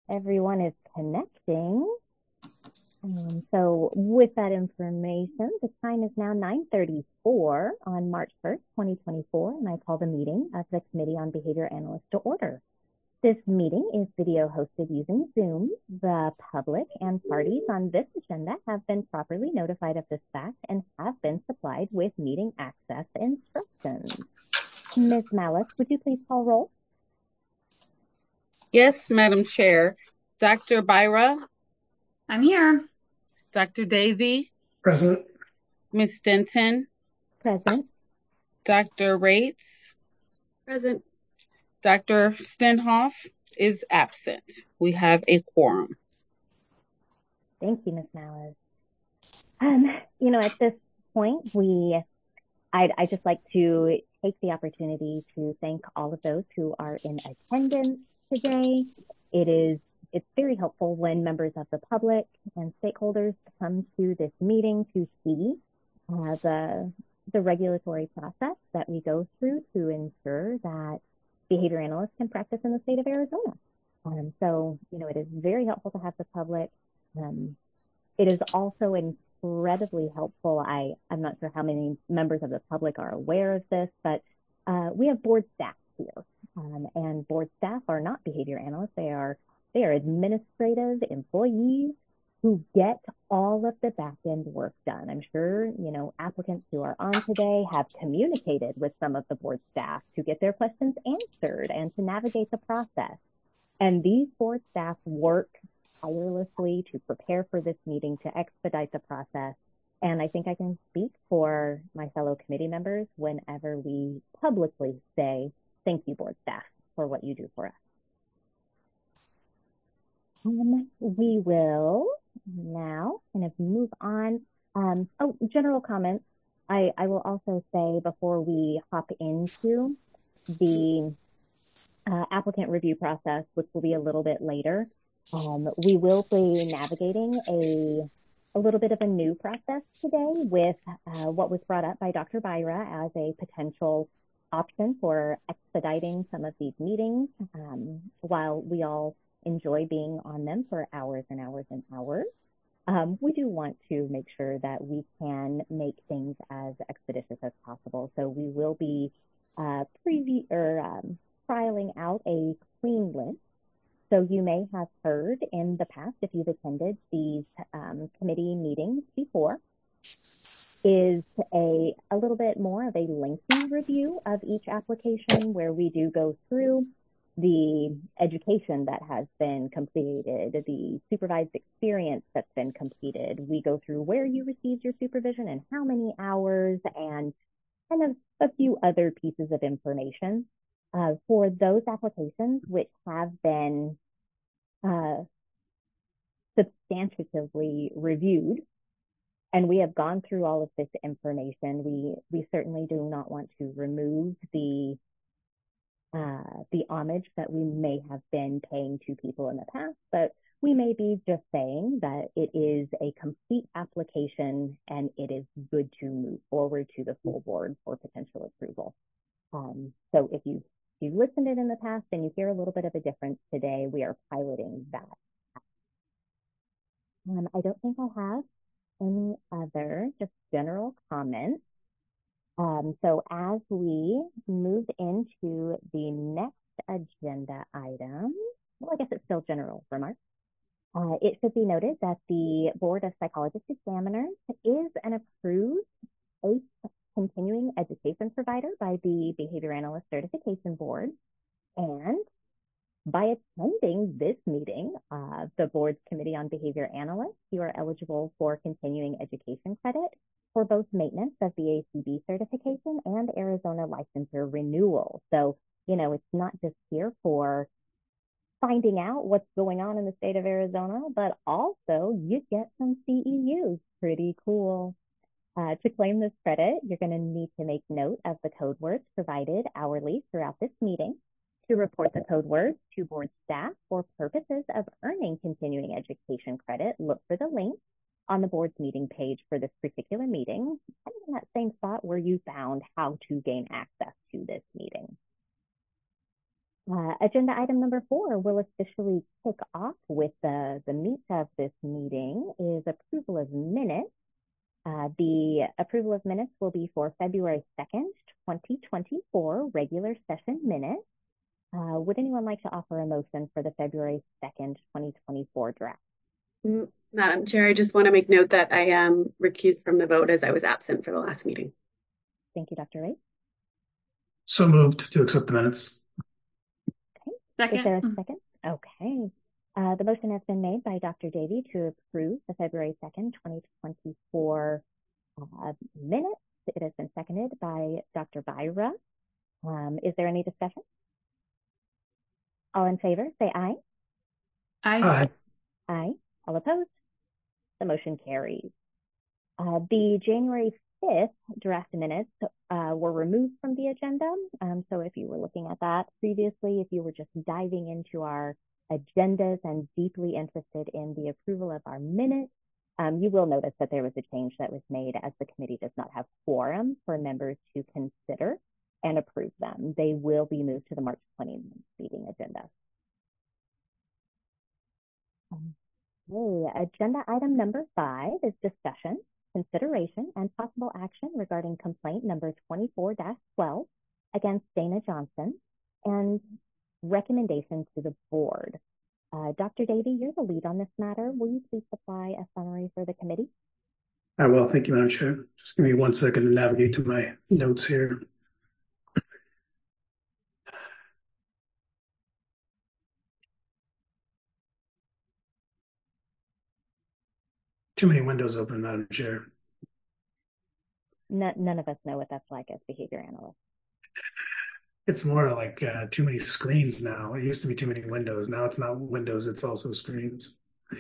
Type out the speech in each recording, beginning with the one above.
everyone is connecting. So with that information, the time is now 9:34 on March 1st, 2024, and I call the meeting of the Committee on Behavior Analysts to order. This meeting is video hosted using Zoom. The public and parties on this agenda have been properly notified of this fact and have been supplied with meeting access instructions. Ms. Malice, would you please call roll? Yes, Madam Chair. Dr. Byra? I'm here. Dr. Davey? Present. Ms. Denton? Present. Dr. Rates? Present. Dr. Stenhoff is absent. We have a quorum. Thank you, Ms. Malice. At this point, I'd just like to take the opportunity to thank all of those who are in attendance today. It's very helpful when members of the public and stakeholders come to this meeting to see the regulatory process that we go through to ensure that behavior analysts can practice in the state of Arizona. It is very helpful to have the public. It is also incredibly helpful. I'm not sure how many members of the public are aware of this, but we have board staff here. And board staff are not behavior analysts. They are administrative employees who get all of the back end work done. I'm sure, applicants who are on today have communicated with some of the board staff to get their questions answered and to navigate the process. And these board staff work tirelessly to prepare for this meeting, to expedite the process. And I think I can speak for my fellow committee members whenever we publicly say, thank you, board staff, for what you do for us. We will now kind of move on. General comments. I will also say before we hop into the applicant review process, which will be a little bit later, we will be navigating a little bit of a new process today with what was brought up by Dr. Byra as a potential option for expediting some of these meetings while we all enjoy being on them for hours and hours and hours. We do want to make sure that we can make things as expeditious as possible. So we will be trialing out a clean list. So you may have heard in the past, if you've attended these committee meetings before, is a little bit more of a lengthy review of each application where we do go through the education that has been completed, the supervised experience that's been completed. We go through where you received your supervision and how many hours and kind of a few other pieces of information. For those applications which have been substantively reviewed, and we have gone through all of this information, we certainly do not want to remove the homage that we may have been paying to people in the past, but we may be just saying that it is a complete application and it is good to move forward to the full board for potential approval. So if you've listened in the past and you hear a little bit of a difference today, we are piloting that. I don't think I have any other just general comments. So as we move into the next agenda item, well, I guess it's still general remarks. It should be noted that the Board of Psychologist Examiners is an approved ACE continuing education provider by the Behavior Analyst Certification Board. And by attending this meeting, the board's Committee on Behavior Analysts, you are eligible for continuing education credit for both maintenance of the ACB certification and Arizona licensure renewal. So, it's not just here for finding out what's going on in the state of Arizona, but also you get some CEUs. Pretty cool. To claim this credit, you're going to need to make note of the code words provided hourly throughout this meeting. To report the code words to board staff for purposes of earning continuing education credit, look for the link on the board's meeting page for this particular meeting, and in that same spot where you found how to gain access to this meeting. Agenda item number 4 will officially kick off with the meat of this meeting is approval of minutes. The approval of minutes will be for February 2nd, 2024 regular session minutes. Would anyone like to offer a motion for the February 2nd, 2024 draft? Madam Chair, I just want to make note that I am recused from the vote as I was absent for the last meeting. Thank you, Dr. Wright. So moved to accept the minutes. Okay. Second. Is there a second? Okay. The motion has been made by Dr. Davey to approve the February 2nd, 2024 minutes. It has been seconded by Dr. Byra. Is there any discussion? All in favor, say aye. Aye. Aye. All opposed? The motion carries. The January 5th draft minutes were removed from the agenda. So if you were looking at that previously, if you were just diving into our agendas and deeply interested in the approval of our minutes, you will notice that there was a change that was made as the committee does not have quorum for members to consider and approve them. They will be moved to the March 20th meeting agenda. Okay. Agenda item number 5 is discussion, consideration, and possible action regarding complaint number 24-12 against Dana Johnson and recommendation to the board. Dr. Davey, you're the lead on this matter. Will you please supply a summary for the committee? I will. Thank you, Madam Chair. Just give me 1 second to navigate to my notes here. Too many windows open, Madam Chair. None of us know what that's like as behavior analysts. It's more like too many screens now. It used to be too many windows. Now it's not windows, it's also screens.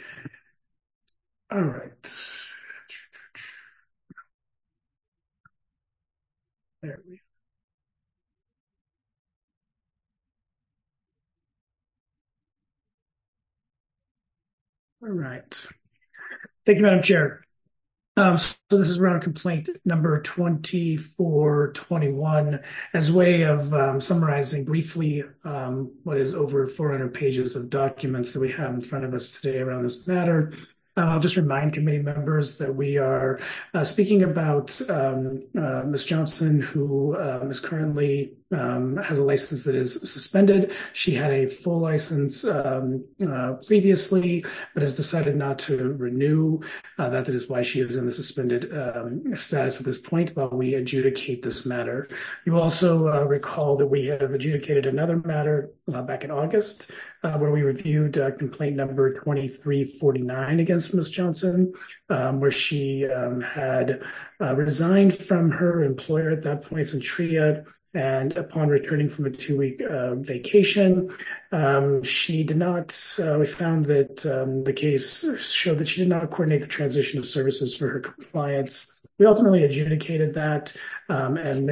All right. There we go. All right. Thank you, Madam Chair. So this is around complaint number 2421 as a way of summarizing briefly what is over 400 pages of documents that we have in front of us today around this matter. I'll just remind committee members that we are speaking about Ms. Johnson, who is currently has a license that is suspended. She had a full license previously, but has decided not to renew. That is why she is in the suspended status at this point while we adjudicate this matter. You also recall that we have adjudicated another matter back in August where we reviewed complaint number 2349 against Ms. Johnson, where she had resigned from her employer at that point, Centria, and upon returning from a 2-week vacation, she did not, we found that the case showed that she did not coordinate the transition of services for her compliance. We ultimately adjudicated that, and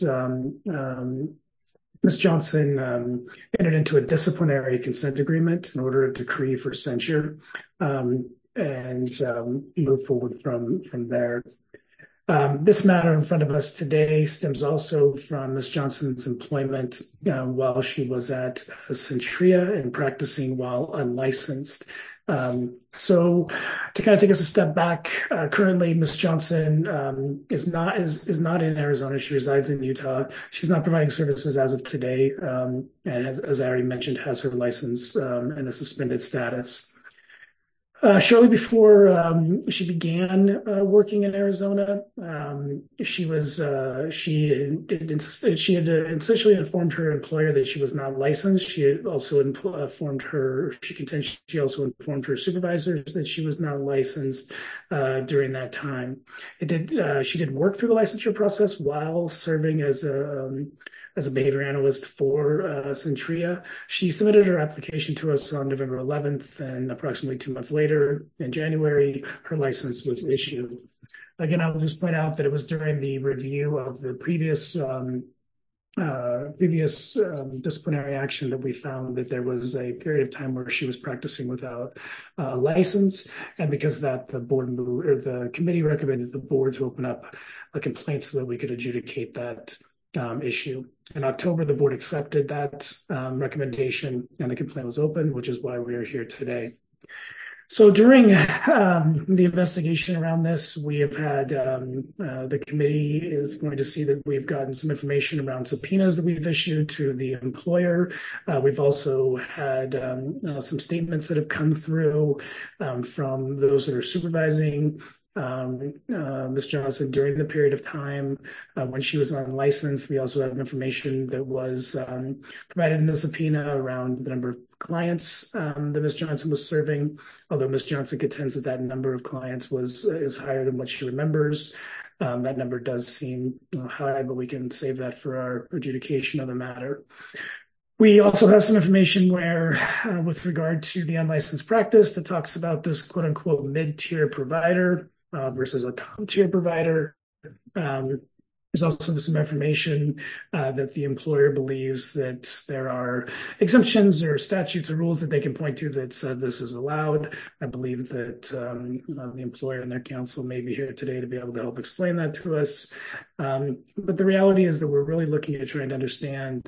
Ms. Johnson entered into a disciplinary consent agreement in order to decree for censure and move forward from there. This matter in front of us today stems also from Ms. Johnson's employment while she was at Centria and practicing while unlicensed. So to kind of take us a step back, currently Ms. Johnson is not in Arizona. She resides in Utah. She's not providing services as of today, and as I already mentioned, has her license in a suspended status. Shortly before she began working in Arizona, she had essentially informed her employer that she was not licensed. She had also informed her supervisors that she was not licensed during that time. She did work through the licensure process while serving as a behavior analyst for Centria. She submitted her application to us on November 11th, and approximately 2 months later, in January, her license was issued. Again, I'll just point out that it was during the review of the previous disciplinary action that we found that there was a period of time where she was practicing without a license, and because of that, the committee recommended the board to open up a complaint so that we could adjudicate that issue. In October, the board accepted that recommendation and the complaint was open, which is why we are here today. So during the investigation around this, we have had the committee is going to see that we've gotten some information around subpoenas that we've issued to the employer. We've also had some statements that have come through from those that are supervising Ms. Johnson during the period of time when she was unlicensed. We also have information that was provided in the subpoena around the number of clients that Ms. Johnson was serving, although Ms. Johnson contends that that number of clients is higher than what she remembers. That number does seem high, but we can save that for our adjudication of the matter. We also have some information where, with regard to the unlicensed practice, that talks about this quote unquote mid-tier provider versus a top-tier provider. There's also some information that the employer believes that there are exemptions or statutes or rules that they can point to that said this is allowed. I believe that the employer and their counsel may be here today to be able to help explain that to us. But the reality is that we're really looking at trying to understand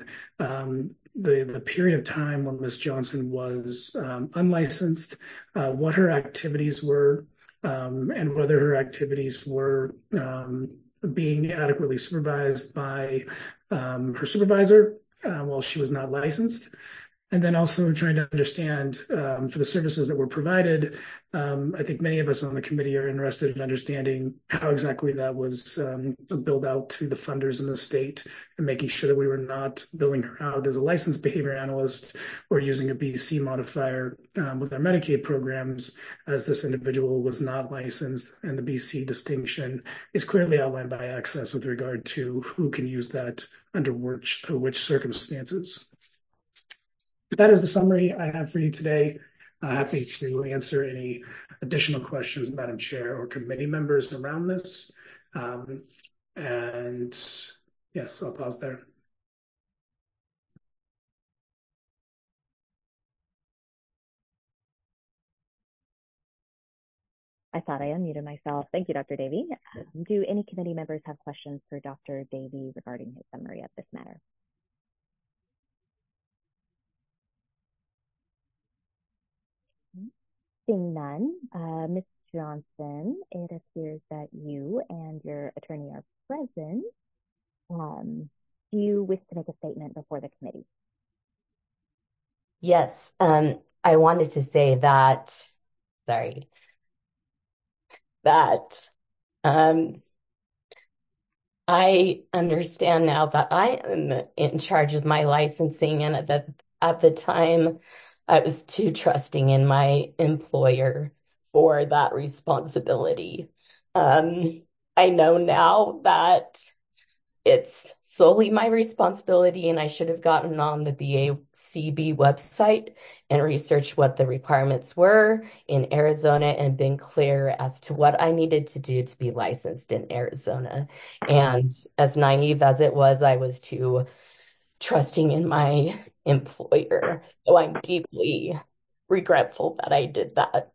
the period of time when Ms. Johnson was unlicensed, what her activities were, and whether her activities were being adequately supervised by her supervisor while she was not licensed. And then also trying to understand for the services that were provided, I think many of us on the committee are interested in understanding how exactly that was billed out to the funders in the state and making sure that we were not billing her out as a licensed behavior analyst or using a BC modifier with our Medicaid programs, as this individual was not licensed. And the BC distinction is clearly outlined by Access with regard to who can use that under which circumstances. That is the summary I have for you today. Happy to answer any additional questions, Madam Chair or committee members around this. And yes, I'll pause there. I thought I unmuted myself. Thank you, Dr. Davey. Do any committee members have questions for Dr. Davey regarding his summary of this matter? Seeing none, Ms. Johnson, it appears that you and your attorney are present. Do you wish to make a statement before the committee? Yes, I wanted to say that, I understand now that I am in charge of my licensing, and at the time I was too trusting in my employer for that responsibility. I know now that it's solely my responsibility, and I should have gotten on the BACB website and researched what the requirements were in Arizona and been clear as to what I needed to do to be licensed in Arizona. And as naive as it was, I was too trusting in my employer. So I'm deeply regretful that I did that.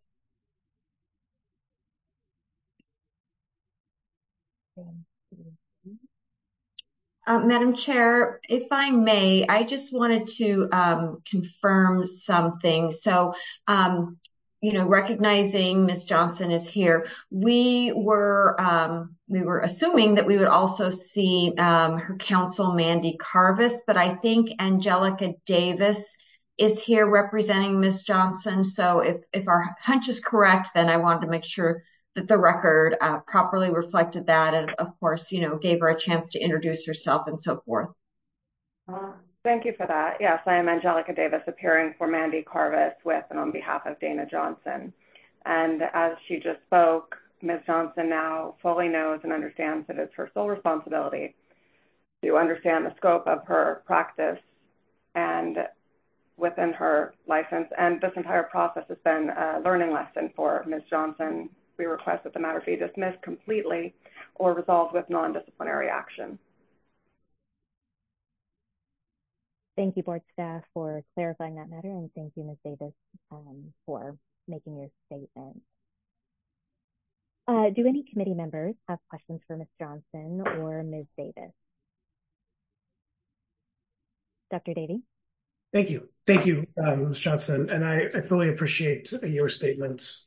Madam Chair, if I may, I just wanted to confirm something. So, recognizing Ms. Johnson is here, we were assuming that we would also see her counsel, Mandy Carvis, but I think Angelica Davis is here representing Ms. Johnson. So if our hunch is correct, then I wanted to make sure that the record properly reflected that, and of course, gave her a chance to introduce herself and so forth. Thank you for that. Yes, I am Angelica Davis, appearing for Mandy Carvis with and on behalf of Dana Johnson. And as she just spoke, Ms. Johnson now fully knows and understands that it's her sole responsibility to understand the scope of her practice and within her license. And this entire process has been a learning lesson for Ms. Johnson. We request that the matter be dismissed completely or resolved with non-disciplinary action. Thank you, board staff, for clarifying that matter, and thank you, Ms. Davis, for making your statement. Do any committee members have questions for Ms. Johnson or Ms. Davis? Dr. Davey. Thank you. Thank you, Ms. Johnson. And I fully appreciate your statements.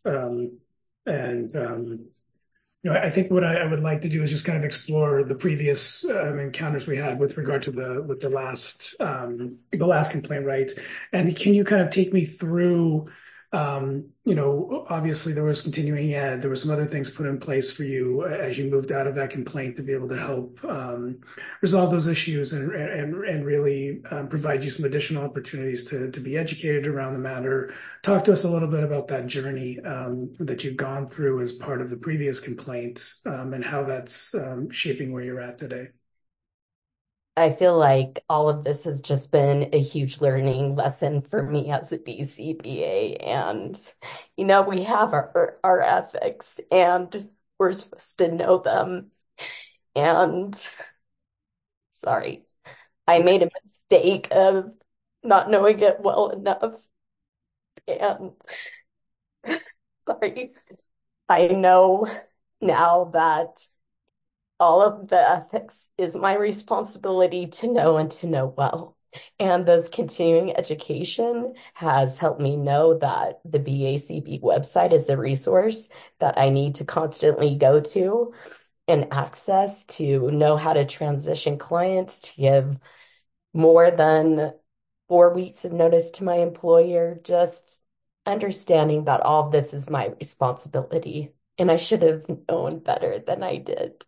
I think what I would like to do is just kind of explore the previous encounters we had with regard to the last complaint, right? And can you kind of take me through, obviously there was continuing ed, there were some other things put in place for you as you moved out of that complaint to be able to help resolve those issues and really provide you some additional opportunities to be educated around the matter. Talk to us a little bit about that journey that you've gone through as part of the previous complaint and how that's shaping where you're at today. I feel like all of this has just been a huge learning lesson for me as a BCBA. And, we have our ethics and we're supposed to know them. And sorry, I made a mistake of not knowing it well enough. And sorry, I know now that all of the ethics is my responsibility to know and to know well. And those continuing education has helped me know that the BACB website is a resource that I need to constantly go to and access to know how to transition clients, to give more than 4 weeks of notice to my employer, just understanding that all of this is my responsibility. And I should have known better than I did.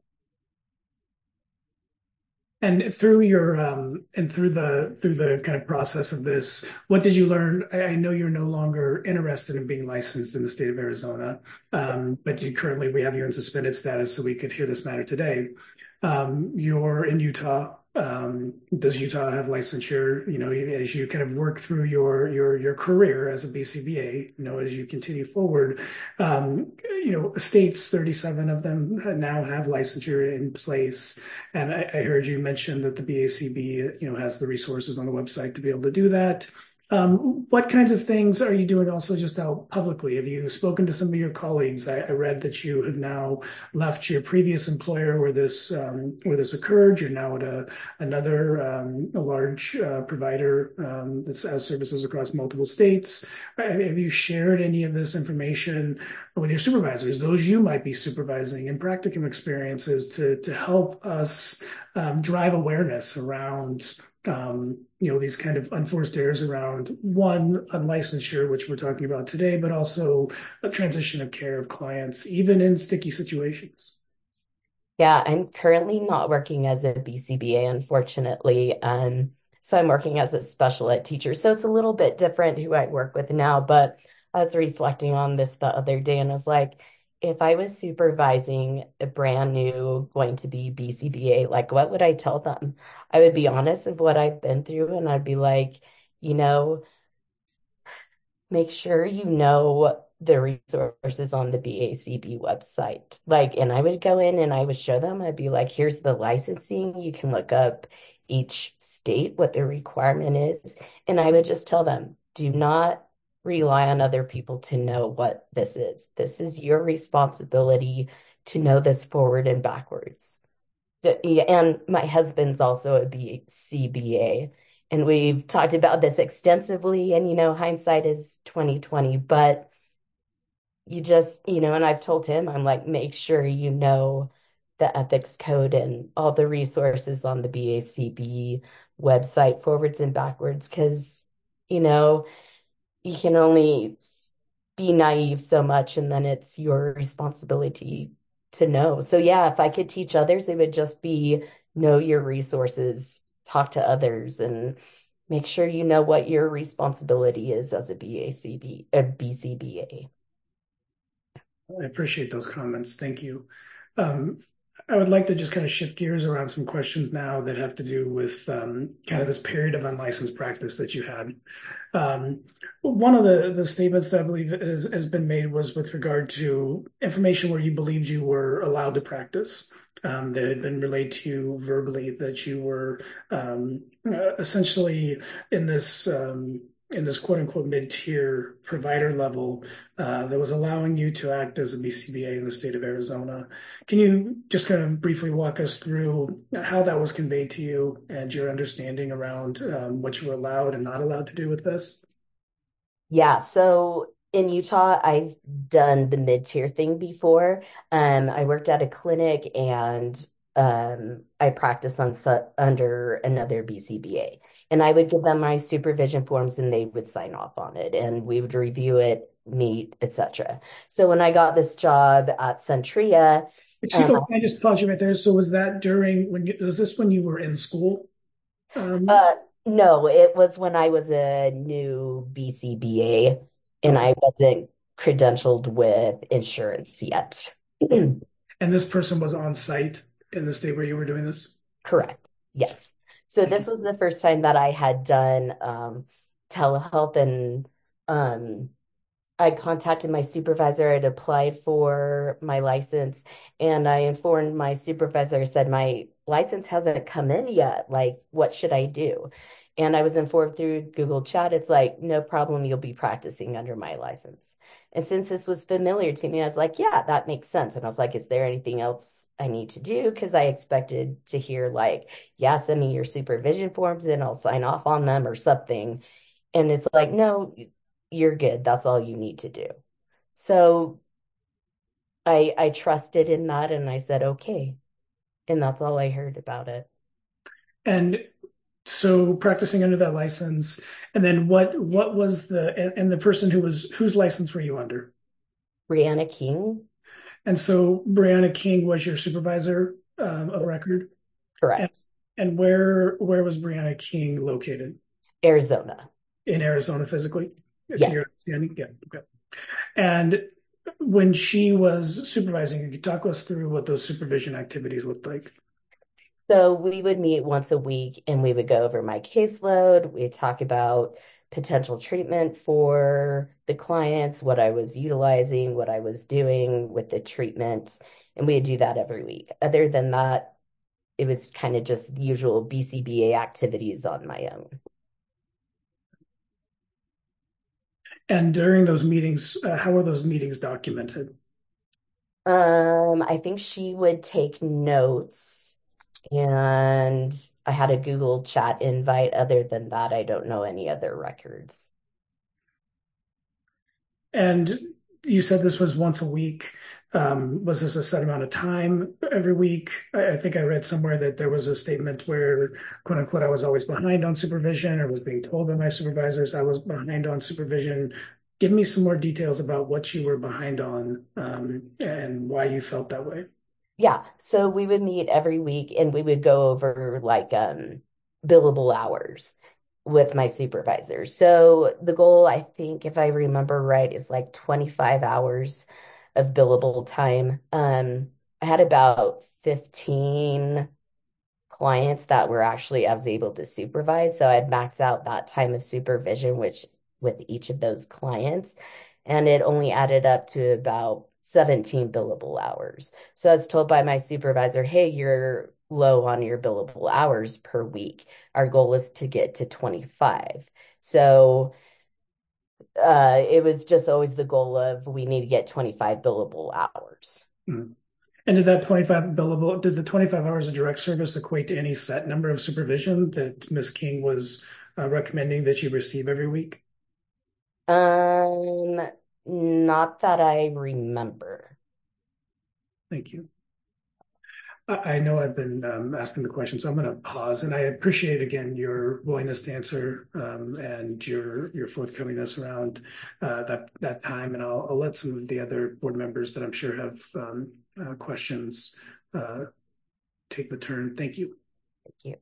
And through your through the kind of process of this, what did you learn? I know you're no longer interested in being licensed in the state of Arizona, but currently we have you in suspended status, so we could hear this matter today. You're in Utah. Does Utah have licensure? As you kind of work through your career as a BCBA, as you continue forward, states, 37 of them now have licensure in place. And I heard you mention that the BACB, has the resources on the website to be able to do that. What kinds of things are you doing also just out publicly? Have you spoken to some of your colleagues? I read that you have now left your previous employer where this occurred. You're now at another a large provider that has services across multiple states. Have you shared any of this information with your supervisors, those you might be supervising, and practicum experiences to help us drive awareness around these kind of unforced errors around, one, unlicensure, which we're talking about today, but also a transition of care of clients, even in sticky situations? Yeah, I'm currently not working as a BCBA, unfortunately. So I'm working as a special ed teacher. So it's a little bit different who I work with now, but I was reflecting on this the other day and I was like, if I was supervising a brand new going to be BCBA, like what would I tell them? I would be honest of what I've been through and I'd be like, make sure you know the resources on the BACB website. And I would go in and I would show them, I'd be like, here's the licensing. You can look up each state, what the requirement is. And I would just tell them, do not rely on other people to know what this is. This is your responsibility to know this forward and backwards. And my husband's also a BCBA, and we've talked about this extensively. And hindsight is 2020, but you just and I've told him, I'm like, make sure you know the ethics code and all the resources on the BACB website forwards and backwards, because you can only be naive so much, and then it's your responsibility to know. So yeah, if I could teach others, it would just be know your resources, talk to others, and make sure you know what your responsibility is as a BCBA. I appreciate those comments. Thank you. I would like to just kind of shift gears around some questions now that have to do with kind of this period of unlicensed practice that you had. One of the statements that I believe has been made was with regard to information where you believed you were allowed to practice, that had been relayed to you verbally, that you were essentially in this in this quote unquote mid-tier provider level that was allowing you to act as a BCBA in the state of Arizona. Can you just kind of briefly walk us through how that was conveyed to you and your understanding around what you were allowed and not allowed to do with this? Yeah, so in Utah, I've done the mid-tier thing before. I worked at a clinic and I practiced under another BCBA. And I would give them my supervision forms and they would sign off on it and we would review it, meet, etc. So when I got this job at Centria, Excuse me, can I just pause you right there? So was that was this when you were in school? No, it was when I was a new BCBA and Okay. I wasn't credentialed with insurance yet. And this person was on site in the state where you were doing this? Correct. Yes. So this was the first time that I had done telehealth and I contacted my supervisor. I'd applied for my license and I informed my supervisor, I said, my license hasn't come in yet. Like, what should I do? And I was informed through Google Chat, it's like, no problem, you'll be practicing under my license. And since this was familiar to me, I was like, yeah, that makes sense. And I was like, is there anything else I need to do? Because I expected to hear like, yeah, send me your supervision forms and I'll sign off on them or something. And it's like, no, you're good. That's all you need to do. So I trusted in that and I said, okay. And that's all I heard about it. And so practicing under that license, and then what was the person whose license were you under? Brianna King? And so Brianna King was your supervisor of record? Correct. And where was Brianna King located? Arizona. In Arizona physically? Yes. To your understanding? Yeah. Okay. And when she was supervising, could you talk us through what those supervision activities looked like? So we would meet once a week and we would go over my caseload. We'd talk about potential treatment for the clients, what I was utilizing, what I was doing with the treatment. And we'd do that every week. Other than that, it was kind of just the usual BCBA activities on my own. And during those meetings, how were those meetings documented? I think she would take notes and I had a Google Chat invite. Other than that, I don't know any other records. And you said this was once a week. Was this a set amount of time every week? I think I read somewhere that there was a statement where, quote unquote, I was always behind on supervision or was being told by my supervisors I was behind on supervision. Give me some more details about what you were behind on and why you felt that way. Yeah, so we would meet every week and we would go over like billable hours with my supervisor. So the goal, I think, if I remember right, is like 25 hours of billable time. I had about 15 clients that were actually I was able to supervise. So I'd max out that time of supervision, which with each of those clients, and it only added up to about 17 billable hours. So I was told by my supervisor, hey, you're low on your billable hours per week. Our goal is to get to 25. So it was just always the goal of we need to get 25 billable hours. Mm-hmm. And did the 25 hours of direct service equate to any set number of supervision that Ms. King was recommending that you receive every week? Not that I remember. Thank you. I know I've been asking the question, so I'm going to pause. And I appreciate, again, your willingness to answer and your forthcomingness around that time. And I'll let some of the other board members that I'm sure have questions take the turn. Thank you. Thank you.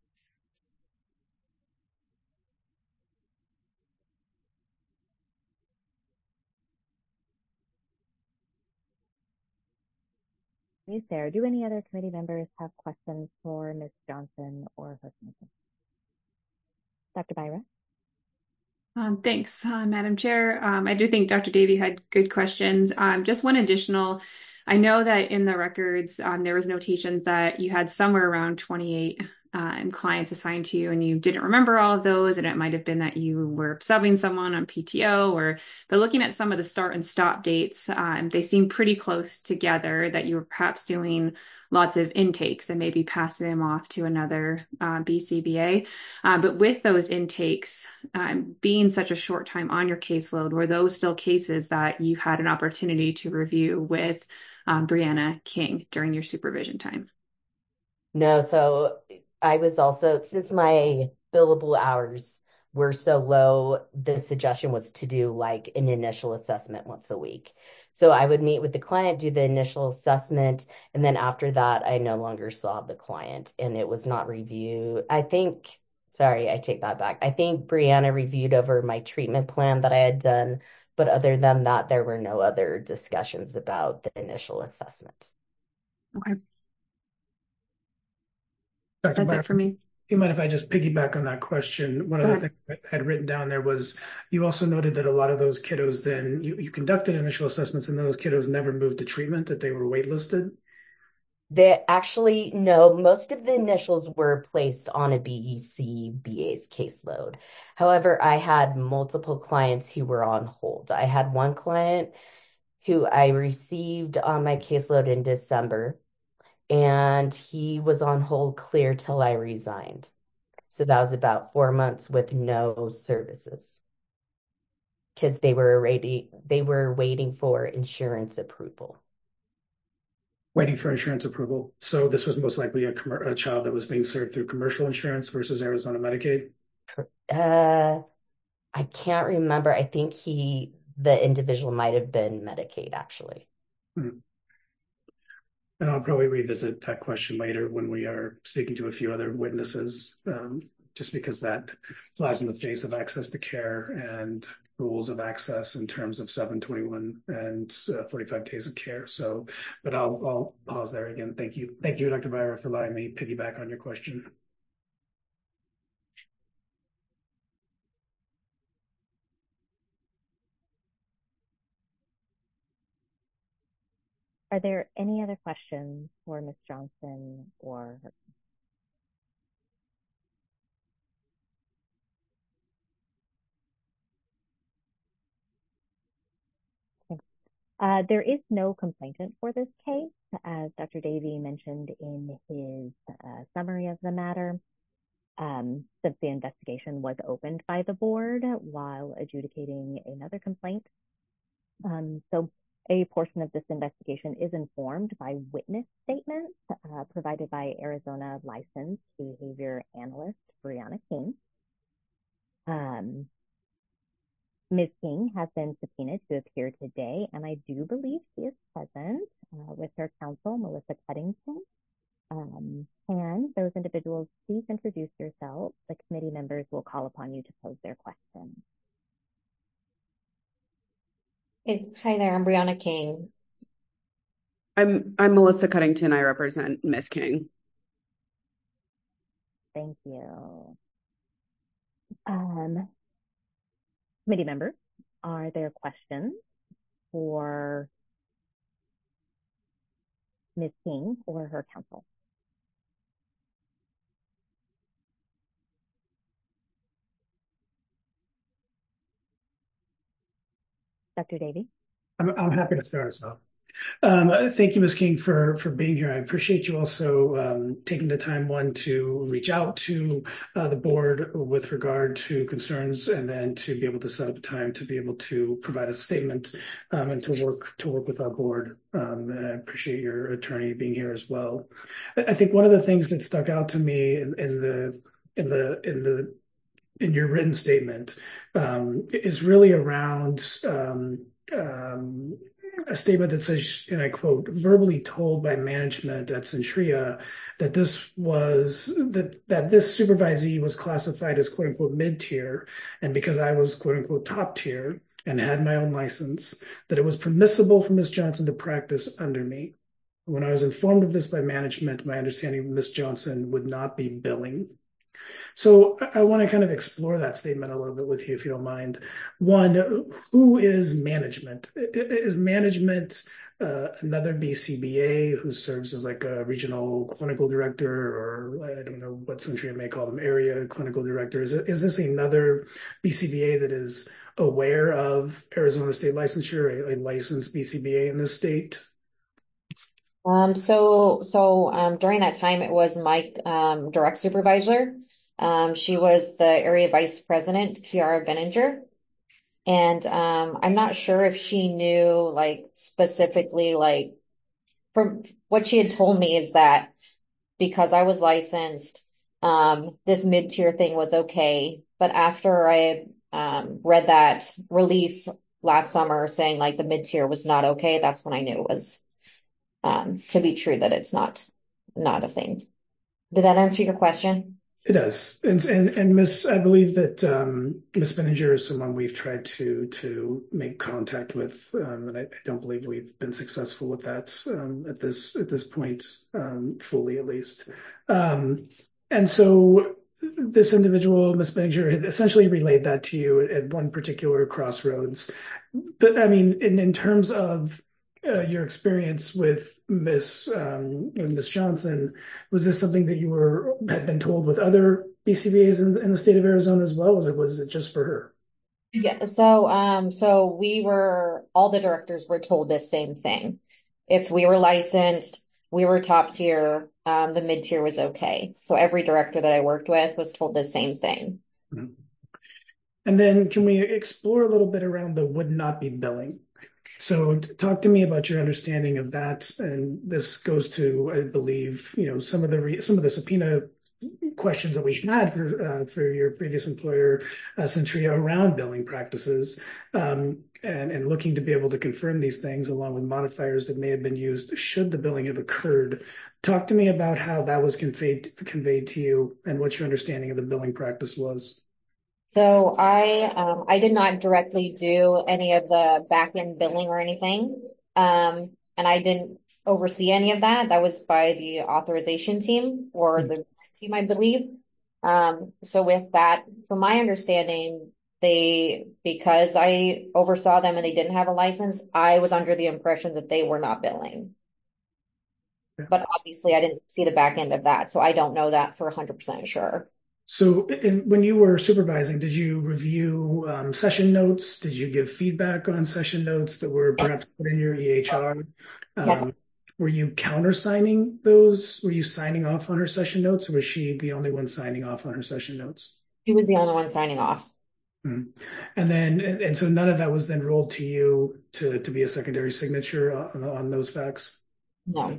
Sarah, do any other committee members have questions for Ms. Johnson or her commission? Dr. Byra? Thanks, Madam Chair. I do think Dr. Davey had good questions. Just one additional, I know that in the records, there was notation that you had somewhere around 28 clients assigned to you and you didn't remember all of those, and it might have been that you were subbing someone on PTO, but looking at some of the start and stop dates, they seem pretty close together, that you were perhaps doing lots of intakes and maybe passing them off to another BCBA. But with those intakes, being such a short time on your caseload, were those still cases that you had an opportunity to review with Brianna King during your supervision time? No, so I was also, since my billable hours were so low, the suggestion was to do like an initial assessment once a week. So I would meet with the client, do the initial assessment, and then after that, I no longer saw the client, and it was not reviewed. Sorry, I take that back. I think Brianna reviewed over my treatment plan that I had done, but other than that, there were no other discussions about the initial assessment. Okay. Dr. That's it for me. Do you mind if I just piggyback on that question? One of the things I had written down there was, you also noted that a lot of those kiddos then, you conducted initial assessments and those kiddos never moved to treatment, that they were waitlisted? No, most of the initials were placed on a BA's caseload. However, I had multiple clients who were on hold. I had one client who I received on my caseload in December, and he was on hold clear till I resigned. So that was about 4 months with no services because they were waiting for insurance approval. Waiting for insurance approval. So this was most likely a child that was being served through commercial insurance versus Arizona Medicaid? I can't remember. I think the individual might have been Medicaid, actually. And I'll probably revisit that question later when we are speaking to a few other witnesses, just because that flies in the face of access to care and rules of access in terms of 721 and 45 days of care. So, but I'll pause there again. Thank you. Thank you, Dr. Byra, for letting me piggyback on your question. Are there any other questions for Ms. Johnson or her? There is no complainant for this case, as Dr. Davey mentioned in his summary of the matter, since the investigation was opened by the board while adjudicating another complaint. So a portion of this investigation is informed by witness statements provided by Arizona licensed behavior analyst Brianna King. Ms. King has been subpoenaed to appear today, and I do believe she is present with her counsel, Melissa Cuddington. Can those individuals please introduce yourselves? The committee members will call upon you to pose their questions. Hi there, I'm Brianna King. I'm Melissa Cuddington. I represent Ms. King. Thank you. Committee members, are there questions for Ms. King or her counsel? Dr. Davey? I'm happy to start us off. Thank you, Ms. King, for being here. I appreciate you also taking the time, to reach out to the board with regard to concerns, and then to be able to set up time to be able to provide a statement and to work with our board. And I appreciate your attorney being here as well. I think one of the things that stuck out to me in your written statement is really around a statement that says, and I quote, verbally told by management at Centria that this supervisee was classified as quote unquote mid-tier, and because I was quote unquote top tier and had my own license, that it was permissible for Ms. Johnson to practice under me. When I was informed of this by management, my understanding of Ms. Johnson would not be billing. So I want to kind of explore that statement a little bit with you, if you don't mind. One, who is management? Is management another BCBA who serves as like a regional clinical director, or I don't know what Centria may call them, area clinical director. Is this another BCBA that is aware of Arizona state licensure, a licensed BCBA in this state? During that time, it was my direct supervisor. She was the area vice president, Kiara Benninger. And I'm not sure if she knew, like, specifically, like, from what she had told me is that because I was licensed, this mid-tier thing was okay. But after I had read that release last summer saying like the mid-tier was not okay, that's when I knew it was to be true, that it's not a thing. Did that answer your question? It does. And Miss, I believe that Miss Benninger is someone we've tried to make contact with, and I don't believe we've been successful with that at this point, fully at least. And so this individual, Miss Benninger, had essentially relayed that to you at one particular crossroads. But I mean, in terms of your experience with Miss Johnson, was this something that you had been told with other BCBAs in the state of Arizona as well? Was it just for her? Yeah. So all the directors were told this same thing. If we were licensed, we were top tier, the mid tier was okay. So every director that I worked with was told the same thing. Mm-hmm. And then can we explore a little bit around the would not be billing? So talk to me about your understanding of that. And this goes to, I believe, some of the subpoena questions that we had for your previous employer, Centria, around billing practices, and looking to be able to confirm these things along with modifiers that may have been used should the billing have occurred. Talk to me about how that was conveyed to you and what your understanding of the billing practice was. So I did not directly do any of the back end billing or anything. And I didn't oversee any of that. That was by the authorization team or the team, I believe. So with that, from my understanding, because I oversaw them and they didn't have a license, I was under the impression that they were not billing. Yeah. But obviously I didn't see the back end of that. So I don't know that for 100% sure. So when you were supervising, did you review session notes? Did you give feedback on session notes that were perhaps put in your EHR? Yes. Were you countersigning those? Were you signing off on her session notes, or was she the only one signing off on her session notes? She was the only one signing off. Mm-hmm. And so none of that was then rolled to you to be a secondary signature on those facts? No.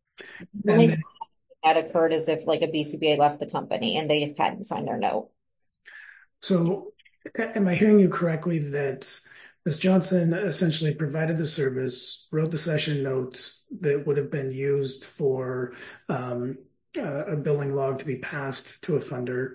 That occurred as if like a BCBA left the company and they hadn't signed their note. So am I hearing you correctly that Ms. Johnson essentially provided the service, wrote the session notes that would have been used for a billing log to be passed to a funder,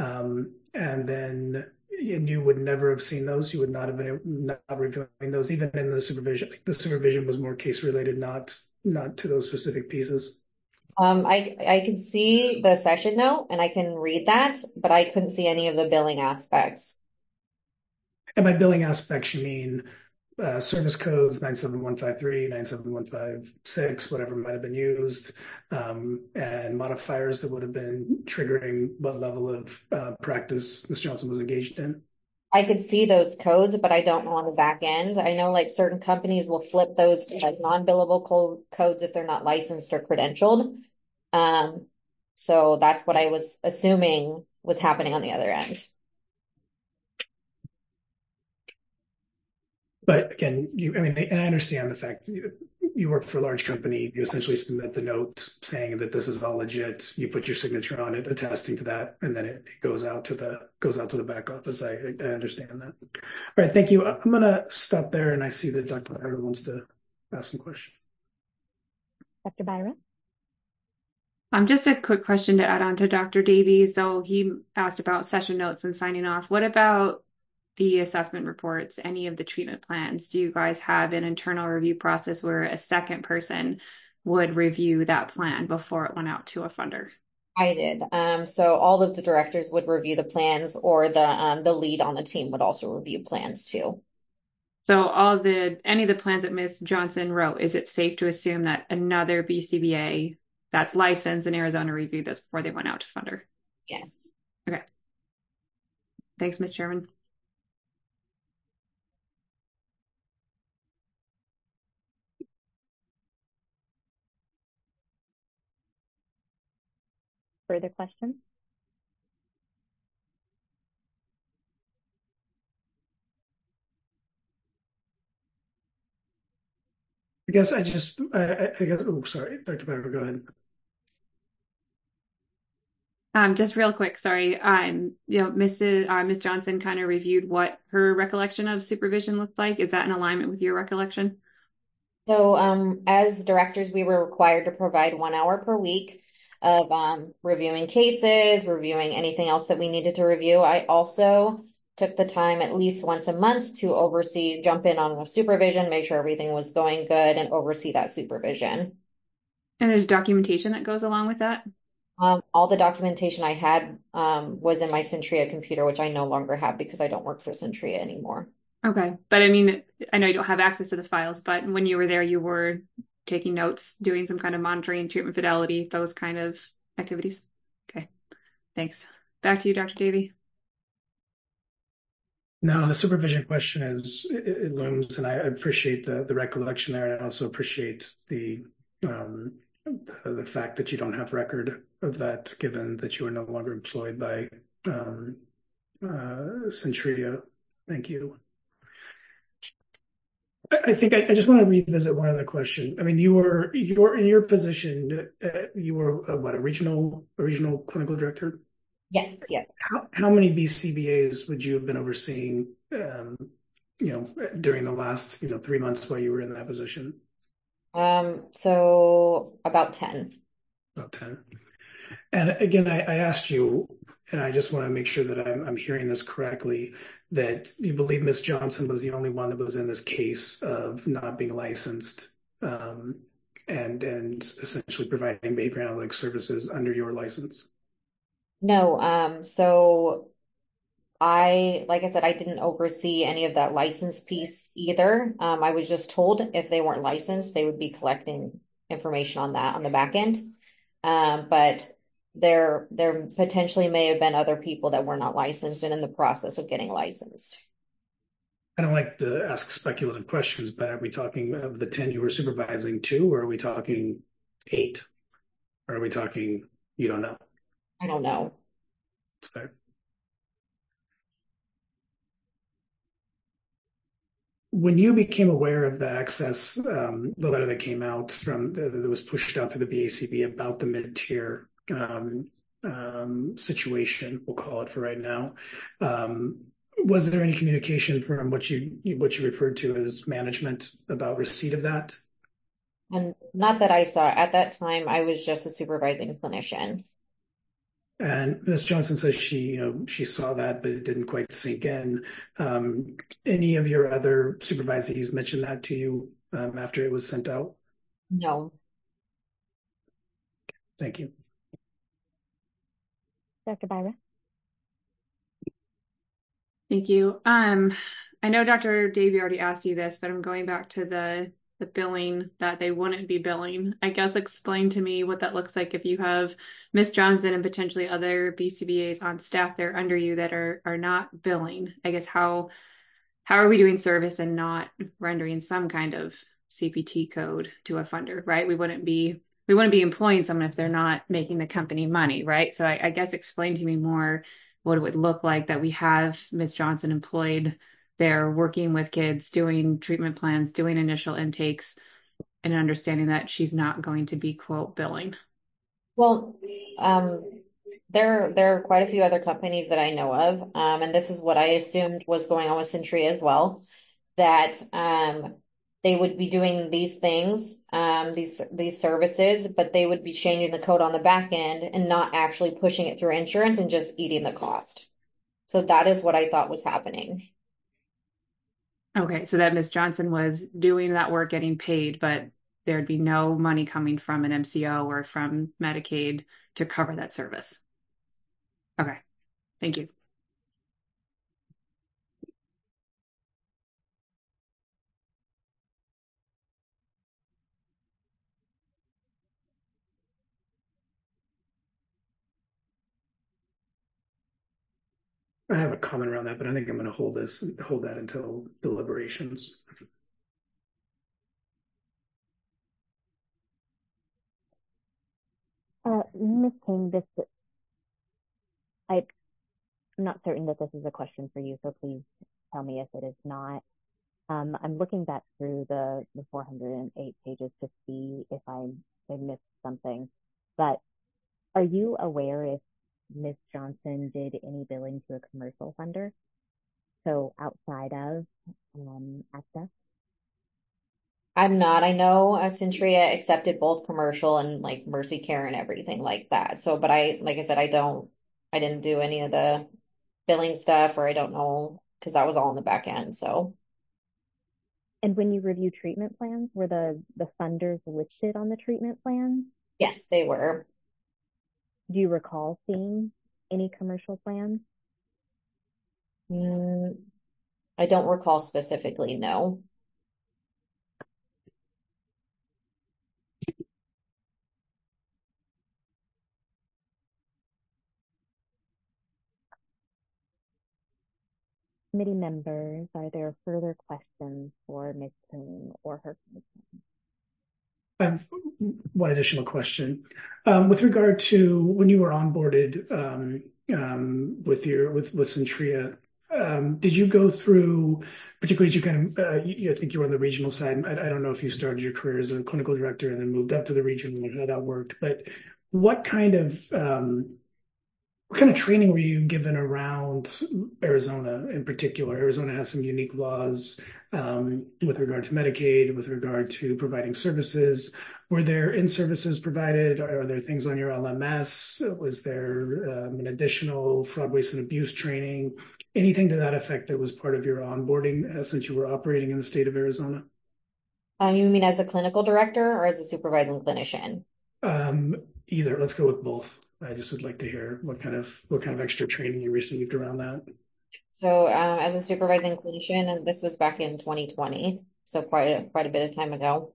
and you would never have seen those? You would not have been not reviewing those, even in the supervision? The supervision was more case related, not to those specific pieces. I could see the session note and I can read that, but I couldn't see any of the billing aspects. And by billing aspects, you mean service codes 97153, 97156, whatever might have been used, and modifiers that would have been triggering what level of practice Ms. Johnson was engaged in? I could see those codes, but I don't know on the back end. I know like certain companies will flip those to like non-billable codes if they're not licensed or credentialed. So that's what I was assuming was happening on the other end. But again, and I understand the fact that you work for a large company, you essentially submit the note saying that this is all legit. You put your signature on it, attesting to that, and then it goes out to the back office. I understand that. All right, thank you. I'm going to stop there, and I see that Dr. Byra wants to ask some questions. Dr. Byra? Just a quick question to add on to Dr. Davies. So he asked about session notes and signing off. What about the assessment reports, any of the treatment plans? Do you guys have an internal review process where a second person would review that plan before it went out to a funder? I did. So all of the directors would review the plans, or the lead on the team would also review plans too. So any of the plans that Ms. Johnson wrote, is it safe to assume that another BCBA that's licensed in Arizona reviewed this before they went out to funder? Yes. Okay. Thanks, Ms. Chairman. Further questions? I guess I guess, oh, sorry, Dr. Bauer, go ahead. Just real quick, sorry. Ms. Johnson kind of reviewed what her recollection of supervision looked like. Is that in alignment with your recollection? So, as directors, we were required to provide 1 hour per week of reviewing cases, reviewing anything else that we needed to review. I also took the time at least once a month to jump in on the supervision, make sure everything was going good, and oversee that supervision. And there's documentation that goes along with that? All the documentation I had was in my Centria computer, which I no longer have because I don't work for Centria anymore. Okay. But I mean, I know you don't have access to the files, but when you were there, you were taking notes, doing some kind of monitoring, treatment fidelity, those kind of activities. Okay. Thanks. Back to you, Dr. Davey. No, the supervision question it looms, and I appreciate the recollection there. And I also appreciate the fact that you don't have record of that, given that you are no longer employed by Centria. Thank you. I think I just want to revisit one other question. I mean, you're in your position. You were what, a regional clinical director? Yes. How many BCBAs would you have been overseeing? During the last 3 months while you were in that position? So about 10. About 10. And again, I asked you, and I just want to make sure that I'm hearing this correctly, that you believe Ms. Johnson was the only one that was in this case of not being licensed, and essentially providing behavior analytics services under your license. No, so like I said, I didn't oversee any of that license piece either. I was just told if they weren't licensed, they would be collecting information on that on the back end. But there potentially may have been other people that were not licensed and in the process of getting licensed. I don't like to ask speculative questions, but are we talking of the 10 you were supervising 2, or are we talking 8? Or are we talking, you don't know? I don't know. That's fair. When you became aware of the access, the letter that came out that was pushed out through the BACB about the mid-tier situation, we'll call it for right now, was there any communication from what you referred to as management about receipt of that? And not that I saw. At that time, I was just a supervising clinician. And Ms. Johnson says she saw that, but it didn't quite sink in. Any of your other supervisees mentioned that to you after it was sent out? No. Thank you. Dr. Byra? Thank you. I know Dr. Davey already asked you this, but I'm going back to the billing, that they wouldn't be billing. I guess explain to me what that looks like if you have Ms. Johnson and potentially other BCBAs on staff there under you that are not billing. I guess how are we doing service and not rendering some kind of CPT code to a funder, right? We wouldn't be employing someone if they're not making the company money, right? So I guess explain to me more what it would look like that we have Ms. Johnson employed there, working with kids, doing treatment plans, doing initial intakes, and understanding that she's not going to be, quote, billing. Well, there are quite a few other companies that I know of, and this is what I assumed was going on with Centria as well, that they would be doing these things, these services, but they would be changing the code on the back end and not actually pushing it through insurance and just eating the cost. So that is what I thought was happening. Okay, so that Ms. Johnson was doing that work, getting paid, but there'd be no money coming from an MCO or from Medicaid to cover that service. Okay, thank you. I have a comment around that, but I think I'm going to hold that until deliberations. Ms. King, I'm not certain that this is a question for you, so please tell me if it is not. I'm looking back through the 408 pages to see if I missed something, but are you aware if Ms. Johnson did any billing to a commercial funder? So outside of Access? I'm not. I know Centria accepted both commercial and like Mercy Care and everything like that. So, but like I said, I didn't do any of the billing stuff, or I don't know, because that was all in the back end. So, And when you review treatment plans, were the funders listed on the treatment plan? yes, they were. Do you recall seeing any commercial plans? I don't recall specifically, no. Committee members, are there further questions for Ms. Coon or her commission? I have one additional question. With regard to when you were onboarded with Centria, did you go through, particularly as you kind of, I think you were on the regional side. I don't know if you started your career as a clinical director and then moved up to the regional and how that worked, but what kind of training were you given around Arizona in particular? Arizona has some unique laws with regard to Medicaid, with regard to providing services. Were there in-services provided? Are there things on your LMS? Was there an additional fraud, waste, and abuse training? Anything to that effect that was part of your onboarding since you were operating in the state of Arizona? You mean as a clinical director or as a supervising clinician? Either. Let's go with both. I just would like to hear what kind of extra training you received around that. So, as a supervising clinician, and this was back in 2020, so quite a bit of time ago.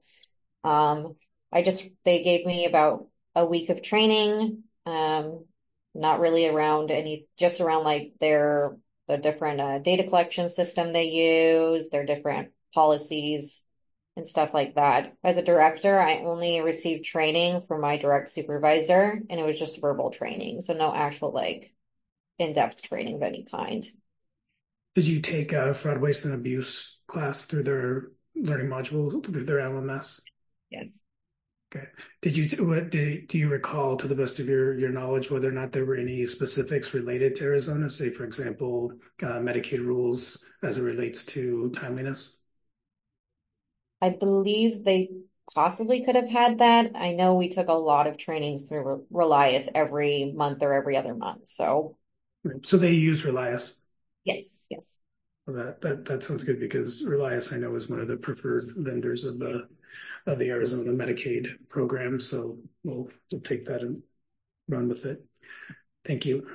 They gave me about a week of training, not really around just around like the different data collection system they use, their different policies and stuff like that. As a director, I only received training from my direct supervisor, and it was just verbal training, so no actual like in-depth training of any kind. Did you take a fraud, waste, and abuse class through their learning module, through their LMS? Yes. Okay. Do you recall, to the best of your knowledge, whether or not there were any specifics related to Arizona, say, for example, Medicaid rules as it relates to timeliness? I believe they possibly could have had that. I know we took a lot of trainings through Relias every month or every other month. So they use Relias. yes. Well, that sounds good, because Relias, I know, is one of the preferred vendors of the Arizona Medicaid program. So we'll take that and run with it. Thank you.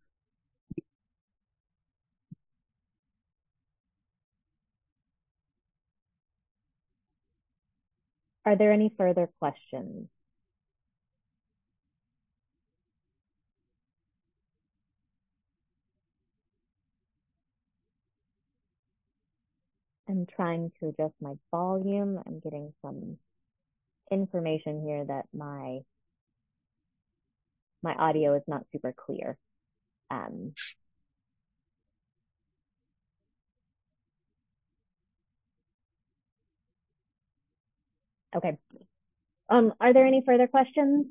Are there any further questions? I'm trying to adjust my volume. I'm getting some information here that my audio is not super clear. Okay. Are there any further questions?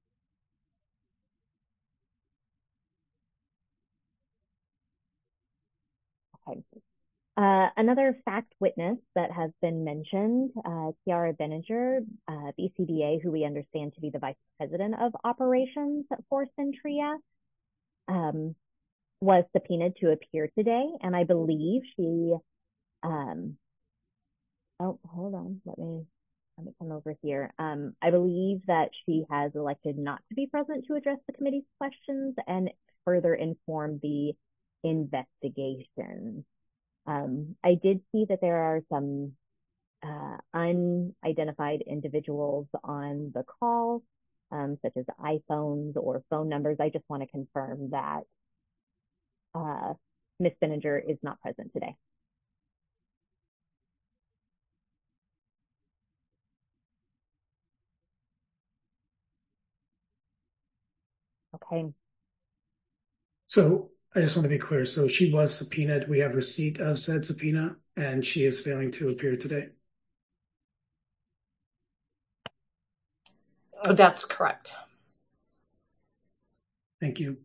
Okay. Another fact witness that has been mentioned, Kiara Benninger, BCDA, who we understand to be the Vice President of Operations for Centria, was subpoenaed to appear today, and I believe she, oh, hold on, let me come over here. I believe that she has elected not to be present to address the committee's questions and further inform the investigation. I did see that there are some unidentified individuals on the call, such as iPhones or phone numbers. I just want to confirm that Ms. Benninger is not present today. Okay. So I just want to be clear. So she was subpoenaed. We have receipt of said subpoena, and she is failing to appear today. That's correct. Thank you.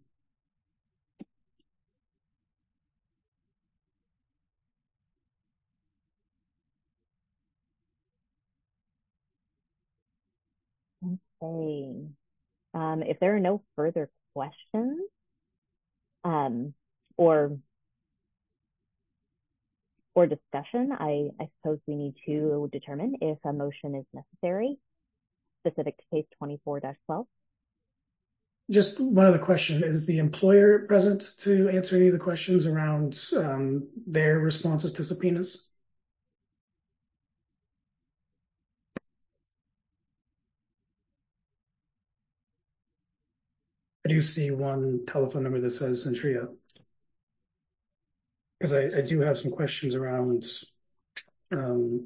Okay. If there are no further questions, or discussion, I suppose we need to determine if a motion is necessary, specific to case 24-12. Just one other question. Is the employer present to answer any of the questions around their responses to subpoenas? I do see one telephone number that says Centria. Because I do have some questions around to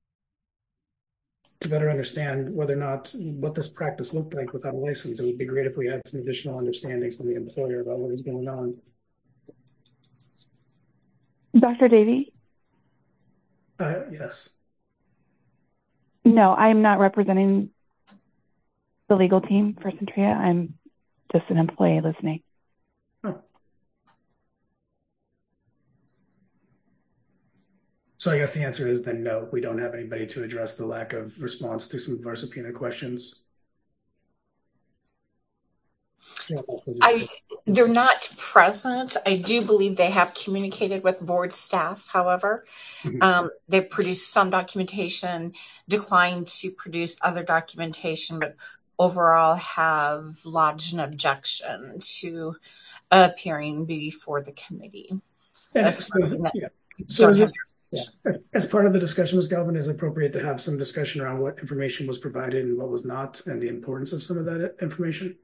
better understand whether or not what this practice looked like without a license. It would be great if we had some additional understanding from the employer about what is going on. Dr. Davey? Yes. No, I'm not representing the legal team for Centria. I'm just an employee listening. Oh. So I guess the answer is then no, we don't have anybody to address the lack of response to some of our subpoena questions. They're not present. I do believe they have communicated with board staff, however. They've produced some documentation, declined to produce other documentation, but overall have lodged an objection to appearing before the committee. As part of the discussion, Ms. Galvin, is it appropriate to have some discussion around what information was provided and what was not, and the importance of some of that information?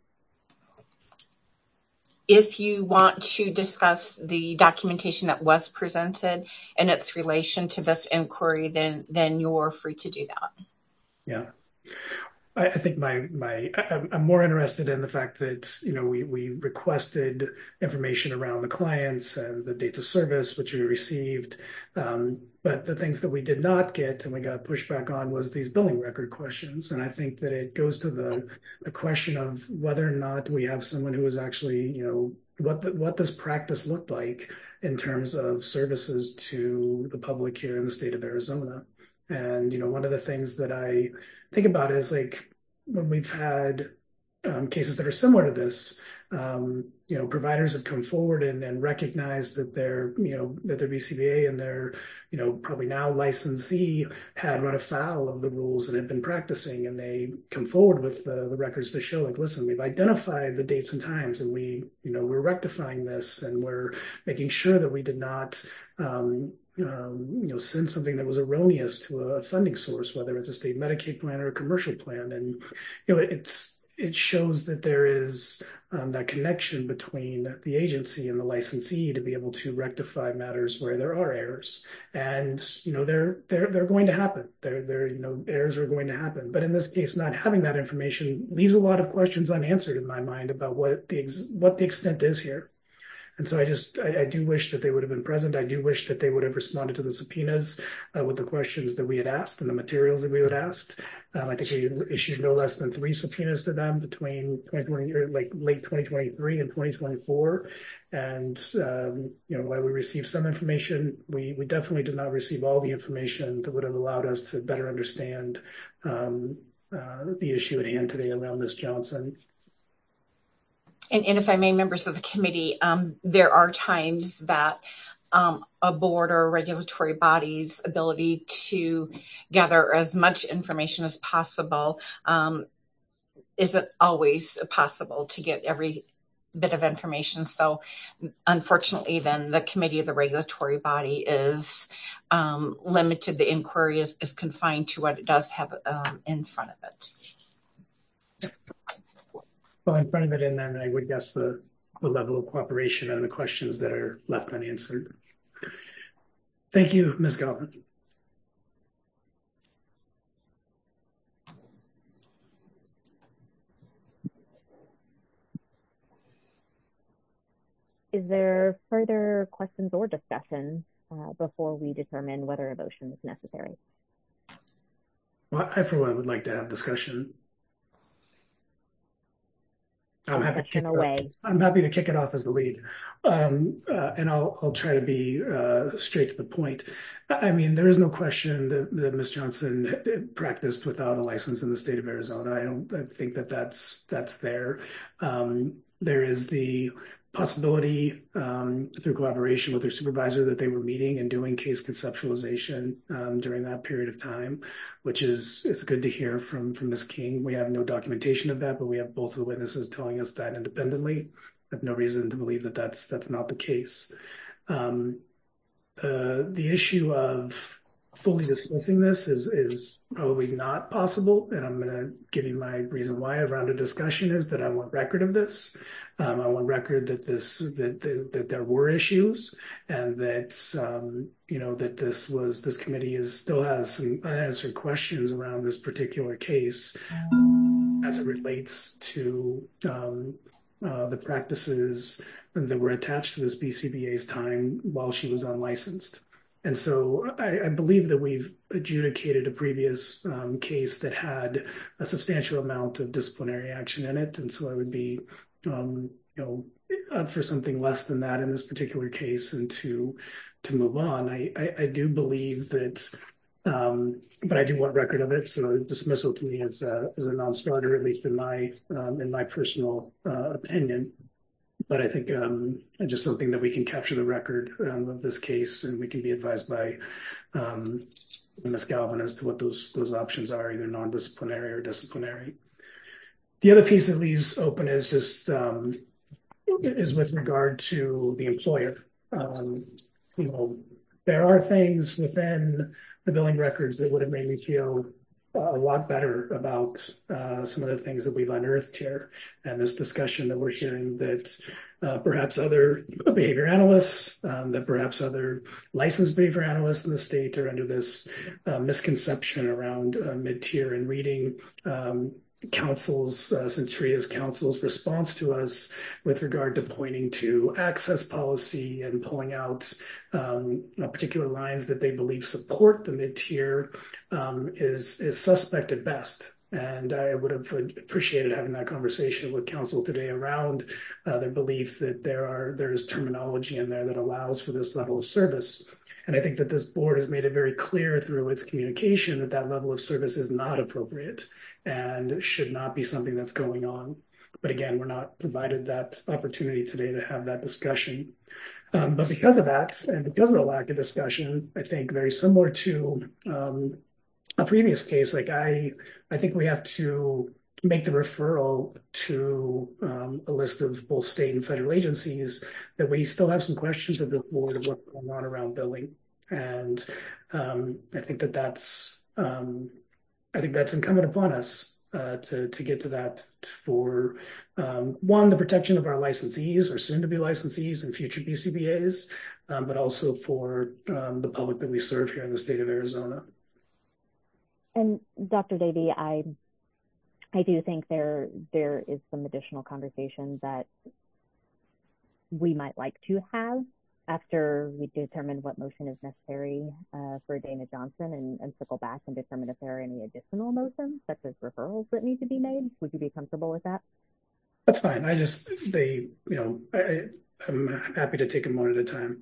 If you want to discuss the documentation that was presented and its relation to this inquiry, then you're free to do that. Yeah. I think I'm more interested in the fact that, we requested information around the clients and the dates of service, which we received. But the things that we did not get and we got pushback on was these billing record questions. And I think that it goes to the question of whether or not we have someone who is actually, what this practice looked like in terms of services to the public here in the state of Arizona. And, one of the things that I think about is like when we've had cases that are similar to this, providers have come forward and recognized that their BCBA and their, probably now licensee had run afoul of the rules and had been practicing, and they come forward with the records to show, like, listen, we've identified the dates and times, and we're rectifying this, and we're making sure that we did not send something that was erroneous to a funding source, whether it's a state Medicaid plan or a commercial plan. And, it shows that there is that connection between the agency and the licensee to be able to rectify matters where there are errors. And, they're going to happen. Errors are going to happen. But in this case, not having that information leaves a lot of questions unanswered in my mind about what the extent is here. And so I do wish that they would have been present. I do wish that they would have responded to the subpoenas with the questions that we had asked and the materials that we had asked. I think we issued no less than 3 subpoenas to them between late 2023 and 2024. And, while we received some information, we definitely did not receive all the information that would have allowed us to better understand the issue at hand today around Ms. Johnson. And if I may, members of the committee, there are times that a board or regulatory body's ability to gather as much information as possible isn't always possible to get every bit of information. So unfortunately, then the committee of the regulatory body is limited. The inquiry is confined to what it does have in front of it. Well, in front of it, and then I would guess the level of cooperation and the questions that are left unanswered. Thank you, Ms. Galvin. Is there further questions or discussion before we determine whether a motion is necessary? Well, I, for one, would like to have discussion. I'm happy to kick it off as the lead, and I'll try to be straight to the point. I mean, there is no question that Ms. Johnson practiced without a license in the state of Arizona. I think that's there. There is the possibility through collaboration with their supervisor that they were meeting and doing case conceptualization during that period of time, which it's good to hear from Ms. King. We have no documentation of that, but we have both of the witnesses telling us that independently. I have no reason to believe that that's not the case. The issue of fully dismissing this is probably not possible, and I'm going to give you my reason why around a discussion is that I want record of this. I want record that that there were issues, and that that this committee still has some unanswered questions around this particular case as it relates to the practices that were attached to this BCBA's time while she was unlicensed. And so I believe that we've adjudicated a previous case that had a substantial amount of disciplinary action in it. And so I would be, up for something less than that in this particular case and to move on. I do believe that, but I do want record of it. So dismissal to me is a non-starter, at least in my personal opinion. But I think just something that we can capture the record of this case, and we can be advised by Ms. Galvin as to what those options are, either non-disciplinary or disciplinary. The other piece that leaves open is just is with regard to the employer. There are things within the billing records that would have made me feel a lot better about some of the things that we've unearthed here, and this discussion that we're hearing that perhaps other behavior analysts, that perhaps other licensed behavior analysts in the state are under this misconception around mid-tier and reading Centuria's counsel's response to us with regard to pointing to access policy and pulling out particular lines that they believe support the mid-tier is suspect at best. And I would have appreciated having that conversation with counsel today around their belief that there is terminology in there that allows for this level of service. And I think that this board has made it very clear through its communication that that level of service is not appropriate and should not be something that's going on. But again, we're not provided that opportunity today to have that discussion. But because of that, and because of the lack of discussion, I think very similar to a previous case, like I think we have to make the referral to a list of both state and federal agencies that we still have some questions at the board of what's going on around billing. And I think that's incumbent upon us to get to that for one, the protection of our licensees or soon to be licensees and future BCBAs, but also for the public that we serve here in the state of Arizona. And Dr. Davey, I do think there is some additional conversation that we might like to have after we determine what motion is necessary for Dana Johnson and circle back and determine if there are any additional motions, such as referrals that need to be made. Would you be comfortable with that? That's fine. I'm happy to take them one at a time.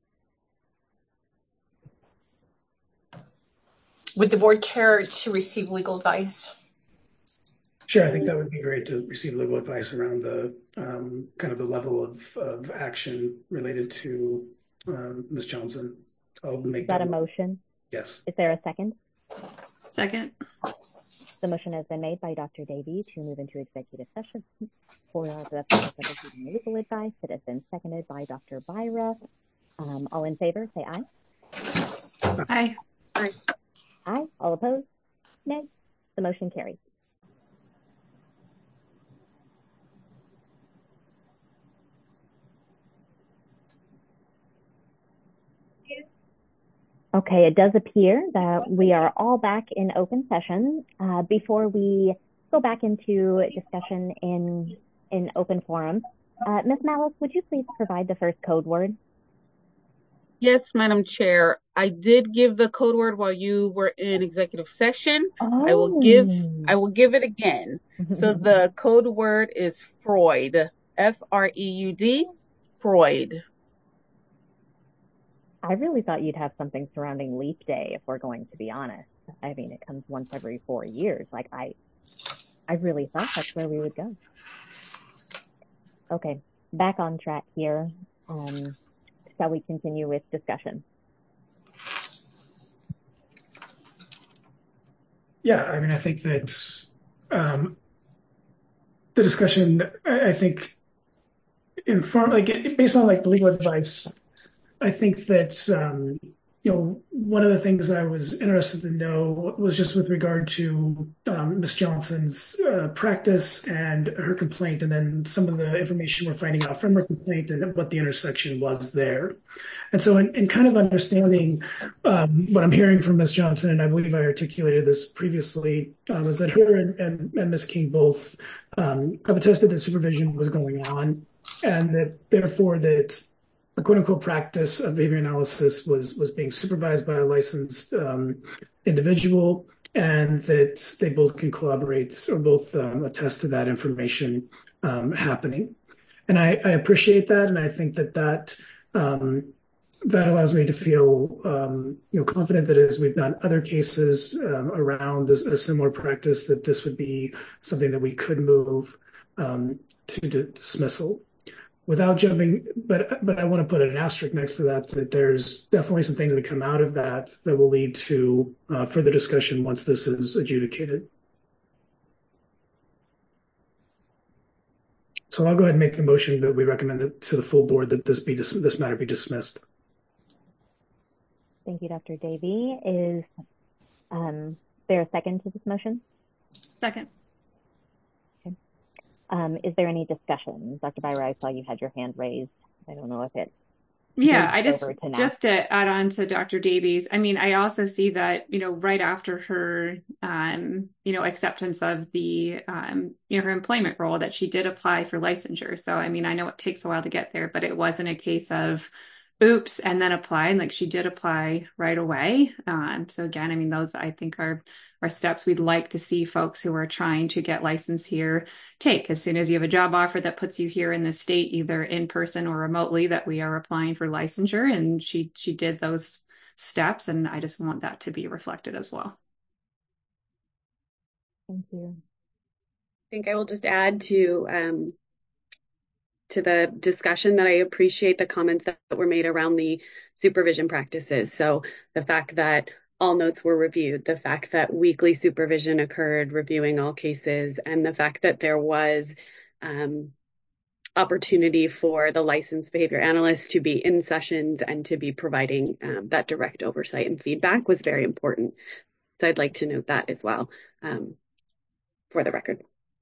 Would the board care to receive legal advice? Sure, I think that would be great to receive legal advice around the kind of the level of action related to Ms. Johnson. I'll make Is that a motion? Yes. Is there a second? Second. The motion has been made by Dr. Davey to move into executive session for the purpose of receiving legal advice. It has been seconded by Dr. Byra. All in favor, say aye. Aye. Aye. Aye. All opposed? Nay. The motion carries. Okay, it does appear that we are all back in open session. Before we go back into discussion in open forum, Ms. Malice, would you please provide the first code word? Yes, Madam Chair. I did give the code word while you were in executive session. I will give it again. So the code word is Freud. F-R-E-U-D, Freud. I really thought you'd have something surrounding Leap Day, if we're going to be honest. I mean, it comes once every 4 years. Like, I really thought that's where we would go. Okay, back on track here. Shall we continue with discussion? Yeah, I mean, I think that the discussion, I think, based on like the legal advice, I think that one of the things I was interested to know was just with regard to Ms. Johnson's practice and her complaint, and then some of the information we're finding out from her complaint and what the intersection was there. And so in kind of understanding what I'm hearing from Ms. Johnson, and I believe I articulated this previously, is that her and Ms. King both have attested that supervision was going on, and that therefore that the quote-unquote practice of behavior analysis was being supervised by a licensed individual, and that they both can collaborate or both attest to that information happening. And I appreciate that, and I think that allows me to feel confident that as we've done other cases around a similar practice, that this would be something that we could move to dismissal. Without jumping, but I want to put an asterisk next to that there's definitely some things that come out of that will lead to further discussion once this is adjudicated. So I'll go ahead and make the motion that we recommend it to the full board that this matter be dismissed. Thank you, Dr. Davey. Is there a second to this motion? Second. Is there any discussion? Dr. Byra, I saw you had your hand raised. I don't know if it. Yeah, I just to add on to Dr. Davies, I mean, I also see that, right after her, acceptance of the, her employment role, that she did apply for licensure. So, I mean, I know it takes a while to get there, but it wasn't a case of oops, and then apply. And like, she did apply right away. So again, I mean, those I think are steps we'd like to see folks who are trying to get licensed here take. As soon as you have a job offer that puts you here in the state, either in person or remotely, that we are applying for licensure. And she did those steps, and I just want that to be reflected as well. Thank you. I think I will just add to the discussion that I appreciate the comments that were made around the supervision practices. So the fact that all notes were reviewed, the fact that weekly supervision occurred, reviewing all cases, and the fact that there was opportunity for the licensed behavior analyst to be in sessions and to be providing that direct oversight and feedback was very important. So I'd like to note that as well for the record.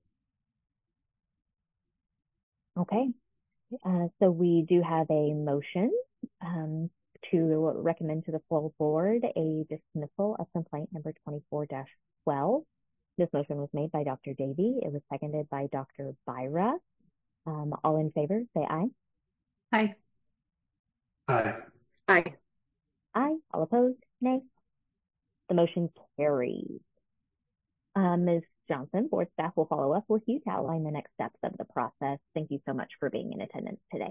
Okay. So we do have a motion to recommend to the full board a dismissal of complaint number 24-12. This motion was made by Dr. Davey. It was seconded by Dr. Byra. All in favor, say aye. Aye. Aye. Aye. Aye. All opposed, nay. The motion carries. Ms. Johnson, board staff will follow up with you to outline the next steps of the process. Thank you so much for being in attendance today.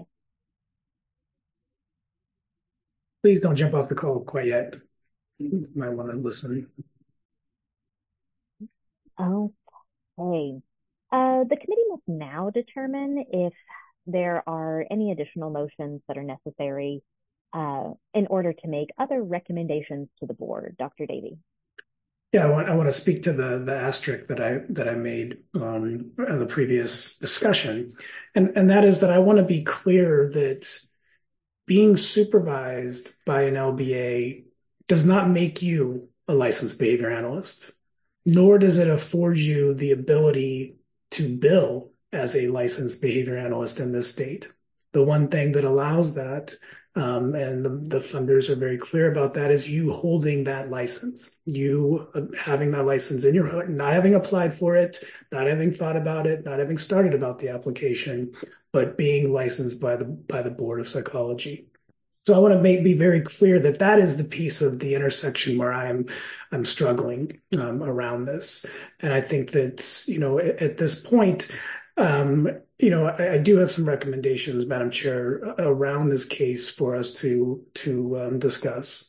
Please don't jump off the call quite yet. You might want to listen. Okay. The committee must now determine if there are any additional motions that are necessary in order to make other recommendations to the board. Dr. Davey. Yeah, I want to speak to the asterisk that I made on the previous discussion, and that is that I want to be clear that being supervised by an LBA does not make you a licensed behavior analyst, nor does it afford you the ability to bill as a licensed behavior analyst in this state. The one thing that allows that and the funders are very clear about that, is you holding that license, you having that license in your heart, not having applied for it, not having thought about it, not having started about the application, but being licensed by the Board of Psychology. So I want to be very clear that that is the piece of the intersection where I'm struggling around this. And I think that, at this point, I do have some recommendations, Madam Chair, around this case for us to discuss.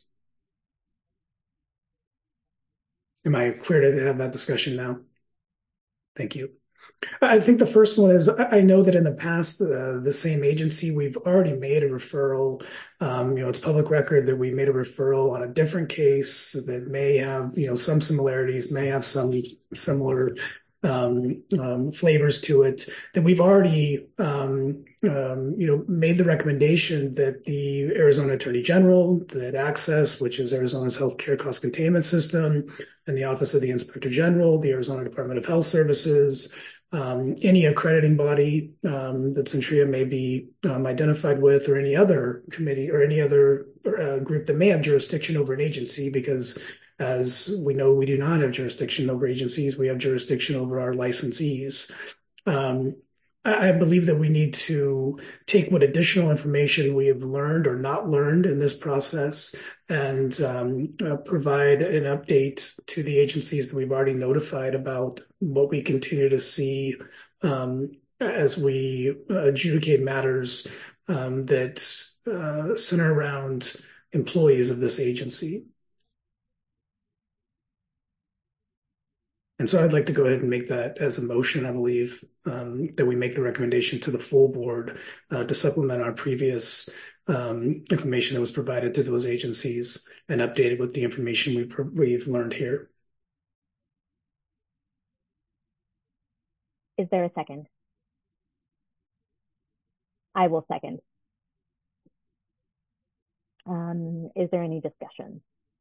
Am I clear to have that discussion now? Thank you. I think the first one is, I know that in the past, the same agency, we've already made a referral. It's public record that we made a referral on a different case that may have, some similarities, may have some similar flavors to it, that we've already, made the recommendation that the Arizona Attorney General, that AHCSS, which is Arizona's Healthcare Cost Containment System, and the Office of the Inspector General, the Arizona Department of Health Services, any accrediting body that Centria may be identified with, or any other committee or any other group that may have jurisdiction over an agency, because as we know, we do not have jurisdiction over agencies. We have jurisdiction over our licensees. I believe that we need to take what additional information we have learned or not learned in this process and provide an update to the agencies that we've already notified about what we continue to see as we adjudicate matters that center around employees of this agency. And so I'd like to go ahead and make that as a motion, I believe, that we make the recommendation to the full board to supplement our previous information that was provided to those agencies and updated with the information we've learned here. Is there a second? I will second. Is there any discussion?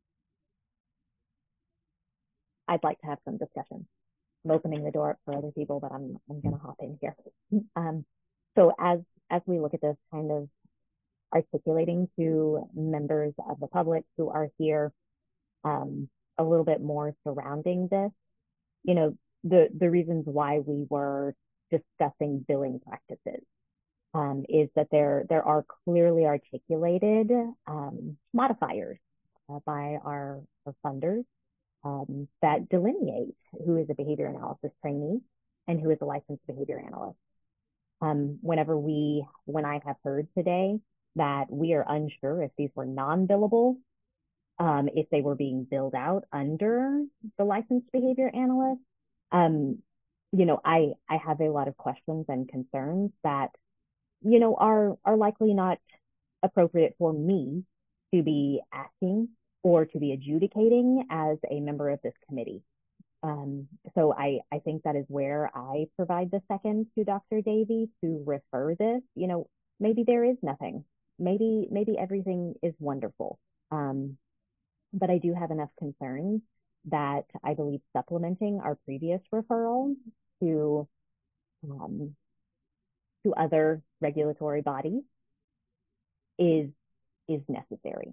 I'd like to have some discussion. I'm opening the door up for other people, but I'm going to hop in here. So as we look at this, kind of articulating to members of the public who are here a little bit more surrounding this, the reasons why we were discussing billing practices is that there are clearly articulated modifiers by our funders that delineate who is a behavior analysis trainee and who is a licensed behavior analyst. When I have heard today that we are unsure if these were non-billable, if they were being billed out under the licensed behavior analyst, I have a lot of questions and concerns that, are likely not appropriate for me to be asking or to be adjudicating as a member of this committee. So I think that is where I provide the second to Dr. Davey to refer this. Maybe there is nothing. Maybe everything is wonderful. But I do have enough concerns that I believe supplementing our previous referral to other regulatory bodies is necessary.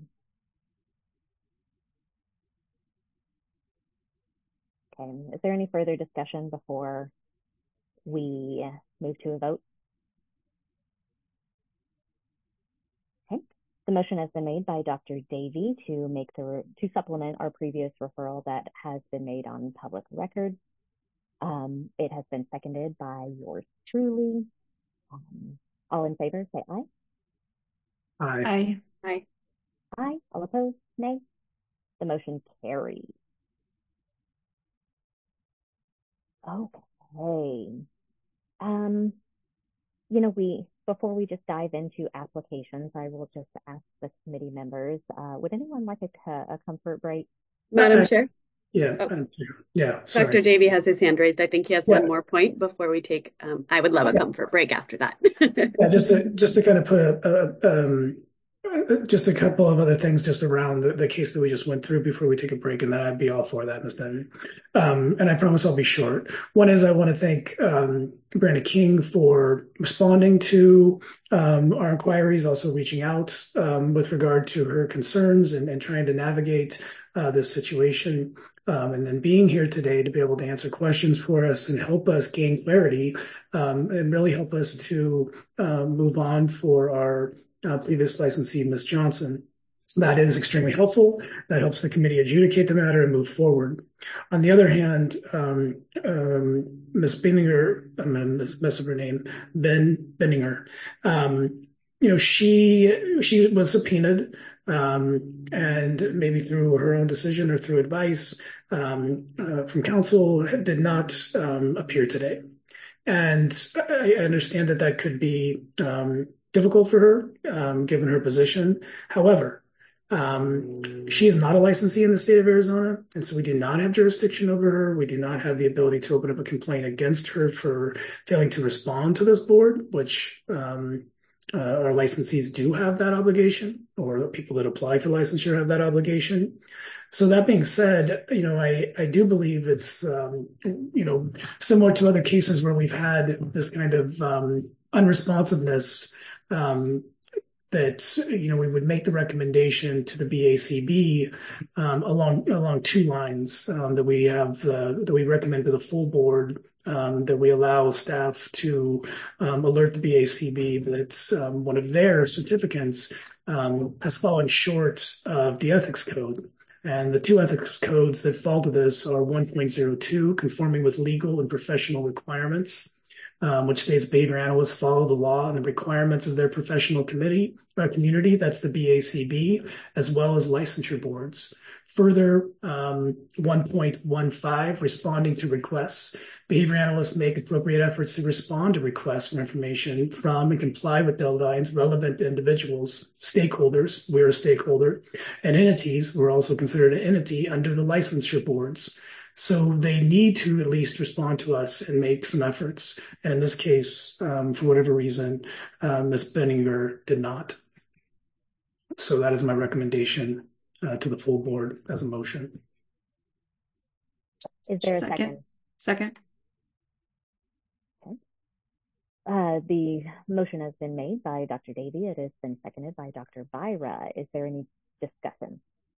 Okay, is there any further discussion before we move to a vote? Okay, the motion has been made by Dr. Davey to supplement our previous referral that has been made on public record. It has been seconded by yours truly. All in favor, say aye. Aye. Aye. Aye. Aye. All opposed, nay. The motion carries. Okay. Before we just dive into applications, I will just ask the committee members, would anyone like a comfort break? Madam Chair? Yeah. Oh. Yeah. Sorry. Dr. Davey has his hand raised. I think he has one more point before we take, I would love a comfort break after that. Yeah, just to kind of put Just a couple of other things just around the case that we just went through before we take a break, and then I'd be all for that, Ms. Denny. And I promise I'll be short. One is I want to thank Brenda King for responding to our inquiries, also reaching out with regard to her concerns and trying to navigate this situation. And then being here today to be able to answer questions for us and help us gain clarity and really help us to move on for our previous licensee, Ms. Johnson. That is extremely helpful. That helps the committee adjudicate the matter and move forward. On the other hand, Ms. Benninger, I'm going to mess up her name, Benninger, she was subpoenaed, and maybe through her own decision or through advice from counsel, did not appear today. And I understand that could be difficult for her, given her position. However, she is not a licensee in the state of Arizona, and so we do not have jurisdiction over her. We do not have the ability to open up a complaint against her for failing to respond to this board, which our licensees do have that obligation, or people that apply for licensure have that obligation. So that being said, I do believe it's, similar to other cases where we've had this kind of unresponsiveness, that we would make the recommendation to the BACB along two lines, that we recommend to the full board, that we allow staff to alert the BACB that one of their certificates has fallen short of the ethics code. And the two ethics codes that fall to this are 1.02, conforming with legal and professional requirements, which states behavior analysts follow the law and the requirements of their professional community, that's the BACB, as well as licensure boards. Further, 1.15, responding to requests. Behavior analysts make appropriate efforts to respond to requests for information from and comply with deadlines relevant to individuals, stakeholders, we're a stakeholder, and entities, we're also considered an entity under the licensure boards. So they need to at least respond to us and make some efforts. And in this case, for whatever reason, Ms. Benninger did not. So that is my recommendation to the full board as a motion. Is there a second? Second. Okay. The motion has been made by Dr. Davey. It has been seconded by Dr. Byra. Is there any discussion?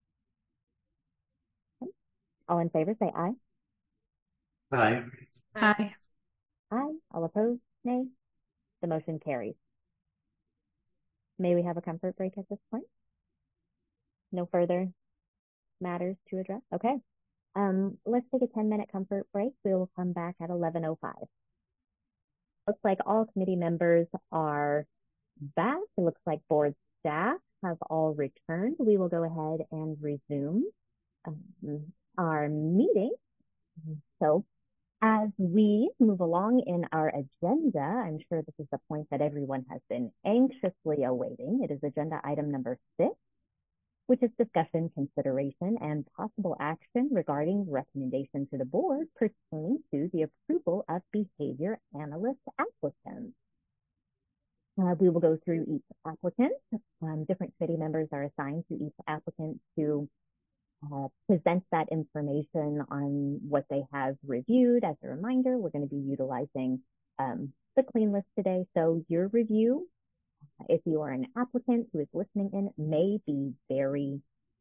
Okay. All in favor, say aye. Aye. Aye. Aye. All opposed, nay. The motion carries. May we have a comfort break at this point? No further matters to address? Okay. Let's take a 10-minute comfort break. We will come back at 11:05. Looks like all committee members are back. It looks like board staff have all returned. We will go ahead and resume our meeting. So as we move along in our agenda, I'm sure this is the point that everyone has been anxiously awaiting. It is agenda item number 6, which is discussion, consideration, and possible action regarding recommendation to the board pertaining to the approval of behavior analyst applicants. We will go through each applicant. Different committee members are assigned to each applicant to present that information on what they have reviewed. As a reminder, we're going to be utilizing the clean list today. So your review, if you are an applicant who is listening in, may be very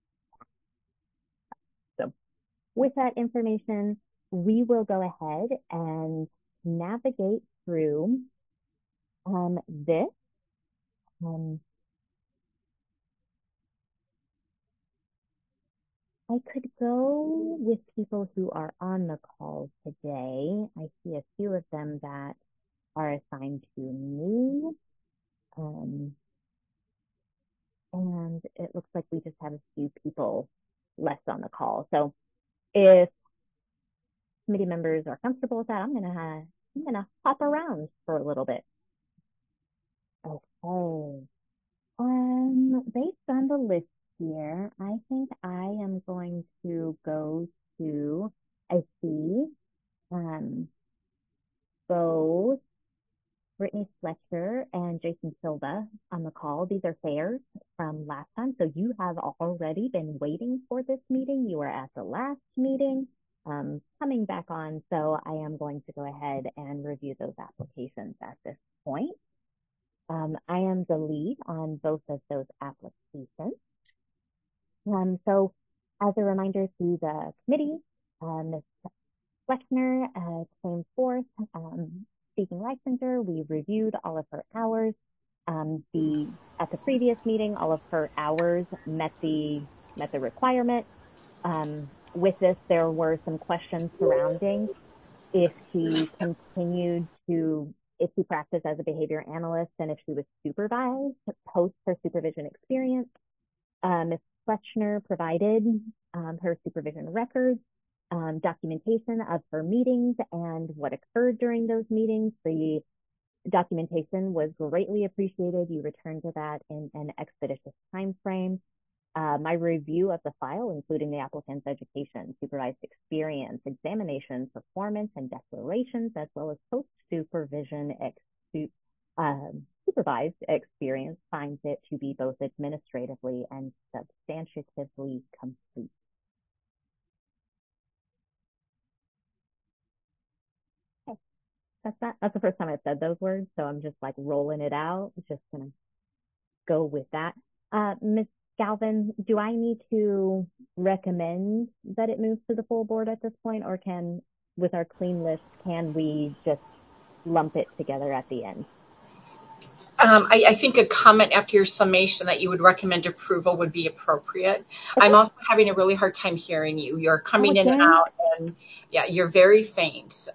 so. With that information, we will go ahead and navigate through this. I could go with people who are on the call today. I see a few of them that are assigned to me. And it looks like we just have a few people left on the call. So if committee members are comfortable with that, I'm gonna hop around for a little bit. Okay. Based on the list here, I think I am going to go to, I see, both Brittany Fletcher and Jason Silva on the call. These are fairs from last time. So you have already been waiting for this meeting. You were at the last meeting, coming back on. So I am going to go ahead and review those applications at this point. I am the lead on both of those applications. So as a reminder to the committee, Ms. Flexner came forth seeking licensure. We reviewed all of her hours. At the previous meeting, all of her hours met the requirement. With this, there were some questions surrounding if she practiced as a behavior analyst and if she was supervised post her supervision experience. Ms. Flexner provided her supervision records, documentation of her meetings and what occurred during those meetings. The documentation was greatly appreciated. You returned to that in an expeditious time frame. My review of the file, including the applicant's education, supervised experience, examination, performance, and declarations, as well as post-supervision supervised experience, finds it to be both administratively and substantively complete. Okay. That's the first time I've said those words, so I'm just like rolling it out. Just gonna go with that. Ms. Galvin, do I need to recommend that it moves to the full board at this point, or with our clean list, can we just lump it together at the end? I think a comment after your summation that you would recommend approval would be appropriate. Okay. I'm also having a really hard time hearing you. You're coming in and out, and yeah, you're very faint. So.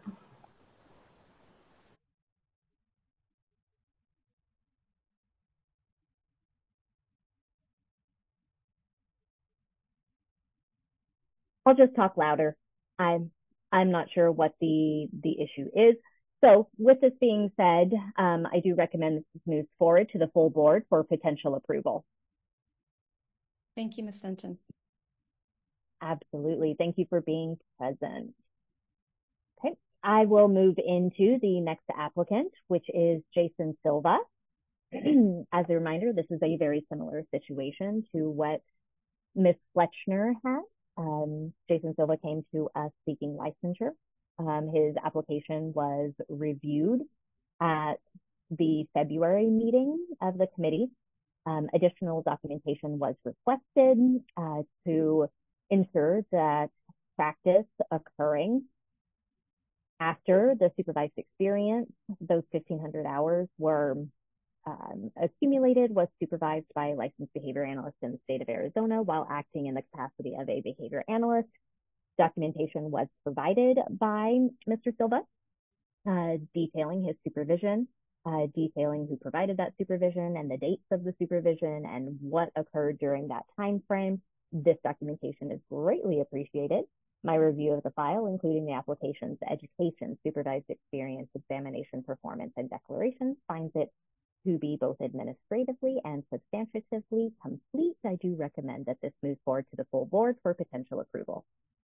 I'll just talk louder. I'm not sure what the issue is. So with this being said, I do recommend this moves forward to the full board for potential approval. Thank you, Ms. Denton. Absolutely. Thank you for being present. Okay, I will move into the next applicant, which is Jason Silva. As a reminder, this is a very similar situation to what Ms. Flexner had. Jason Silva came to us seeking licensure. His application was reviewed at the February meeting of the committee. Additional documentation was requested to ensure that practice occurring after the supervised experience, those 1,500 hours were accumulated, was supervised by a licensed behavior analyst in the state of Arizona while acting in the capacity of a behavior analyst. Documentation was provided by Mr. Silva, detailing his supervision, detailing who provided that supervision and the dates of the supervision and what occurred during that time frame. This documentation is greatly appreciated. My review of the file, including the application's education, supervised experience, examination, performance, and declarations, finds it to be both administratively and substantively complete. I do recommend that this moves forward to the full board for potential approval.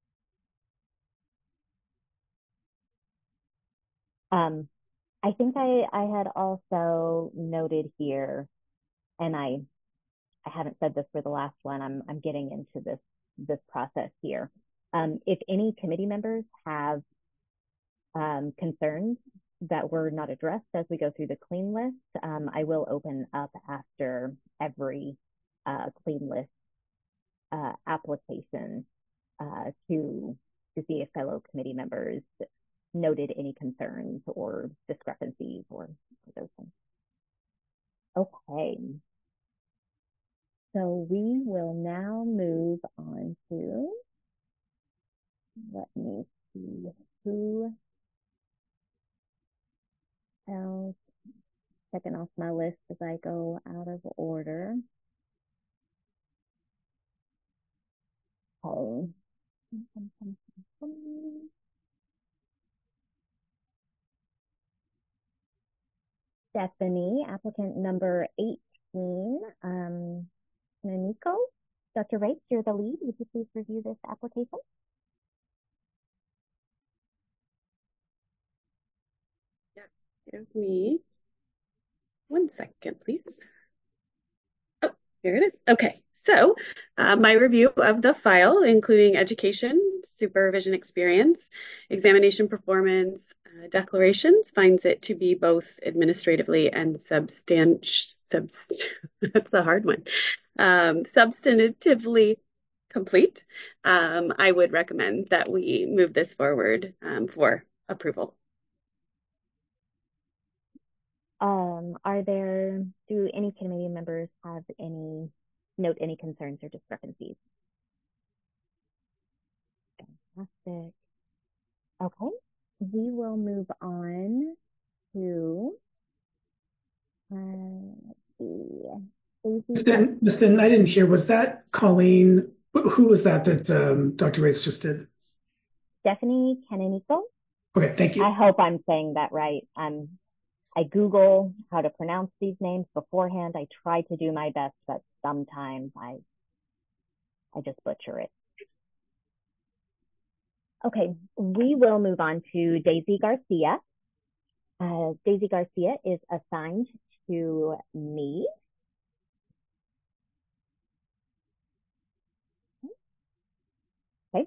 I think I had also noted here, and I haven't said this for the last one, I'm getting into this process here. If any committee members have concerns that were not addressed as we go through the clean list, I will open up after every clean list application to see if fellow committee members noted any concerns or discrepancies or those things. Okay. So we will now move on to, let me see who else, checking off my list as I go out of order. Okay. Stephanie, applicant number 18, Naniko. Dr. Race, you're the lead. Would you please review this application? Yes, here's me. 1 second, please. Oh, here it is. Okay, so my review of the file, including education, supervision experience, examination performance, declarations, finds it to be both administratively and that's a hard one, substantively complete. I would recommend that we move this forward for approval. Do any committee members have note any concerns or discrepancies? Fantastic. Okay, we will move on to, let's see. Ms. Benton, I didn't hear, was that Colleen? Who was that Dr. Race just did? Stephanie Canonico. Okay, thank you. I hope I'm saying that right. I Google how to pronounce these names beforehand. I try to do my best, but sometimes I just butcher it. Okay, we will move on to Daisy Garcia. Daisy Garcia is assigned to me. Okay.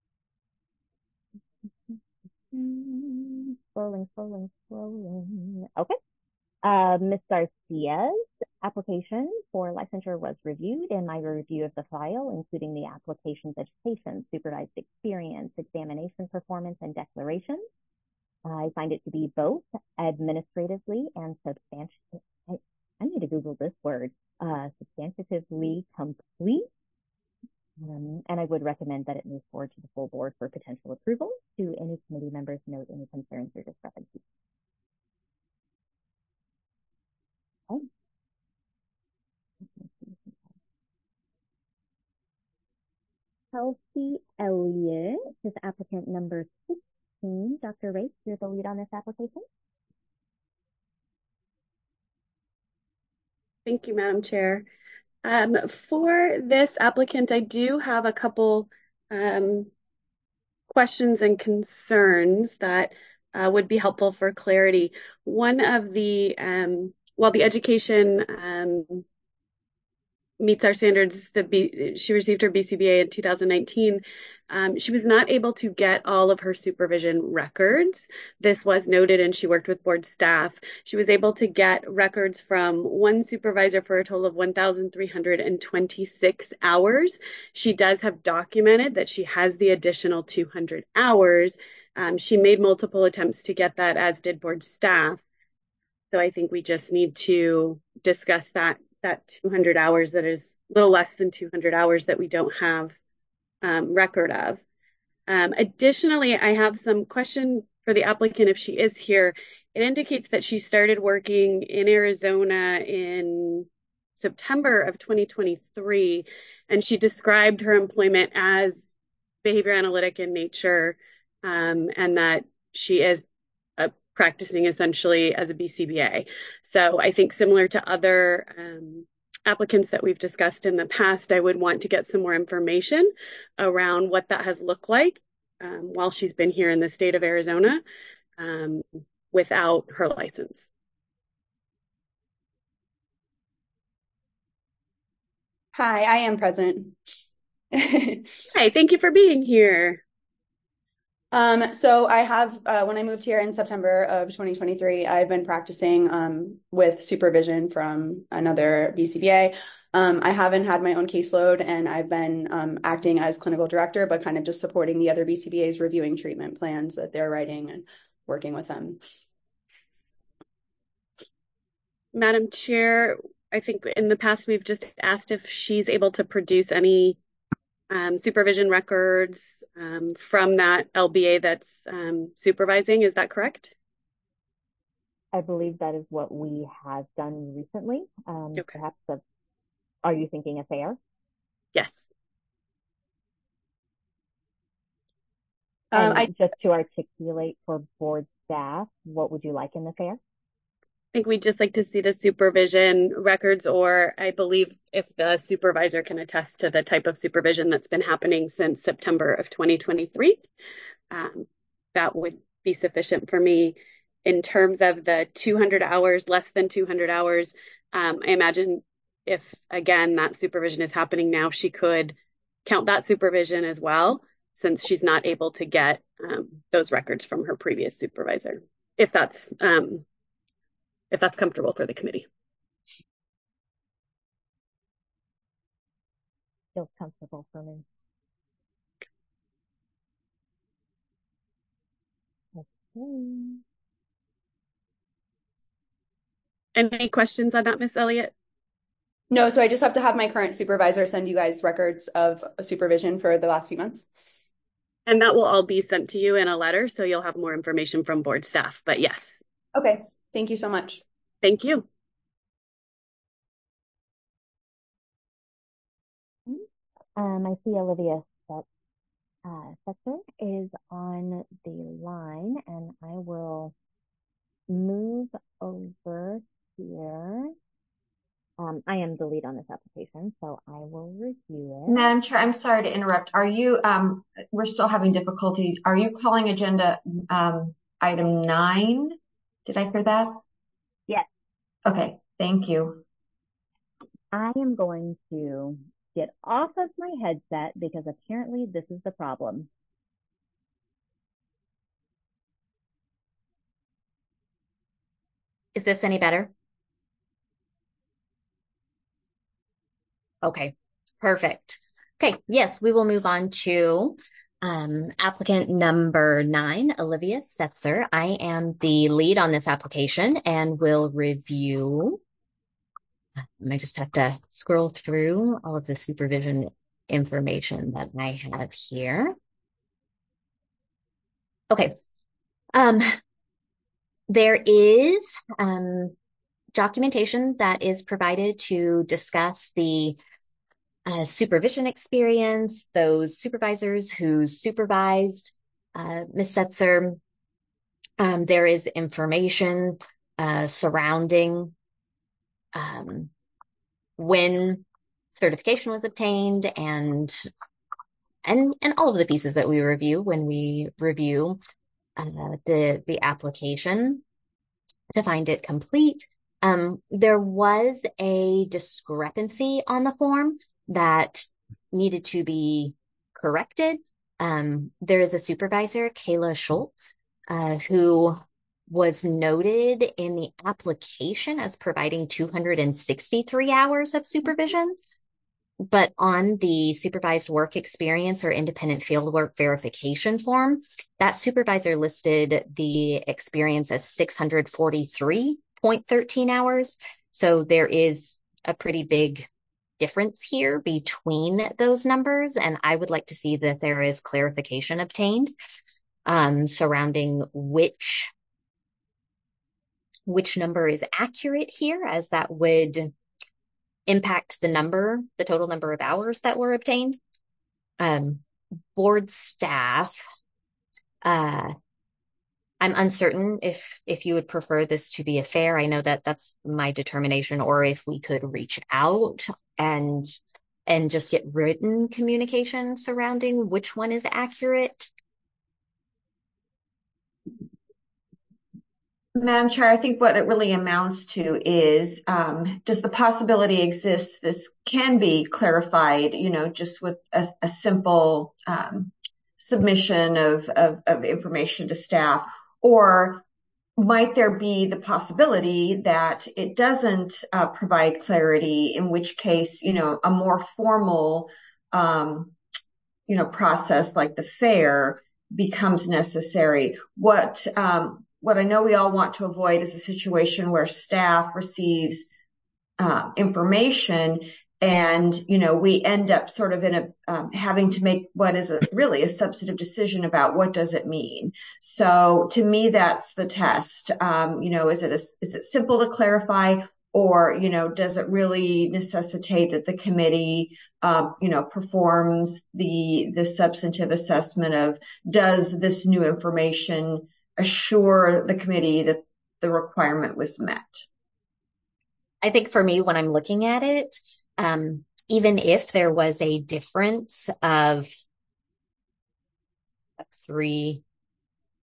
Scrolling. Okay. Ms. Garcia's application for licensure was reviewed, and my review of the file, including the application's education, supervised experience, examination performance, and declarations. I find it to be both administratively and substantially, I need to Google this word, substantively complete. And I would recommend that it move forward to the full board for potential approval. Do any committee members note any concerns or discrepancies? Okay. Kelsey Elliott is applicant number 16. Dr. Race, you're the lead on this application. Thank you, Madam Chair. For this applicant, I do have a couple questions and concerns that would be helpful for clarity. One of the, while the education meets our standards, she received her BCBA in 2019, she was not able to get all of her supervision records. This was noted, and she worked with board staff. She was able to get records from one supervisor for a total of 1,326 hours. She does have documented that she has the additional 200 hours. She made multiple attempts to get that, as did board staff. So I think we just need to discuss that 200 hours, that is a little less than 200 hours that we don't have record of. Additionally, I have some question for the applicant if she is here. It indicates that she started working in Arizona in September of 2023, and she described her employment as behavior analytic in nature, and that she is practicing essentially as a BCBA. So I think similar to other applicants that we've discussed in the past, I would want to get some more information around what that has looked like while she's been here in the state of Arizona without her license. Hi, I am present. Hi, thank you for being here. So I have, when I moved here in September of 2023, I've been practicing with supervision from another BCBA. I haven't had my own caseload, and I've been acting as clinical director, but kind of just supporting the other BCBAs, reviewing treatment plans that they're writing and working with them. Madam Chair, I think in the past we've just asked if she's able to produce any supervision records from that LBA that's supervising. Is that correct? I believe that is what we have done recently. Okay. Perhaps, are you thinking a FAIR? Yes. Just to articulate for board staff, what would you like in the FAIR? I think we'd just like to see the supervision records, or I believe if the supervisor can attest to the type of supervision that's been happening since September of 2023, that would be sufficient for me. in terms of the 200 hours, less than 200 hours, I imagine if, again, that supervision is happening now, she could count that supervision as well, since she's not able to get those records from her previous supervisor, if that's comfortable for the committee. Feels comfortable for me. Okay. Any questions on that, Miss Elliott? No, so I just have to have my current supervisor send you guys records of supervision for the last few months. And that will all be sent to you in a letter, so you'll have more information from board staff, but yes. Okay, thank you so much. Thank you. I see Olivia Setzer is on the line, and I will move over here. I am the lead on this application, so I will review it. Madam Chair, I'm sorry to interrupt. Are you, we're still having difficulty. Are you calling agenda item 9? Did I hear that? Yes. Okay, thank you. I am going to get off of my headset because apparently this is the problem. Is this any better? Okay, perfect. Okay, yes, we will move on to applicant number 9, Olivia Setzer. I am the lead on this application and will review. I just have to scroll through all of the supervision information that I have here. Okay. There is documentation that is provided to discuss the supervision experience, those supervisors who supervised Ms. Setzer. There is information surrounding when certification was obtained and all of the pieces that we review when we review the application to find it complete. There was a discrepancy on the form that needed to be corrected. There is a supervisor, Kayla Schultz, who was noted in the application as providing 263 hours of supervision. But on the supervised work experience or independent fieldwork verification form, that supervisor listed the experience as 643.13 hours. So there is a pretty big difference here between those numbers. And I would like to see that there is clarification obtained surrounding which number is accurate here, as that would impact the total number of hours that were obtained. Board staff, I'm uncertain if you would prefer this to be a fair. I know that that's my determination, or if we could reach out and just get written communication surrounding which one is accurate. Madam Chair, I think what it really amounts to is, does the possibility exist this can be clarified, just with a simple submission of information to staff, or might there be the possibility that it doesn't provide clarity, in which case, a more formal, process like the FAIR becomes necessary? What I know we all want to avoid is a situation where staff receives information and, we end up sort of in having to make what is really a substantive decision about what does it mean. So to me, that's the test. Is it simple to clarify, or, does it really necessitate that the committee, performs the substantive assessment of, does this new information assure the committee that the requirement was met? I think for me, when I'm looking at it, even if there was a difference of 3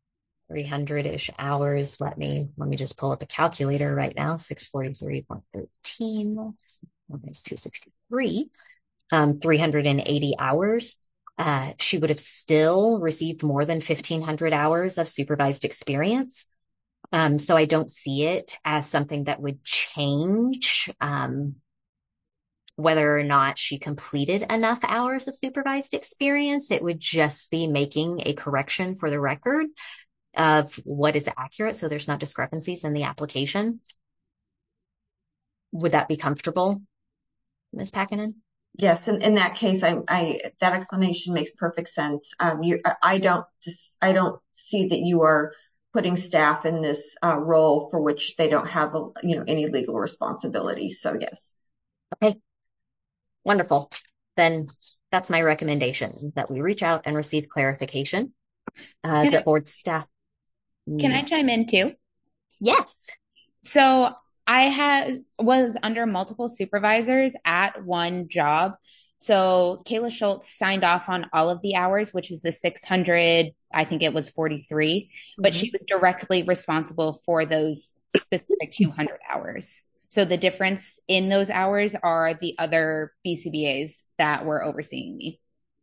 300-ish hours. Let me just pull up a calculator right now. 643.13 minus 263. 380 hours. She would have still received more than 1,500 hours of supervised experience. So I don't see it as something that would change whether or not she completed enough hours of supervised experience. It would just be making a correction for the record of what is accurate, so there's not discrepancies in the application. Would that be comfortable, Ms. Packinen? Yes, in that case, that explanation makes perfect sense. I don't see that you are putting staff in this role for which they don't have any legal responsibility. So yes. Okay, wonderful. Then that's my recommendation, is that we reach out and receive clarification. The board staff. Can I chime in too? Yes. So I was under multiple supervisors at one job. So Kayla Schultz signed off on all of the hours, which is the 600, I think it was 43, but she was directly responsible for those specific 200 hours. So the difference in those hours are the other BCBAs that were overseeing me.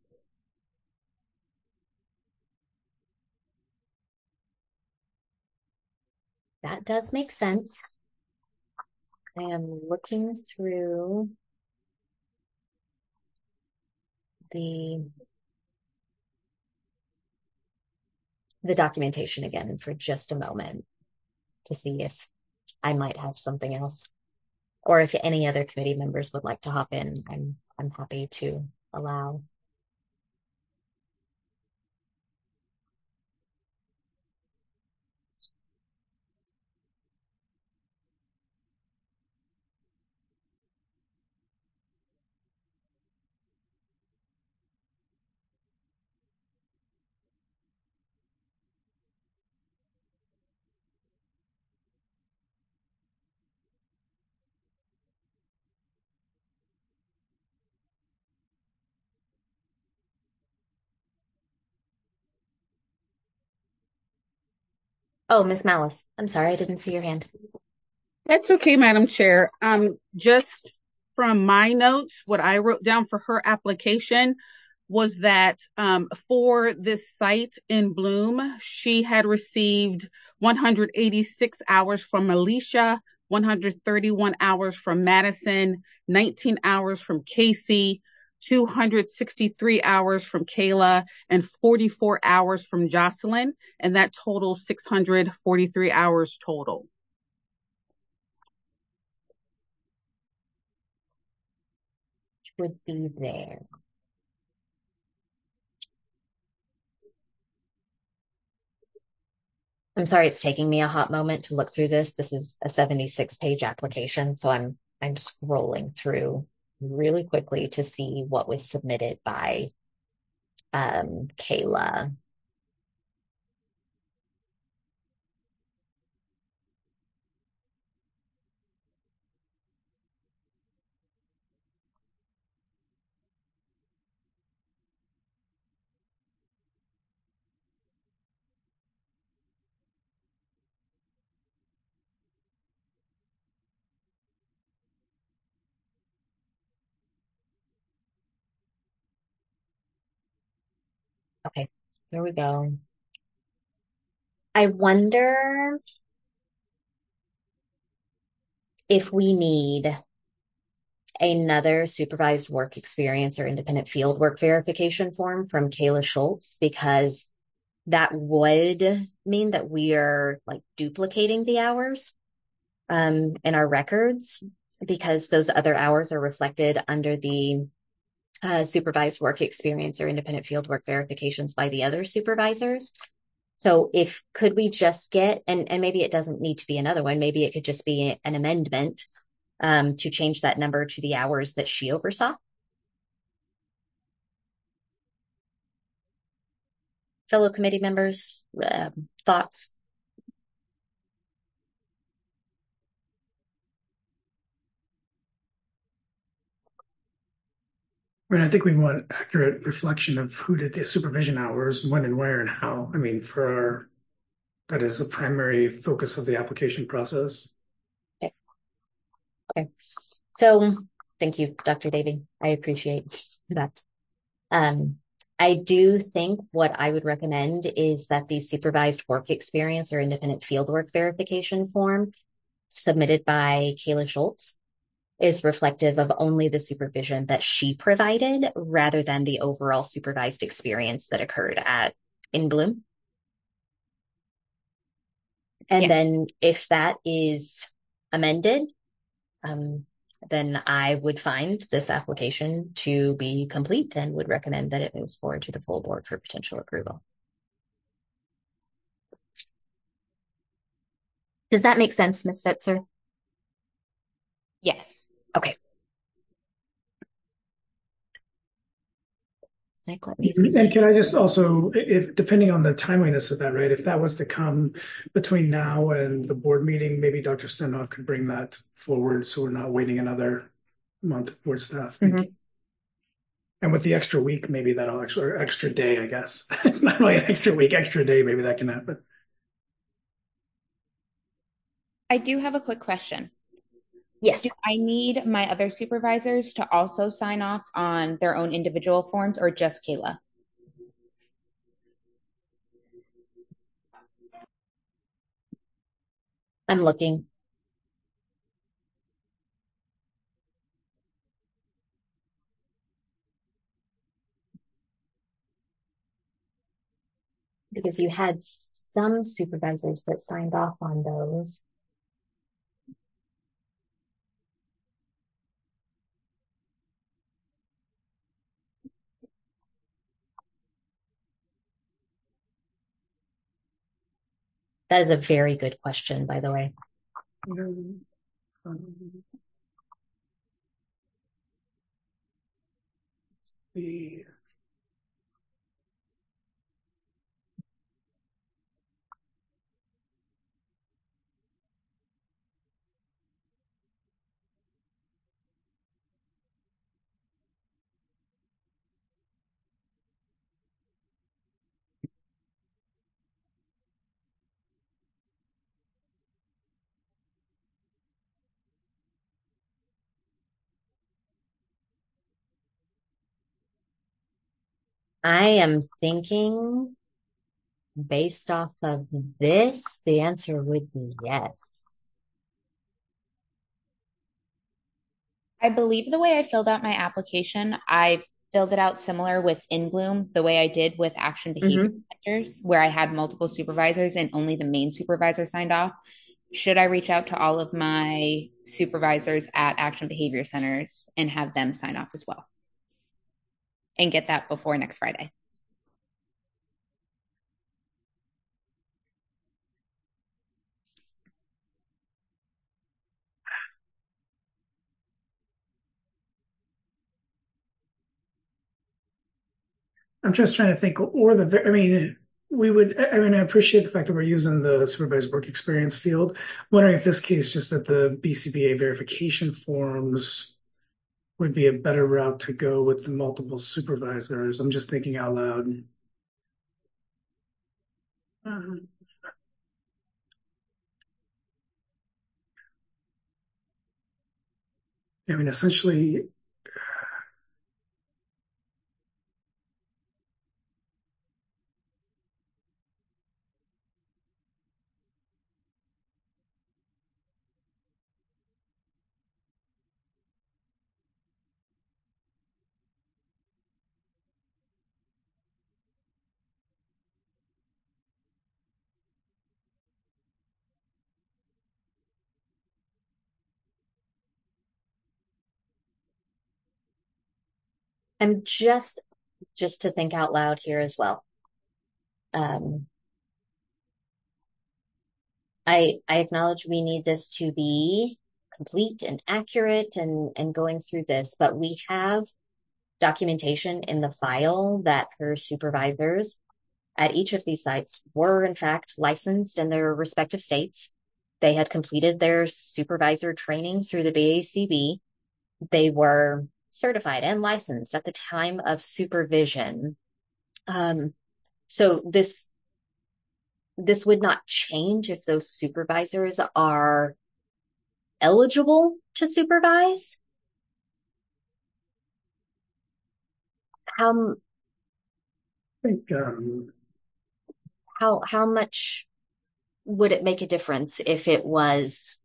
That does make sense. I am looking through the documentation again for just a moment to see if I might have something else, or if any other committee members would like to hop in. I'm happy to allow. Oh, Ms. Malice, I'm sorry, I didn't see your hand. That's okay, Madam Chair. Just from my notes, what I wrote down for her application was that for this site in Bloom, she had received 186 hours from Alicia, 131 hours from Madison, 19 hours from Casey, 263 hours from Kayla, and 44 hours from Jocelyn, and that totals 643 hours total. Would be there. I'm sorry, it's taking me a hot moment to look through this. This is a 76-page application, so I'm scrolling through really quickly to see what was submitted by Kayla. Okay, here we go. I wonder if we need another supervised work experience or independent field work verification form from Kayla Schultz, because that would mean that we are like duplicating the hours in our records, because those other hours are reflected under the supervised work experience or independent field work verifications by the other supervisors. So could we just get, and maybe it doesn't need to be another one, maybe it could just be an amendment to change that number to the hours that she oversaw. Fellow committee members, thoughts? I mean, I think we want accurate reflection of who did the supervision hours, when and where and how. I mean, for that is the primary focus of the application process. Okay. So thank you, Dr. Davey. I appreciate that. I do think what I would recommend is that the supervised work experience or independent fieldwork verification form submitted by Kayla Schultz is reflective of only the supervision that she provided rather than the overall supervised experience that occurred in Bloom. And then if that is amended, then I would find this application to be complete and would recommend that it moves forward to the full board for potential approval. Does that make sense, Ms. Setzer? Yes. Okay. Let me see. And can I just also, if depending on the timeliness of that, right, if that was to come between now and the board meeting, maybe Dr. Stenhoff could bring that forward so we're not waiting another month for staff. And with the extra week, maybe that'll actually, extra day, I guess. It's not really an extra week, extra day, maybe that can happen. I do have a quick question. Yes. Do I need my other supervisors to also sign off on their own individual forms or just Kayla? I'm looking. Because you had some supervisors that signed off on those. That is a very good question, by the way. I am thinking based off of this, the answer would be yes. I believe the way I filled out my application, I filled it out similar with InBloom, the way I did with Action Behavior Centers, where I had multiple supervisors and only the main supervisor signed off. Should I reach out to all of my supervisors at Action Behavior Centers and have them sign off as well? And get that before next Friday. I'm just trying to think, I appreciate the fact that we're using the supervised work experience field. I'm wondering if this case, just that the BCBA verification forms would be a better route to go with the multiple supervisors. I'm just thinking out loud. Essentially, I'm just to think out loud here as well. I acknowledge we need this to be complete and accurate and going through this, but we have documentation in the file that her supervisors at each of these sites were in fact licensed in their respective states. They had completed their supervisor training through the BACB. They were certified and licensed at the time of supervision. So this this would not change if those supervisors are eligible to supervise. How much would it make a difference if it was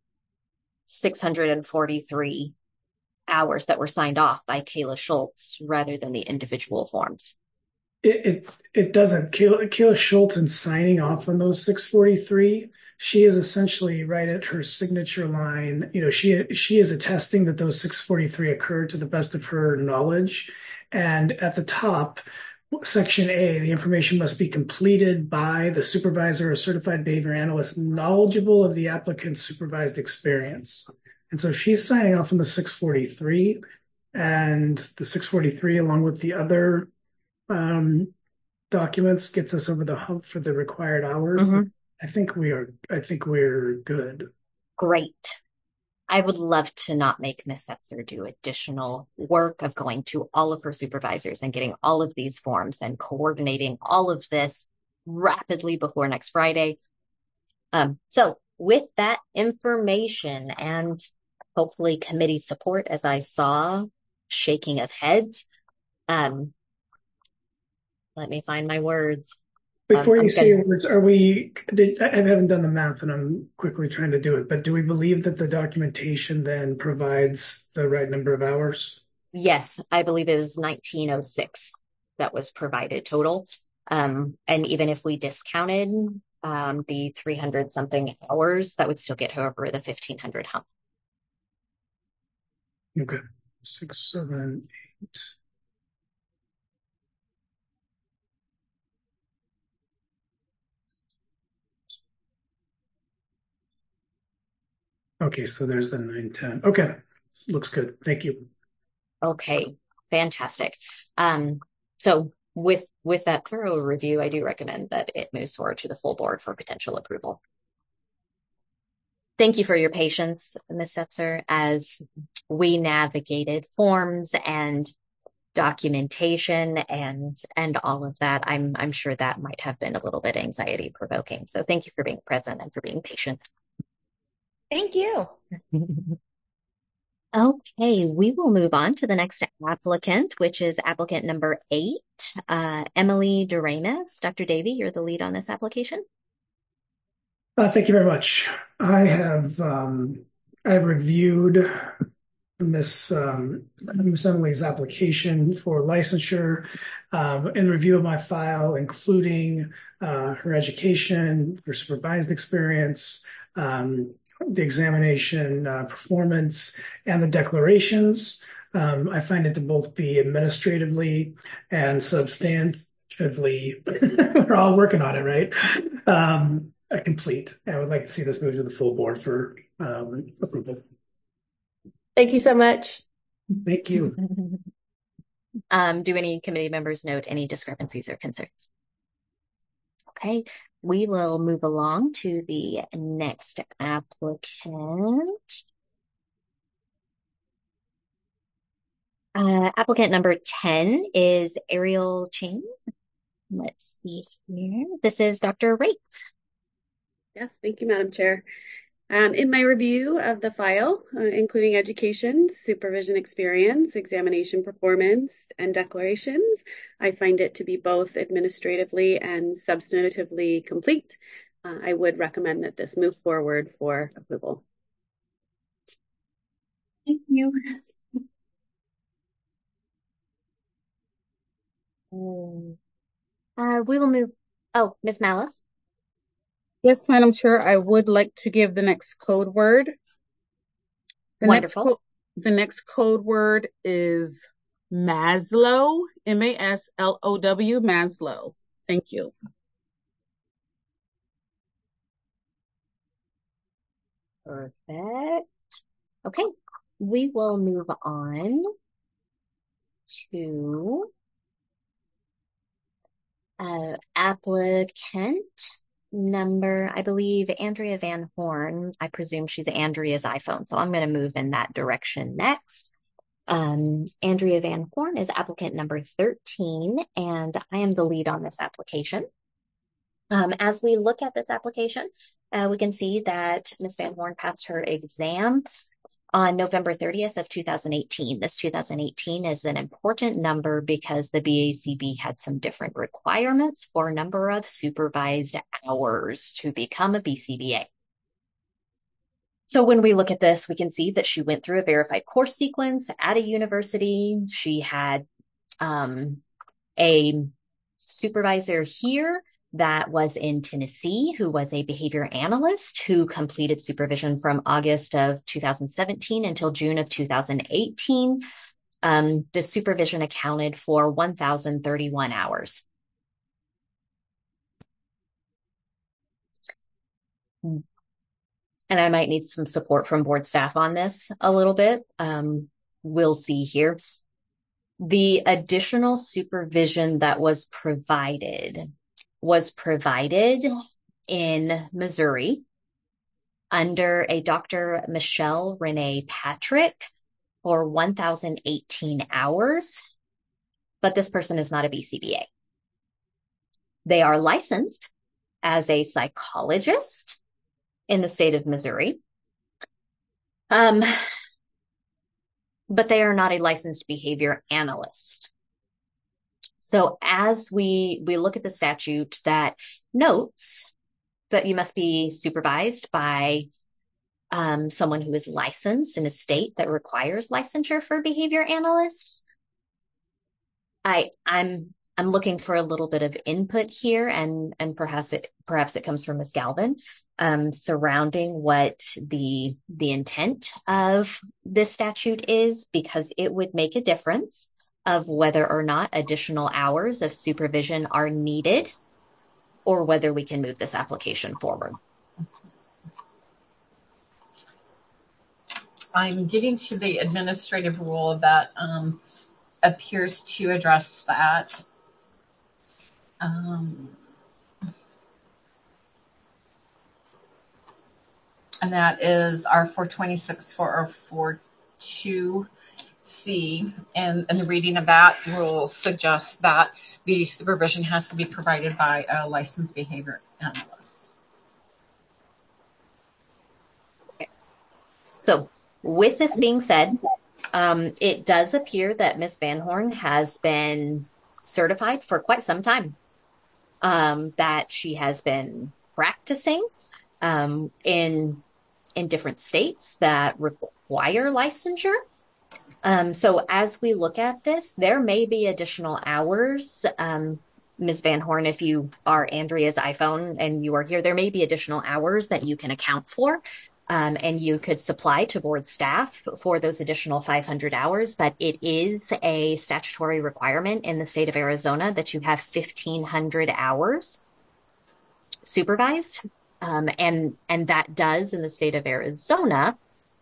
643 hours that were signed off by Kayla Schultz rather than the individual forms? It doesn't. Kayla Schultz, in signing off on those 643, she is essentially right at her signature line. She is attesting that those 643 occurred to the best of her knowledge. And at the top, Section A, the information must be completed by the supervisor or certified behavior analyst knowledgeable of the applicant's supervised experience. And so she's signing off on the 643, and the 643, along with the other documents, gets us over the hump for the required hours. Mm-hmm. I think we're good. Great. I would love to not make Ms. Setzer do additional work of going to all of her supervisors and getting all of these forms and coordinating all of this rapidly before next Friday. So with that information and hopefully committee support, as I saw shaking of heads, let me find my words. Before you say your words, I haven't done the math and I'm quickly trying to do it, but do we believe that the documentation then provides the right number of hours? Yes, I believe it was 1906 that was provided total. And even if we discounted the 300 something hours, that would still get her over the 1,500 hump. Okay, 6, 7, 8. Okay, so there's the 910. Okay, looks good. Thank you. Okay, fantastic. So with that thorough review, I do recommend that it moves forward to the full board for potential approval. Thank you for your patience, Ms. Setzer, as we navigated forms and documentation and all of that. I'm sure that might have been a little bit anxiety provoking. So thank you for being present and for being patient. Thank you. Okay, we will move on to the next applicant, which is applicant number 8, Emily Doremus. Dr. Davey, you're the lead on this application. Thank you very much. I have reviewed Miss Emily's application for licensure in review of my file, including her education, her supervised experience, the examination performance, and the declarations. I find it to both be administratively and substantively, we're all working on it, right? Complete. I would like to see this move to the full board for approval. Thank you so much. Thank you. Do any committee members note any discrepancies or concerns? Okay, we will move along to the next applicant. Applicant number 10 is Ariel Ching. Let's see here. This is Dr. Rates. Yes, thank you, Madam Chair. In my review of the file, including education, supervision experience, examination performance, and declarations, I find it to be both administratively and substantively complete. I would recommend that this move forward for approval. Thank you. We will move. Oh, Ms. Malice. Yes, Madam Chair, I would like to give the next code word. Wonderful. The next code word is Maslow, M-A-S-L-O-W, Maslow. Thank you. Perfect. Okay, we will move on to applicant number, I believe, Andrea Van Horn. I presume she's Andrea's iPhone, so I'm going to move in that direction next. Andrea Van Horn is applicant number 13, and I am the lead on this application. As we look at this application, we can see that Ms. Van Horn passed her exam on November 30th of 2018. This 2018 is an important number because the BACB had some different requirements for number of supervised hours to become a BCBA. So when we look at this, we can see that she went through a verified course sequence at a university. She had a supervisor here that was in Tennessee, who was a behavior analyst who completed supervision from August of 2017 until June of 2018. The supervision accounted for 1,031 hours. And I might need some support from board staff on this a little bit. We'll see here. The additional supervision that was provided in Missouri under a Dr. Michelle Renee Patrick for 1,018 hours, but this person is not a BCBA. They are licensed as a psychologist in the state of Missouri, but they are not a licensed behavior analyst. So as we look at the statute that notes that you must be supervised by someone who is licensed in a state that requires licensure for behavior analysts, I'm looking for a little bit of input here, and perhaps it comes from Ms. Galvin surrounding what the intent of this statute is, because it would make a difference of whether or not additional hours of supervision are needed or whether we can move this application forward. I'm getting to the administrative rule that appears to address that. And that is our 426-442C, and the reading of that rule suggests that the supervision has to be provided by a licensed behavior analyst. Okay. So with this being said, it does appear that Ms. Van Horn has been certified for quite some time, that she has been practicing in different states that require licensure. So as we look at this, there may be additional hours. Ms. Van Horn, if you are Andrea's iPhone and you are here, there may be additional hours that you can account for, and you could supply to board staff for those additional 500 hours. But it is a statutory requirement in the state of Arizona that you have 1,500 hours supervised. And that does, in the state of Arizona,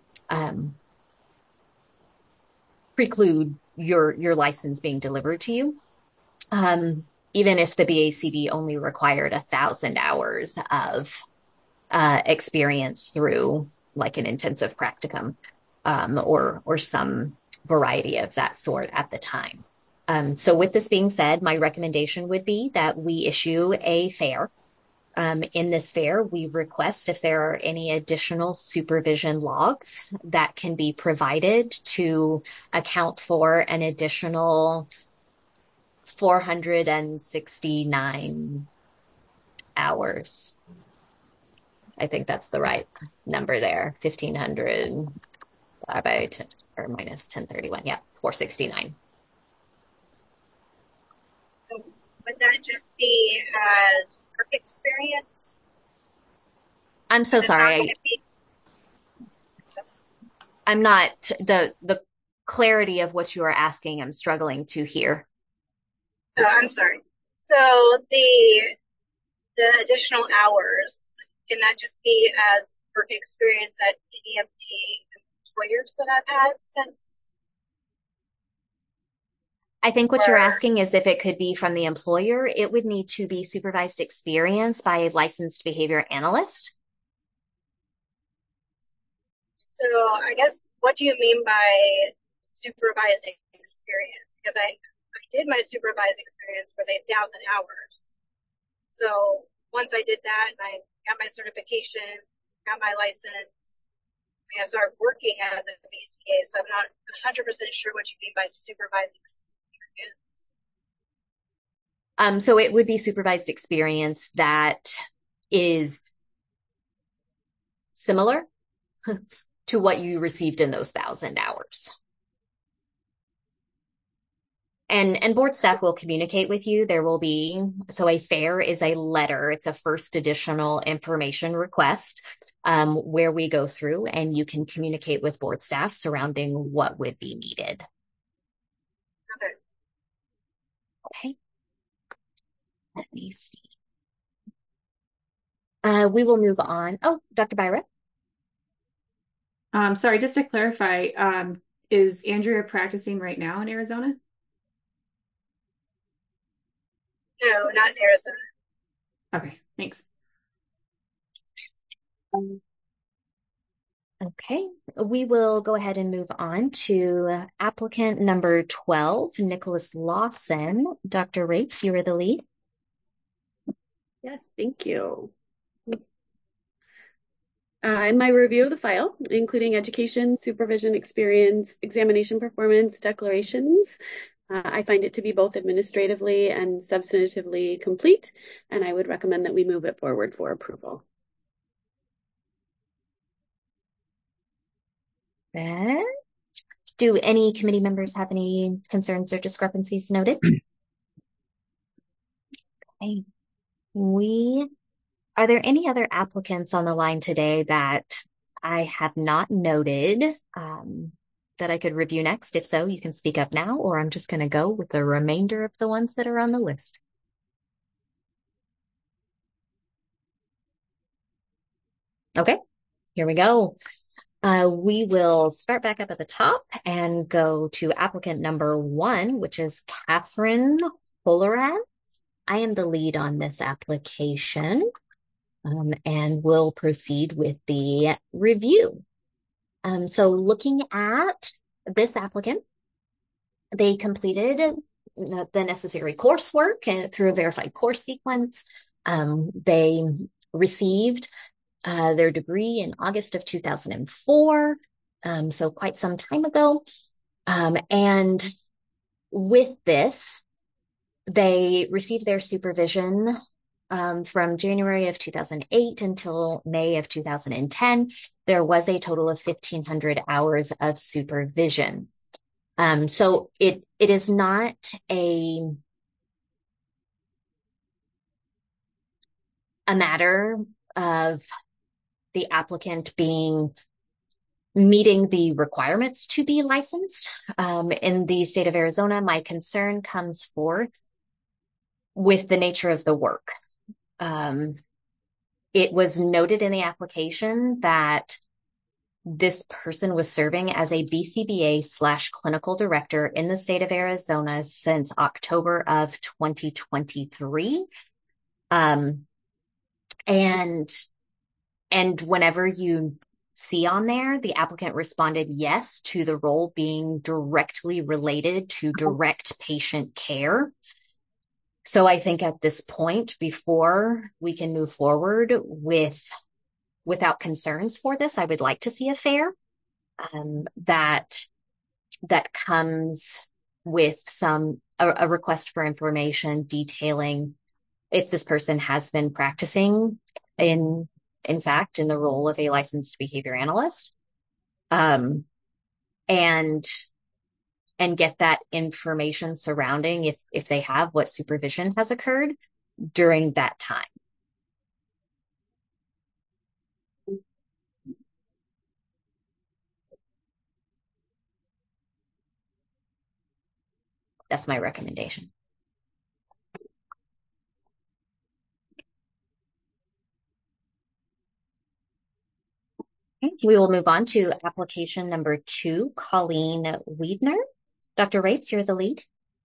preclude your license being delivered to you, even if the BACB only required 1,000 hours of experience through like an intensive practicum or some variety of that sort at the time. So with this being said, my recommendation would be that we issue a FAIR. In this FAIR, we request if there are any additional supervision logs that can be provided to account for an additional 469 hours. I think that's the right number there, 1,500 by 10, or minus 1031. Yeah, 469. Would that just be as work experience? I'm so sorry. I'm not, the clarity of what you are asking, I'm struggling to hear. Oh, I'm sorry. So the additional hours, can that just be as work experience at any of the employers that I've had since? I think what you're asking is if it could be from the employer. It would need to be supervised experience by a licensed behavior analyst. So I guess, what do you mean by supervised experience? Because I did my supervised experience for the 1,000 hours. So once I did that and I got my certification, got my license, I started working as a BCBA, so I'm not 100% sure what you mean by supervised experience. So it would be supervised experience that is similar to what you received in those 1,000 hours. And board staff will communicate with you. There will be, so a FAIR is a letter. It's a first additional information request where we go through and you can communicate with board staff surrounding what would be needed. Okay. Let me see. We will move on. Oh, Dr. Byra. Sorry, just to clarify, is Andrea practicing right now in Arizona? No, not in Arizona. Okay, thanks. Okay, we will go ahead and move on to applicant number 12, Nicholas Lawson. Dr. Rates, you are the lead. Yes, thank you. In my review of the file, including education, supervision, experience, examination performance, declarations, I find it to be both administratively and substantively complete, and I would recommend that we move it forward for approval. Do any committee members have any concerns or discrepancies noted? Okay. Are there any other applicants on the line today that I have not noted that I could review next? If so, you can speak up now, or I'm just going to go with the remainder of the ones that are on the list. Okay, here we go. We will start back up at the top and go to applicant number 1, which is Catherine Fullerad. I am the lead on this application. And we'll proceed with the review. So looking at this applicant, they completed the necessary coursework through a verified course sequence. They received their degree in August of 2004, so quite some time ago. And with this, they received their supervision from January of 2008 until May of 2010. There was a total of 1,500 hours of supervision. So it is not a matter of the applicant meeting the requirements to be licensed. In the state of Arizona, my concern comes forth with the nature of the work. It was noted in the application that this person was serving as a BCBA/clinical director in the state of Arizona since October of 2023. And whenever you see on there, the applicant responded yes to the role being directly related to direct patient care. So I think at this point, before we can move forward without concerns for this, I would like to see a FAIR that comes with a request for information detailing if this person has been practicing in fact in the role of a licensed behavior analyst, and get that information surrounding if they have what supervision has occurred during that time. That's my recommendation. Okay, we will move on to application number 2, Colleen Wiedner. Dr. Rates, you're the lead.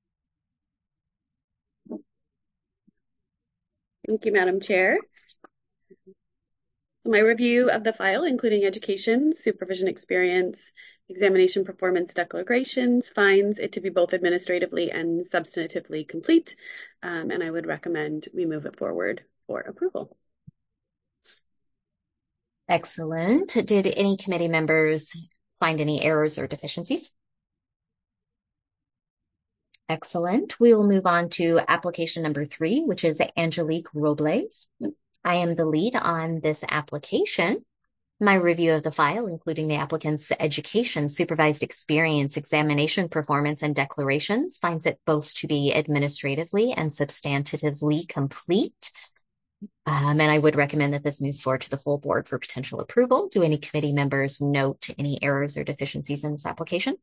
Thank you, Madam Chair. So my review of the file, including education, supervision experience, examination performance declarations, finds it to be both administratively and substantively complete, and I would recommend we move it forward for approval. Excellent. Did any committee members find any errors or deficiencies? Excellent. We will move on to application number 3, which is Angelique Robles. I am the lead on this application. My review of the file, including the applicant's education, supervised experience, examination performance, and declarations, finds it both to be administratively and substantively complete. And I would recommend that this moves forward to the full board for potential approval. Do any committee members note any errors or deficiencies in this application?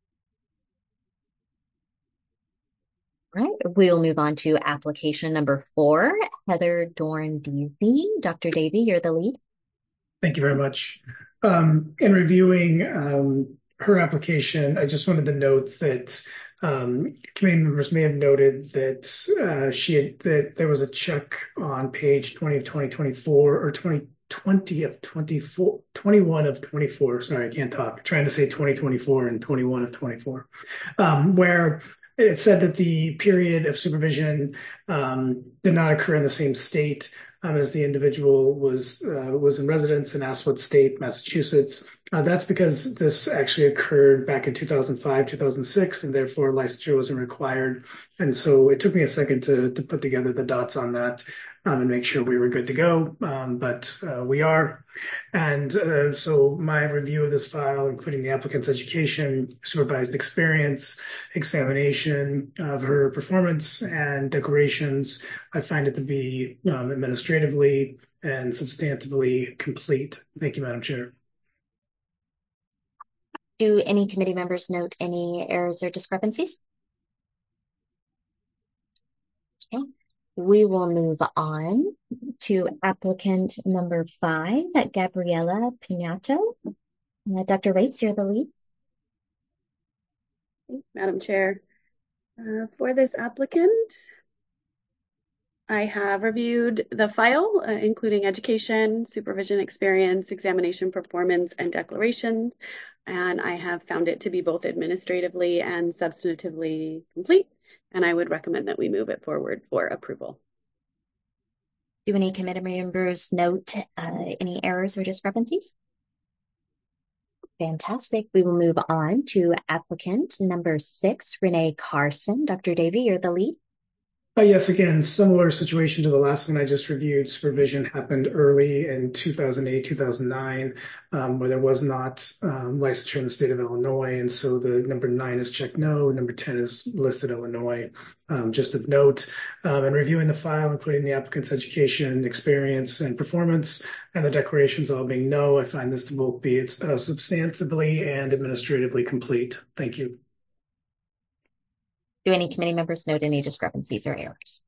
All right, we'll move on to application number 4, Heather Dorn-Deasy. Dr. Davey, you're the lead. Thank you very much. In reviewing her application, I just wanted to note that committee members may have noted that that there was a check on page 20 of 2024 or 2020 of 24, 21 of 24. Sorry, I can't talk. I'm trying to say 2024 and 21 of 24, where it said that the period of supervision did not occur in the same state as the individual was in residence in Aswood State, Massachusetts. That's because this actually occurred back in 2005, 2006, and therefore licensure wasn't required. And so it took me a second to put together the dots on that and make sure we were good to go, but we are. And so my review of this file, including the applicant's education, supervised experience, examination of her performance, and declarations, I find it to be administratively and substantively complete. Thank you, Madam Chair. Do any committee members note any errors or discrepancies? Okay. We will move on to applicant number 5, Gabriela Pinato. Dr. Rates, you're the lead. Madam Chair, for this applicant, I have reviewed the file, including education, supervision experience, examination performance, and declaration, and I have found it to be both administratively and substantively complete, and I would recommend that we move it forward for approval. Do any committee members note any errors or discrepancies? Fantastic. We will move on to applicant number 6, Renee Carson. Dr. Davey, you're the lead. Yes, again, similar situation to the last one I just reviewed. Supervision happened early in 2008, 2009, where there was not licensure in the state of Illinois. And so the number 9 is checked no, number 10 is listed Illinois. Just of note, and reviewing the file, including the applicant's education, experience, and performance, and the declarations all being no, I find this to both be substantively and administratively complete. Thank you. Do any committee members note any discrepancies or errors?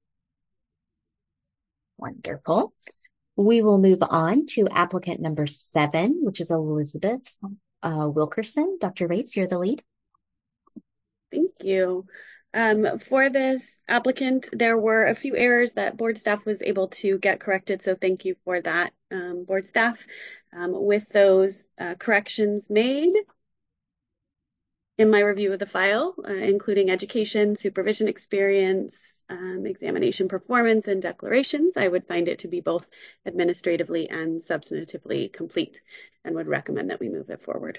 Wonderful. We will move on to applicant number 7, which is Elizabeth Wilkerson. Dr. Rates, you're the lead. Thank you. For this applicant, there were a few errors that board staff was able to get corrected, so thank you for that, board staff. With those corrections made, in my review of the file, including education, supervision experience, examination performance, and declarations, I would find it to be both administratively and substantively complete and would recommend that we move it forward.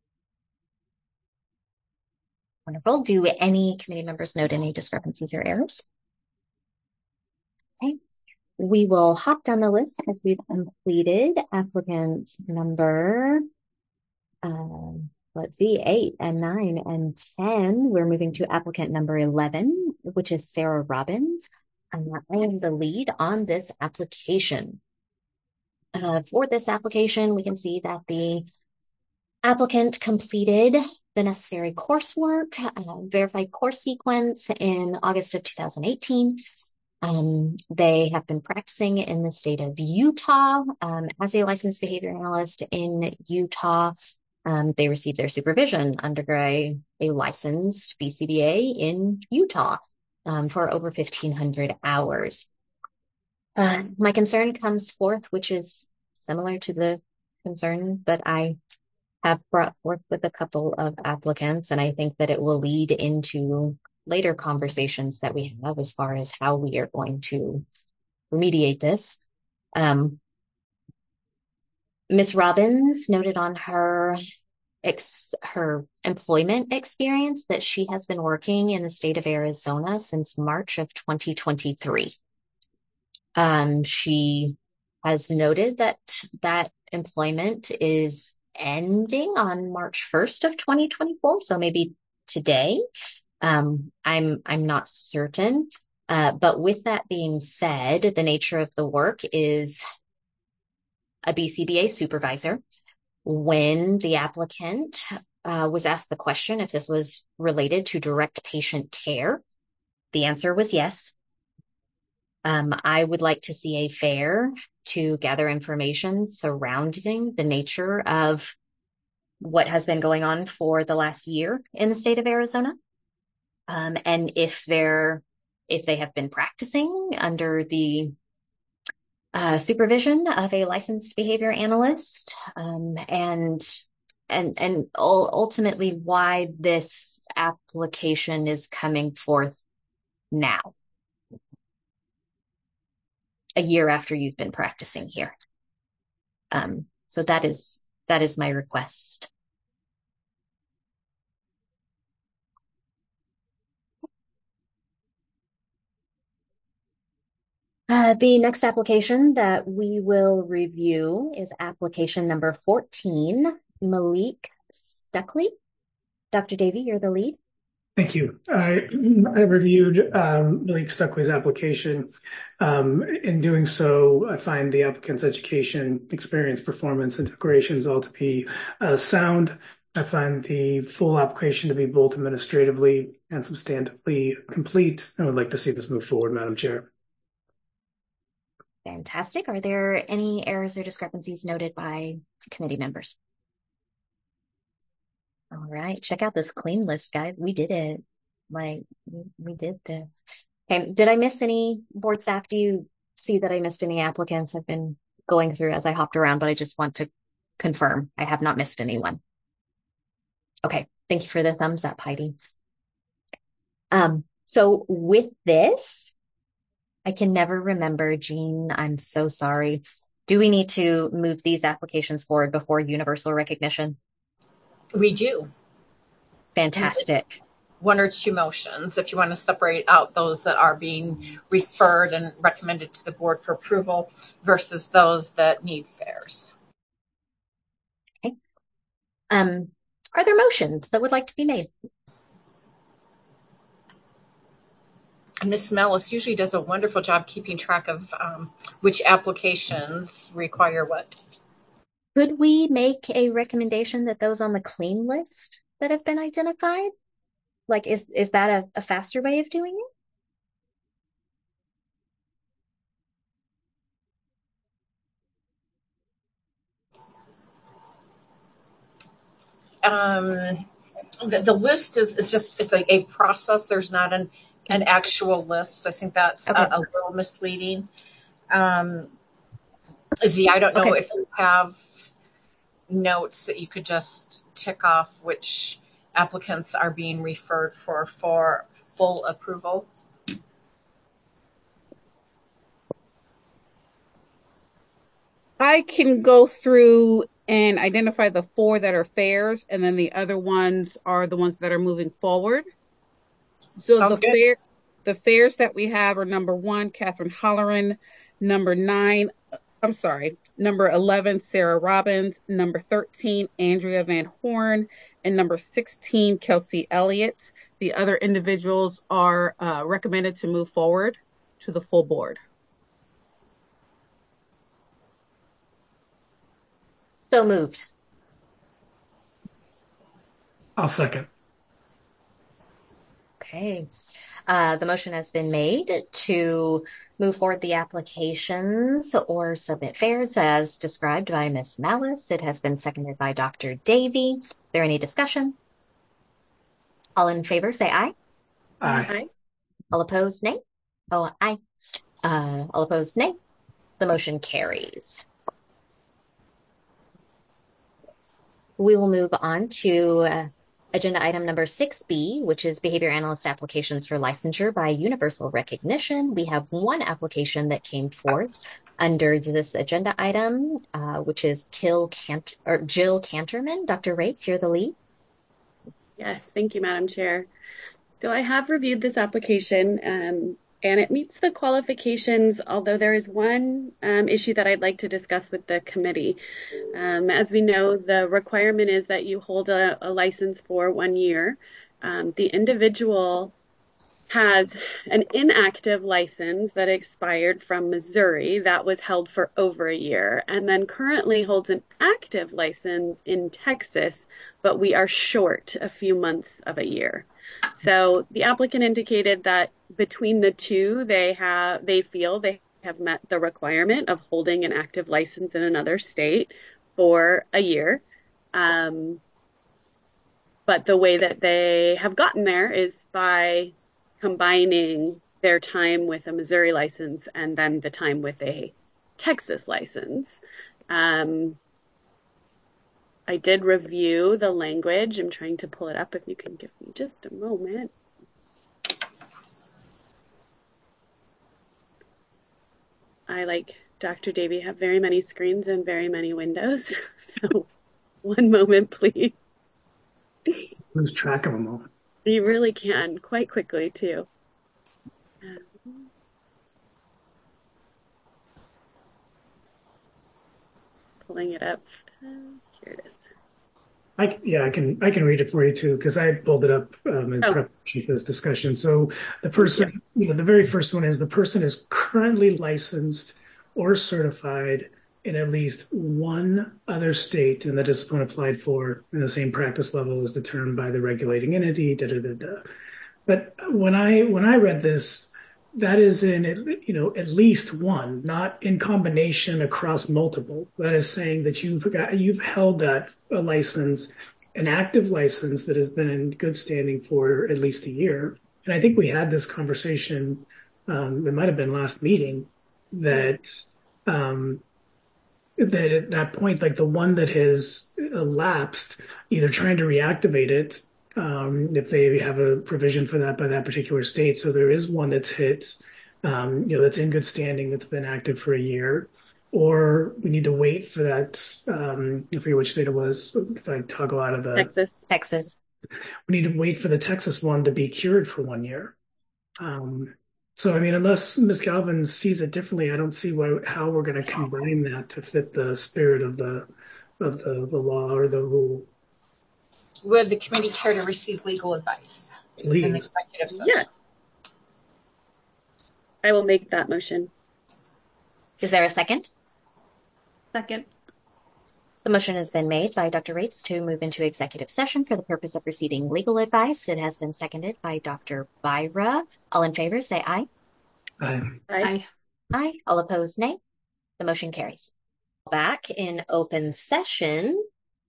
Wonderful. Do any committee members note any discrepancies or errors? Okay. We will hop down the list as we've completed applicant number 8 and 9 and 10. We're moving to applicant number 11, which is Sarah Robbins. I am the lead on this application. For this application, we can see that the applicant completed the necessary coursework, verified course sequence in August of 2018. They have been practicing in the state of Utah as a licensed behavior analyst in Utah. They received their supervision under a licensed BCBA in Utah for over 1,500 hours. My concern comes forth, which is similar to the concern that I have brought forth with a couple of applicants, and I think that it will lead into later conversations that we have as far as how we are going to remediate this. Ms. Robbins noted on her employment experience that she has been working in the state of Arizona since March of 2023. She has noted that employment is ending on March 1st of 2024, so maybe today. I'm not certain. But with that being said, the nature of the work is a BCBA supervisor. When the applicant was asked the question if this was related to direct patient care, the answer was yes. I would like to see a FAIR to gather information surrounding the nature of what has been going on for the last year in the state of Arizona. And if they have been practicing under the supervision of a licensed behavior analyst, and ultimately why this application is coming forth now, a year after you've been practicing here. So that is my request. The next application that we will review is application number 14, Malik Stuckley. Dr. Davey, you're the lead. Thank you. I reviewed Malik Stuckley's application. In doing so, I find the applicant's education, experience, performance, and declarations all to be sound. I find the full application to be both administratively and substantively complete. I would like to see this move forward, Madam Chair. Fantastic. Are there any errors or discrepancies noted by committee members? All right, check out this clean list, guys. We did it. Like, we did this. Okay, did I miss any board staff? Do you see that I missed any applicants? I've been going through as I hopped around, but I just want to confirm I have not missed anyone. Okay, thank you for the thumbs up, Heidi. So with this, I can never remember, Jean, I'm so sorry. Do we need to move these applications forward before universal recognition? We do. Fantastic. One or two motions, if you want to separate out those that are being referred and recommended to the board for approval versus those that need FAIRs. Okay. Are there motions that would like to be made? Ms. Mellis usually does a wonderful job keeping track of which applications require what. Could we make a recommendation that those on the clean list that have been identified? Like, is that a faster way of doing it? The list is just, it's a process. There's not an actual list. So I think that's okay. a little misleading. Z, I don't know if you have notes that you could just tick off which applicants are being referred for full approval. I can go through and identify the 4 that are FAIRs, and then the other ones are the ones that are moving forward. So the FAIRs that we have are number 1, Catherine Holleran, number 11, Sarah Robbins, number 13, Andrea Van Horn, and number 16, Kelsey Elliott. The other individuals are recommended to move forward to the full board. So moved. I'll second. Okay. The motion has been made to move forward the applications or submit FAIRs as described by Ms. Mellis. It has been seconded by Dr. Davey. Is there any discussion? All in favor, say aye. Aye. All opposed, nay. Oh, aye. All opposed, nay. The motion carries. We will move on to Agenda item number 6B, which is behavior analyst applications for licensure by universal recognition. We have one application that came forth under this agenda item, which is Jill Canterman. Dr. Rates, you're the lead. Yes, thank you, Madam Chair. So I have reviewed this application and it meets the qualifications, although there is one issue that I'd like to discuss with the committee. As we know, the requirement is that you hold a license for 1 year. The individual has an inactive license that expired from Missouri that was held for over a year, and then currently holds an active license in Texas, but we are short a few months of a year. So the applicant indicated that between the two, they feel they have met the requirement of holding an active license in another state for a year. But the way that they have gotten there is by combining their time with a Missouri license and then the time with a Texas license. I did review the language. I'm trying to pull it up if you can give me just a moment. I, like Dr. Davy, have very many screens and very many windows. So one moment, please. Lose track of them all. You really can, quite quickly, too. Pulling it up. Here it is. I can read it for you too, because I pulled it up in preparation for this discussion. So the person, the very first one is the person is currently licensed or certified in at least one other state, and the discipline applied for in the same practice level is determined by the regulating entity. But when I read this, that is in at least one, not in combination across multiple. That is saying that you've held that a license, an active license that has been in good standing for at least a year. And I think we had this conversation. It might have been last meeting that at that point, like the one that has elapsed, either trying to reactivate it. If they have a provision for that by that particular state. So there is one that's hit, that's in good standing, that's been active for a year, or we need to wait for that. I forget which state it was. If I toggle out of the Texas, we need to wait for the Texas one to be cured for 1 year. So, I mean, unless Ms. Galvin sees it differently, I don't see how we're going to combine that to fit the spirit of the law or the rule. Would the committee care to receive legal advice? Please. In executive session? Yes. I will make that motion. Is there a second? Second. The motion has been made by Dr. Rates to move into executive session for the purpose of receiving legal advice. It has been seconded by Dr. Byra. All in favor, say aye. Aye. Aye. Aye. All opposed, nay. The motion carries. Back in open session.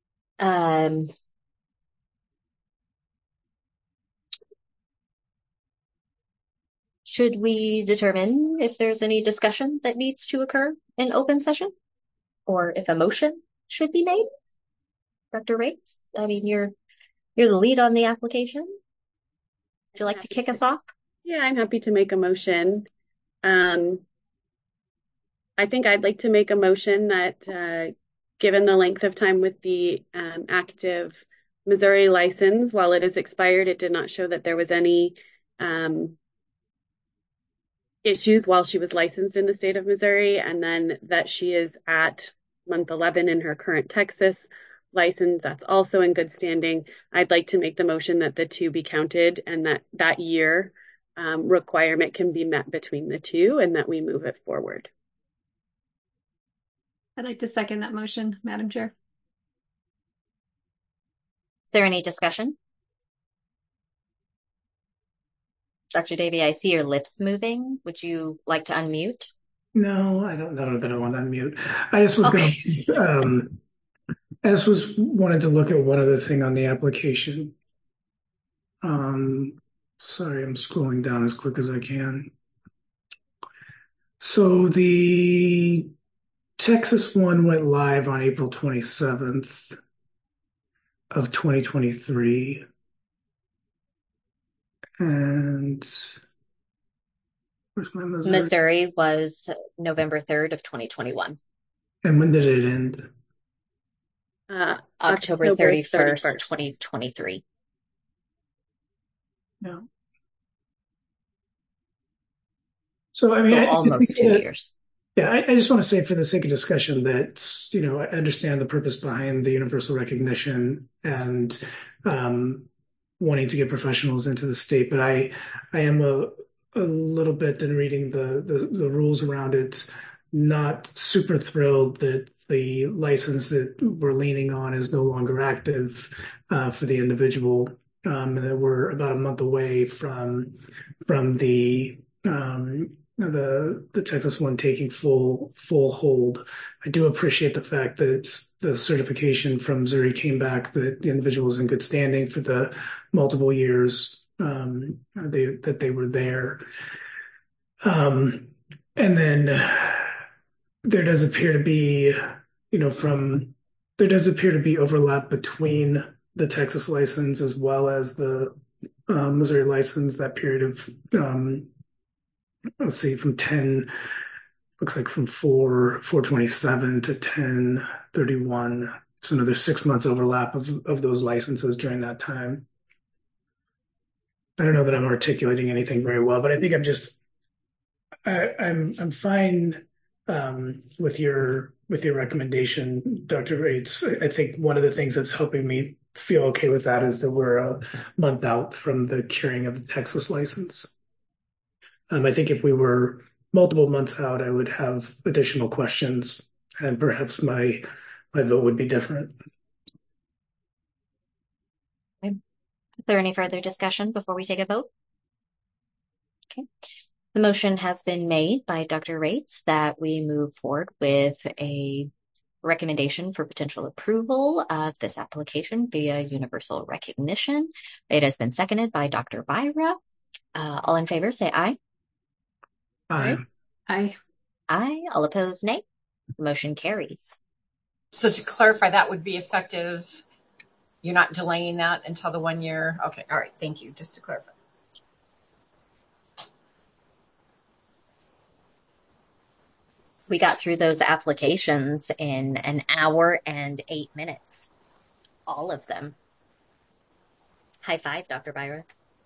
Should we determine if there's any discussion that needs to occur in open session, or if a motion should be made? Dr. Rates, I mean, you're the lead on the application. Would you like to kick us off? Yeah, I'm happy to make a motion. I think I'd like to make a motion that given the length of time with the active Missouri license, while it is expired, it did not show that there was any issues while she was licensed in the state of Missouri, and then that she is at month 11 in her current Texas license. That's also in good standing. I'd like to make the motion that the two be counted and that year requirement can be met between the two, and that we move it forward. I'd like to second that motion, Madam Chair. Is there any discussion? Dr. Davy, I see your lips moving. Would you like to unmute? No, I don't know that I want to unmute. I just was going to, wanted to look at one other thing on the application. Sorry, I'm scrolling down as quick as I can. So the Texas one went live on April 27th of 2023. And where's my Missouri? Missouri was November 3rd of 2021. And when did it end? October 31st, 2023. Yeah. So, I mean, so almost 2 years. Yeah, I just want to say for the sake of discussion that, I understand the purpose behind the universal recognition and wanting to get professionals into the state, but I am a little bit in reading the rules around it, not super thrilled that the license that we're leaning on is no longer active for the individual, and that we're about a month away from the Texas one taking full hold. I do appreciate the fact that the certification from Missouri came back that the individual is in good standing for the multiple years that they were there. And then there does appear to be, overlap between the Texas license as well as the Missouri license. That period of let's see, from 4/27 to 10/31. So another 6 months overlap of those licenses during that time. I don't know that I'm articulating anything very well, but I think I'm fine with your recommendation, Dr. Rates. I think one of the things that's helping me feel okay with that is that we're a month out from the curing of the Texas license. I think if we were multiple months out, I would have additional questions, and perhaps my vote would be different. Is there any further discussion before we take a vote? Okay. The motion has been made by Dr. Rates that we move forward with a recommendation for potential approval of this application via universal recognition. It has been seconded by Dr. Byra. All in favor, say aye. Aye. Aye. Aye. All opposed, nay. The motion carries. So to clarify, that would be effective. You're not delaying that until the 1 year. Okay. All right. Thank you. Just to clarify. We got through those applications in 1 hour and 8 minutes. All of them. High five, Dr. Byra.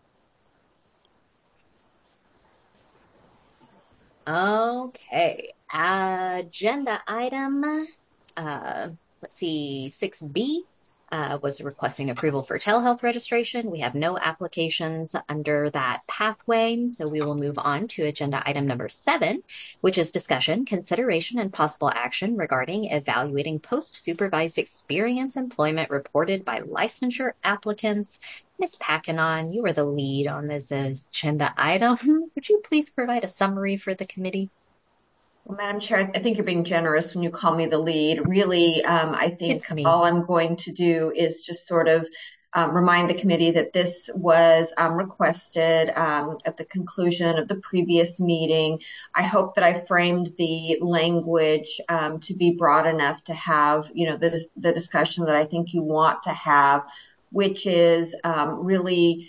Okay. Agenda item, let's see, 6B was requesting approval for telehealth registration. We have no applications under that pathway, so we will move on to agenda item number 7, which is discussion, consideration, and possible action regarding evaluating post-supervised experience employment reported by licensure applicants. Ms. Packanon, you are the lead on this agenda item. Would you please provide a summary for the committee? Well, Madam Chair, I think you're being generous when you call me the lead. Really, I think all I'm going to do is just sort of remind the committee that this was requested at the conclusion of the previous meeting. I hope that I framed the language to be broad enough to have, the discussion that I think you want to have, which is really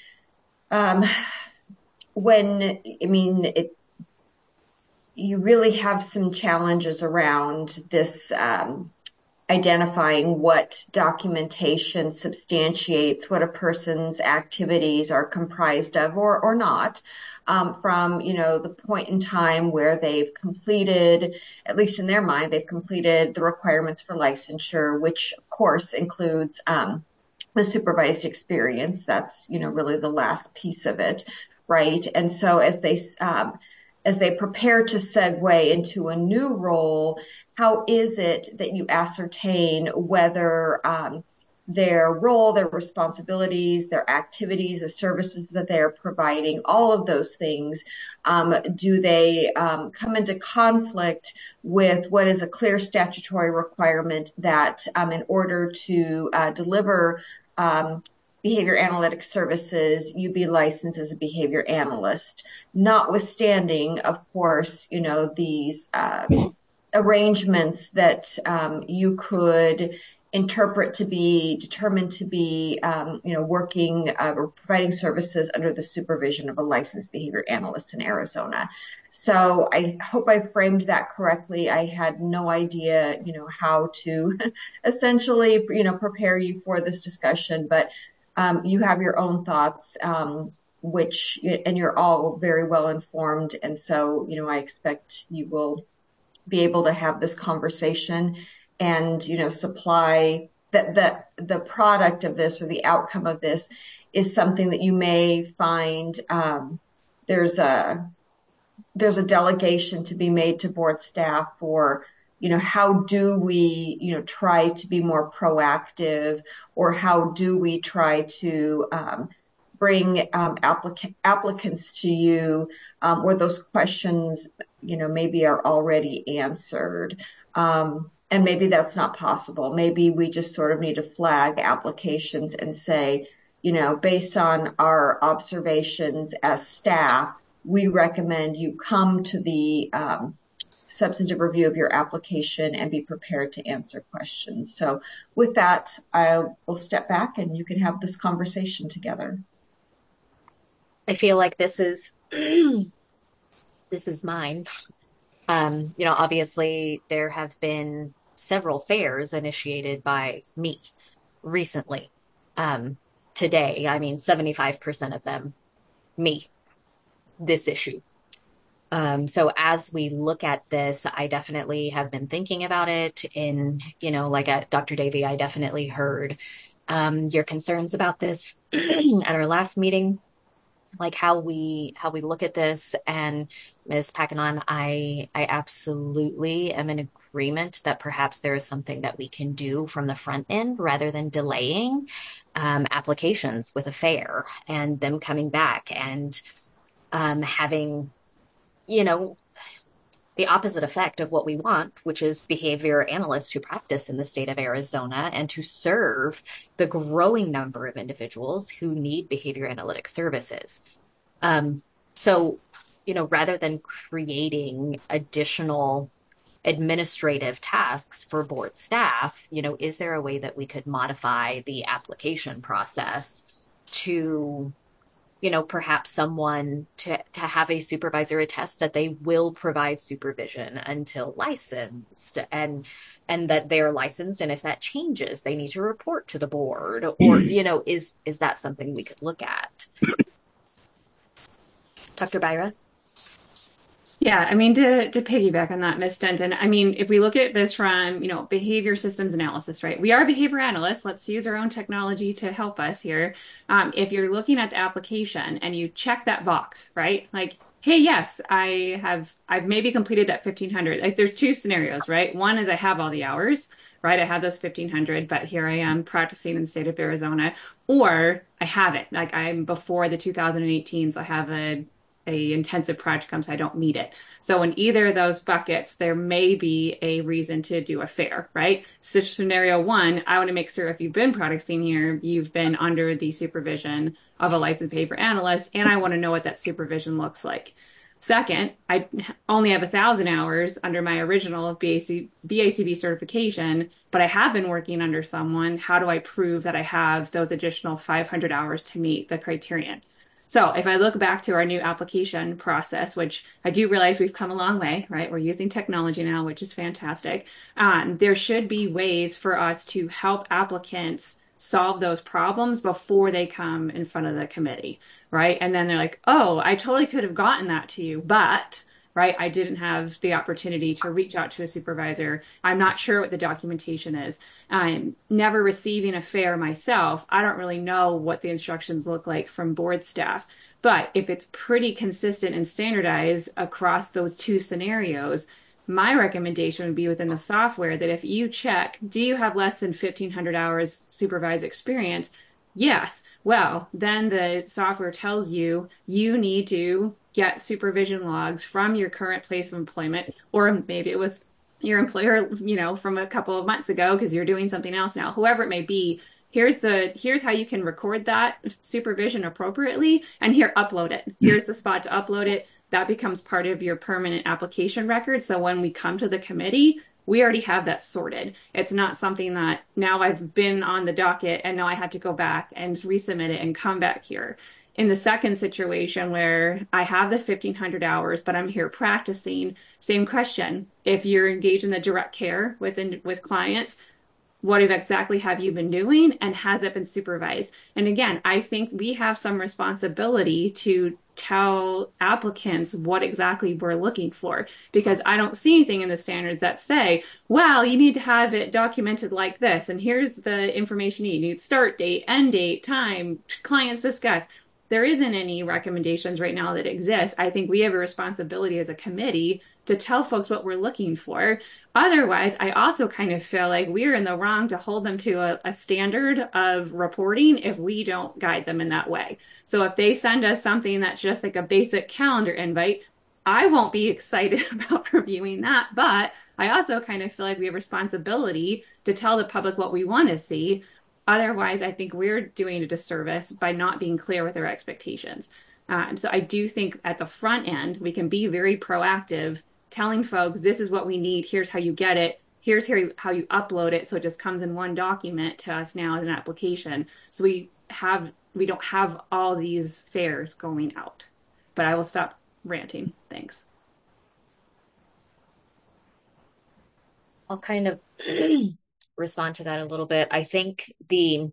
you really have some challenges around this identifying what documentation substantiates what a person's activities are comprised of or not, from, the point in time where they've completed, at least in their mind, they've completed the requirements for licensure, which of course includes the supervised experience. That's, really the last piece of it, right? And so as they prepare to segue into a new role, how is it that you ascertain whether their role, their responsibilities, their activities, the services that they are providing, all of those things, do they come into conflict with what is a clear statutory requirement that in order to deliver behavior analytic services, you be licensed as a behavior analyst, notwithstanding, of course, these arrangements that you could determined to be, working or providing services under the supervision of a licensed behavior analyst in Arizona. So I hope I framed that correctly. I had no idea, how to essentially, prepare you for this discussion, but you have your own thoughts, and you're all very well informed. And so, I expect you will be able to have this conversation and, supply that the product of this or the outcome of this is something that you may find there's a delegation to be made to board staff for, how do we, try to be more proactive, or how do we try to bring applicants to you where those questions, maybe are already answered. And maybe that's not possible. Maybe we just sort of need to flag applications and say, based on our observations as staff, we recommend you come to the substantive review of your application and be prepared to answer questions. So with that, I will step back and you can have this conversation together. I feel like this is mine. Obviously there have been several fairs initiated by me recently. Today, 75% of them, me, this issue. So as we look at this, I definitely have been thinking about it like at Dr. Davey, I definitely heard your concerns about this at our last meeting, like how we look at this. And Ms. Packanon, I absolutely am in agreement that perhaps there is something that we can do from the front end rather than delaying applications with a fair and them coming back and having, the opposite effect of what we want, which is behavior analysts who practice in the state of Arizona and to serve the growing number of individuals who need behavior analytic services. So, rather than creating additional administrative tasks for board staff, is there a way that we could modify the application process to perhaps someone to have a supervisor attest that they will provide supervision until licensed and that they're licensed. And if that changes, they need to report to the board or, is that something we could look at? Dr. Byra? Yeah, to piggyback on that, Ms. Denton, if we look at this from, behavior systems analysis, right? We are behavior analysts. Let's use our own technology to help us here. If you're looking at the application and you check that box, right? Like, hey, yes, I've maybe completed that 1,500. Like, there's two scenarios, right? One is I have all the hours, right? I have those 1,500, but here I am practicing in the state of Arizona, or I haven't. Like, I'm before the 2018s, I have a intensive practicum, so I don't need it. So in either of those buckets, there may be a reason to do a fair, right? So scenario one, I want to make sure if you've been practicing here, you've been under the supervision of a licensed behavior analyst, and I want to know what that supervision looks like. Second, I only have 1,000 hours under my original BACB certification, but I have been working under someone. How do I prove that I have those additional 500 hours to meet the criterion? So if I look back to our new application process, which I do realize we've come a long way, right? We're using technology now, which is fantastic. There should be ways for us to help applicants solve those problems before they come in front of the committee, right? And then they're like, oh, I totally could have gotten that to you, but, right, I didn't have the opportunity to reach out to a supervisor. I'm not sure what the documentation is. I'm never receiving a fair myself. I don't really know what the instructions look like from board staff. But if it's pretty consistent and standardized across those two scenarios, my recommendation would be within the software that if you check, do you have less than 1,500 hours supervised experience? Yes. Well, then the software tells you you need to get supervision logs from your current place of employment, or maybe it was your employer, from a couple of months ago because you're doing something else now, whoever it may be. Here's how you can record that supervision appropriately, and here, upload it. Here's the spot to upload it. That becomes part of your permanent application record. So when we come to the committee, we already have that sorted. It's not something that now I've been on the docket and now I have to go back and resubmit it and come back here. In the second situation where I have the 1,500 hours, but I'm here practicing, same question. If you're engaged in the direct care with clients, what exactly have you been doing, and has it been supervised? And again, I think we have some responsibility to tell applicants what exactly we're looking for, because I don't see anything in the standards that say, well, you need to have it documented like this, and here's the information you need: start date, end date, time, clients discussed. There isn't any recommendations right now that exist. I think we have a responsibility as a committee to tell folks what we're looking for. Otherwise, I also kind of feel like we're in the wrong to hold them to a standard of reporting if we don't guide them in that way. So if they send us something that's just like a basic calendar invite, I won't be excited about reviewing that. But I also kind of feel like we have responsibility to tell the public what we want to see. Otherwise, I think we're doing a disservice by not being clear with our expectations. So I do think at the front end, we can be very proactive, telling folks, this is what we need, here's how you get it, here's how you upload it, so it just comes in one document to us now as an application. So we don't have all these fairs going out. But I will stop ranting. Thanks. I'll kind of respond to that a little bit. I think the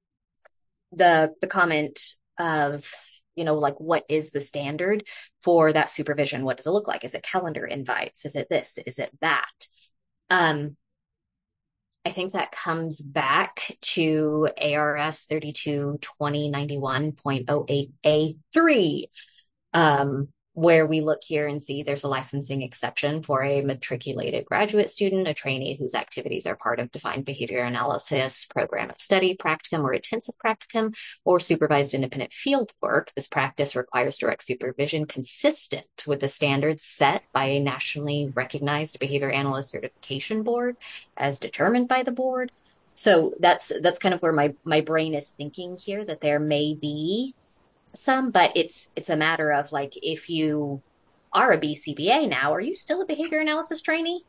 comment of, like, what is the standard for that supervision? What does it look like? Is it calendar invites? Is it this? Is it that? I think that comes back to ARS 32-2091.08A3, where we look here and see there's a licensing exception for a matriculated graduate student, a trainee whose activities are part of defined behavior analysis, program of study, practicum or intensive practicum, or supervised independent field work. This practice requires direct supervision consistent with the standards set by a nationally recognized behavior analyst certification board as determined by the board. So that's kind of where my brain is thinking here, that there may be some, but it's a matter of, like, if you are a BCBA now, are you still a behavior analysis trainee?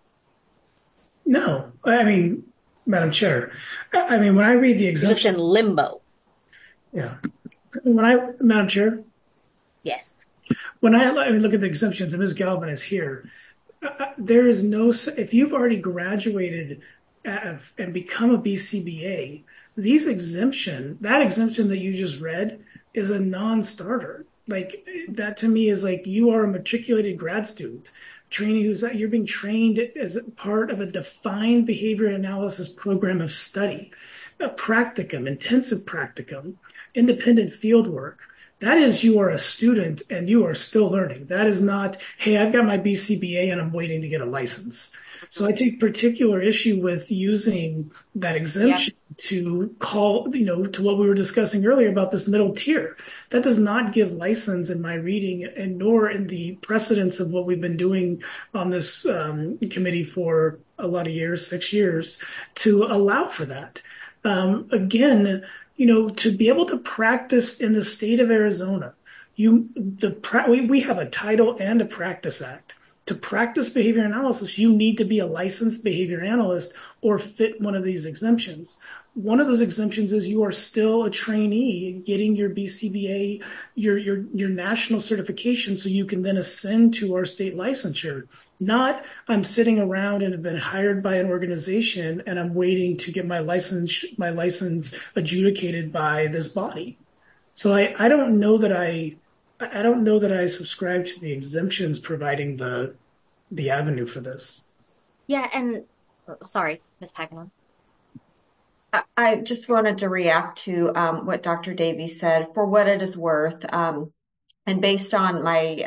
No, I mean, Madam Chair, I mean, when I read the exemption, just in limbo. Yeah. Madam Chair? Yes. When I look at the exemptions, and Ms. Galvin is here, there is no, if you've already graduated and become a BCBA, that exemption that you just read is a non-starter. Like, that to me is like, you are a matriculated grad student, you're being trained as part of a defined behavior analysis program of study, a practicum, intensive practicum, independent field work. That is, you are a student and you are still learning. That is not, hey, I've got my BCBA and I'm waiting to get a license. So I take particular issue with using that exemption to call, to what we were discussing earlier about this middle tier. That does not give license in my reading, and nor in the precedence of what we've been doing on this committee for a lot of years, 6 years, to allow for that. Again, to be able to practice in the state of Arizona, we have a title and a practice act. To practice behavior analysis, you need to be a licensed behavior analyst or fit one of these exemptions. One of those exemptions is you are still a trainee getting your BCBA, your national certification, so you can then ascend to our state licensure. Not, I'm sitting around and have been hired by an organization and I'm waiting to get my license adjudicated by this body. So I don't know that I subscribe to the exemptions providing the avenue for this. Yeah, and sorry, Ms. Paganon. I just wanted to react to what Dr. Davies said. For what it is worth, and based on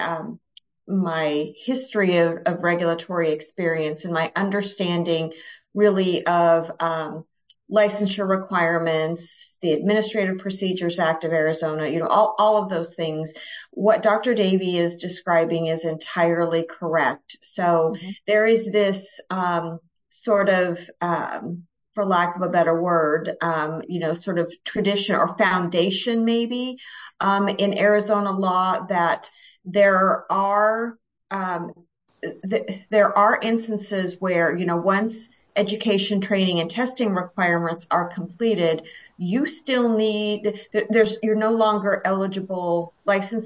my history of regulatory experience and my understanding really of licensure requirements, the Administrative Procedures Act of Arizona, all of those things. What Dr. Davey is describing is entirely correct. So there is this sort of, for lack of a better word, sort of tradition or foundation maybe in Arizona law that there are there are instances where, once education, training, and testing requirements are completed, you still need, you're no longer eligible, license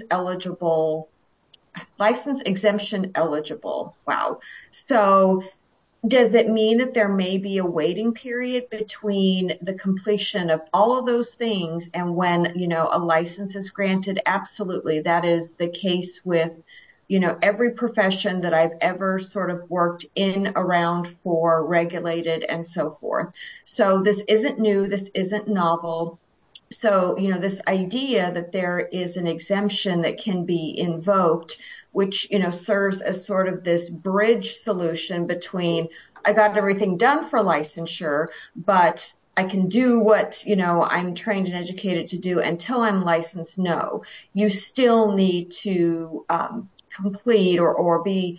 exemption eligible. Wow. So does it mean that there may be a waiting period between the completion of all of those things and when, a license is granted? Absolutely. That is the case with, every profession that I've ever sort of worked in, around, for, regulated, and so forth. So this isn't new. This isn't novel. So, this idea that there is an exemption that can be invoked, which, serves as sort of this bridge solution between, I got everything done for licensure, but I can do what, I'm trained and educated to do until I'm licensed. No, you still need to complete or be,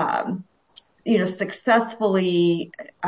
successfully,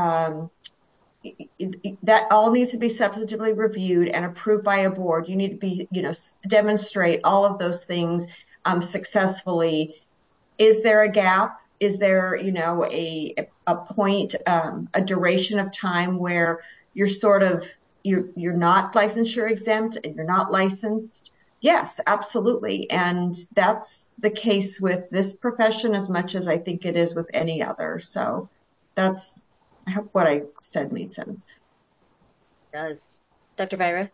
that all needs to be substantively reviewed and approved by a board. You need to be, demonstrate all of those things successfully. Is there a gap? Is there, a point, a duration of time where you're sort of, you're not licensure exempt and you're not licensed? Yes, absolutely. And that's the case with this profession as much as I think it is with any other. So I hope what I said made sense. It does. Dr. Byra?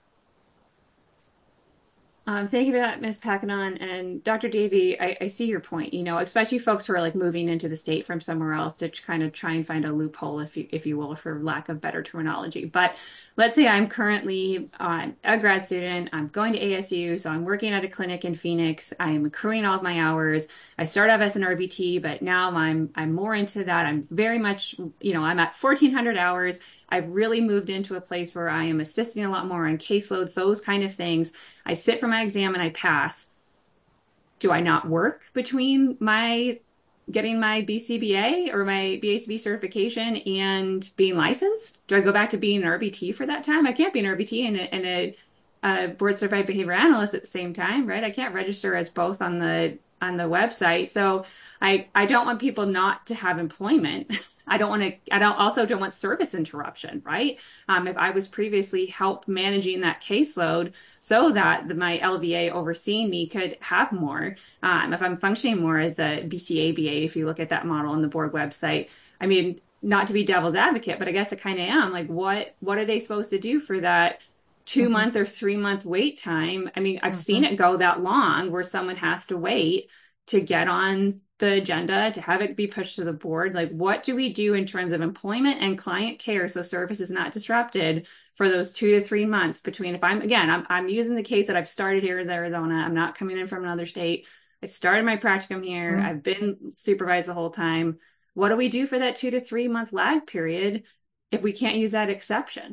Thank you for that, Ms. Packanon. And Dr. Davey, I see your point, especially folks who are like moving into the state from somewhere else to kind of try and find a loophole, if you will, for lack of better terminology. But let's say I'm currently a grad student, I'm going to ASU, so I'm working at a clinic in Phoenix, I'm accruing all of my hours. I start off as an RBT, but now I'm more into that. I'm very much, I'm at 1,400 hours. I've really moved into a place where I am assisting a lot more on caseloads, those kind of things. I sit for my exam and I pass. Do I not work between getting my BCBA or my BACB certification and being licensed? Do I go back to being an RBT for that time? I can't be an RBT and a board certified behavior analyst at the same time, right? I can't register as both on the website. So I don't want people not to have employment. I also don't want service interruption, right? If I was previously help managing that caseload so that my LVA overseeing me could have more, if I'm functioning more as a BCABA, if you look at that model on the board website, I mean, not to be devil's advocate, but I guess I kind of am. Like, what are they supposed to do for that 2-month or 3-month wait time? I mean, I've seen it go that long where someone has to wait to get on the agenda, to have it be pushed to the board. Like, what do we do in terms of employment and client care so service is not disrupted for those 2 to 3 months between, if I'm using the case that I've started here as Arizona, I'm not coming in from another state. I started my practicum here. I've been supervised the whole time. What do we do for that 2 to 3 month lag period if we can't use that exception?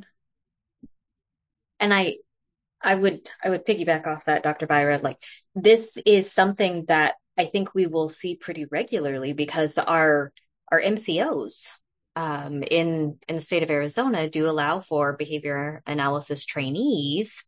And I would piggyback off that, Dr. Byra. Like, this is something that I think we will see pretty regularly because our MCOs in the state of Arizona do allow for behavior analysis trainees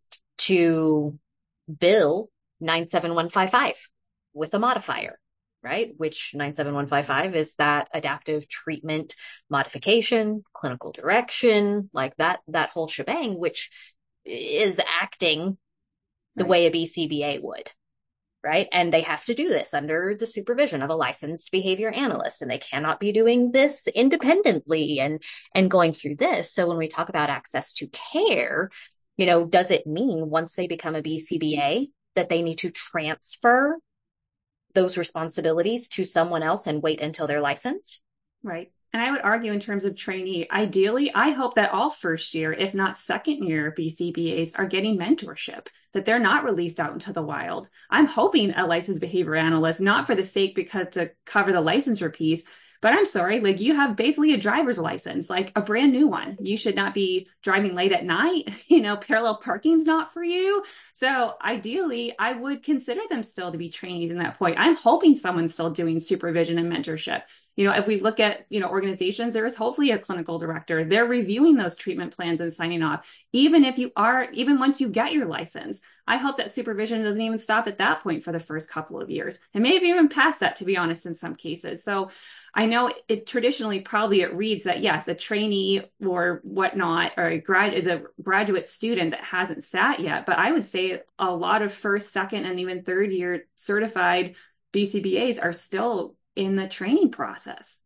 to bill 97155 with a modifier, right? Which 97155 is that adaptive treatment modification, clinical direction, like that whole shebang, which is acting the way a BCBA would. Right. And they have to do this under the supervision of a licensed behavior analyst, and they cannot be doing this independently and going through this. So when we talk about access to care, does it mean once they become a BCBA that they need to transfer those responsibilities to someone else and wait until they're licensed? Right. And I would argue in terms of trainee, ideally, I hope that all first year, if not second year BCBAs are getting mentorship, that they're not released out into the wild. I'm hoping a licensed behavior analyst, not for the sake because to cover the licensure piece, but I'm sorry, like you have basically a driver's license, like a brand new one. You should not be driving late at night. Parallel parking's not for you. So ideally, I would consider them still to be trainees in that point. I'm hoping someone's still doing supervision and mentorship. If we look at, organizations, there is hopefully a clinical director. They're reviewing those treatment plans and signing off. Even once you get your license, I hope that supervision doesn't even stop at that point for the first couple of years, and maybe even past that, to be honest, in some cases. So I know it traditionally probably it reads that, yes, a trainee or whatnot, or is a graduate student that hasn't sat yet. But I would say a lot of first, second, and even third year certified BCBAs are still in the training process.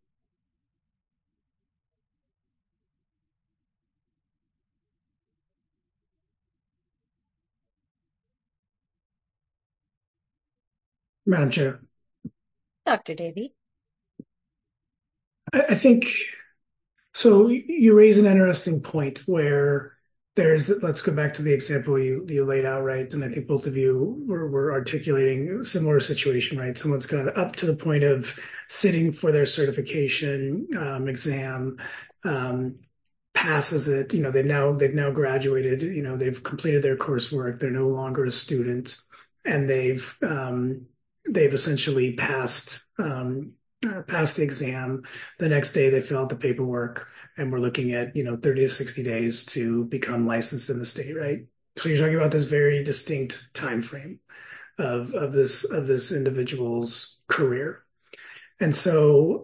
Madam Chair. Dr. Davey. I think, so you raise an interesting point where let's go back to the example you laid out, right? And I think both of you were articulating a similar situation, right? Someone's got up to the point of sitting for their certification exam, passes it, they've now graduated, they've completed their coursework, they're no longer a student, and they've essentially passed the exam. The next day they fill out the paperwork, and we're looking at 30 to 60 days to become licensed in the state, right? So you're talking about this very distinct time frame of this individual's career. And so,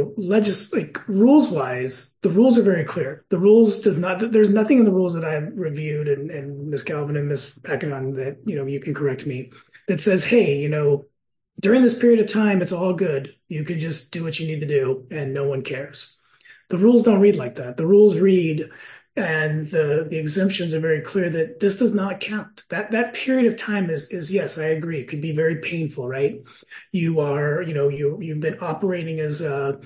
rules wise, the rules are very clear. The rules there's nothing in the rules that I've reviewed, and Ms. Galvin and Ms. Packanon that, you can correct me, that says, hey, during this period of time, it's all good. You can just do what you need to do and no one cares. The rules don't read like that. The rules read, and the exemptions are very clear that this does not count. That period of time is yes, I agree. It could be very painful, right? You are, you've been operating as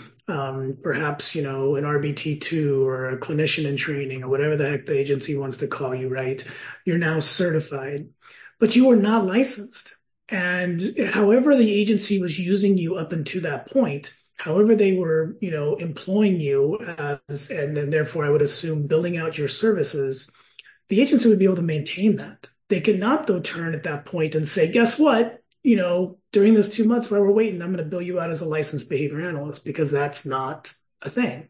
perhaps, an RBT2 or a clinician in training or whatever the heck the agency wants to call you, right? You're now certified, but you are not licensed. And however the agency was using you up until that point, however they were, employing you and then therefore I would assume billing out your services, the agency would be able to maintain that. They could not, though, turn at that point and say, guess what? During this 2 months while we're waiting, I'm going to bill you out as a licensed behavior analyst, because that's not a thing.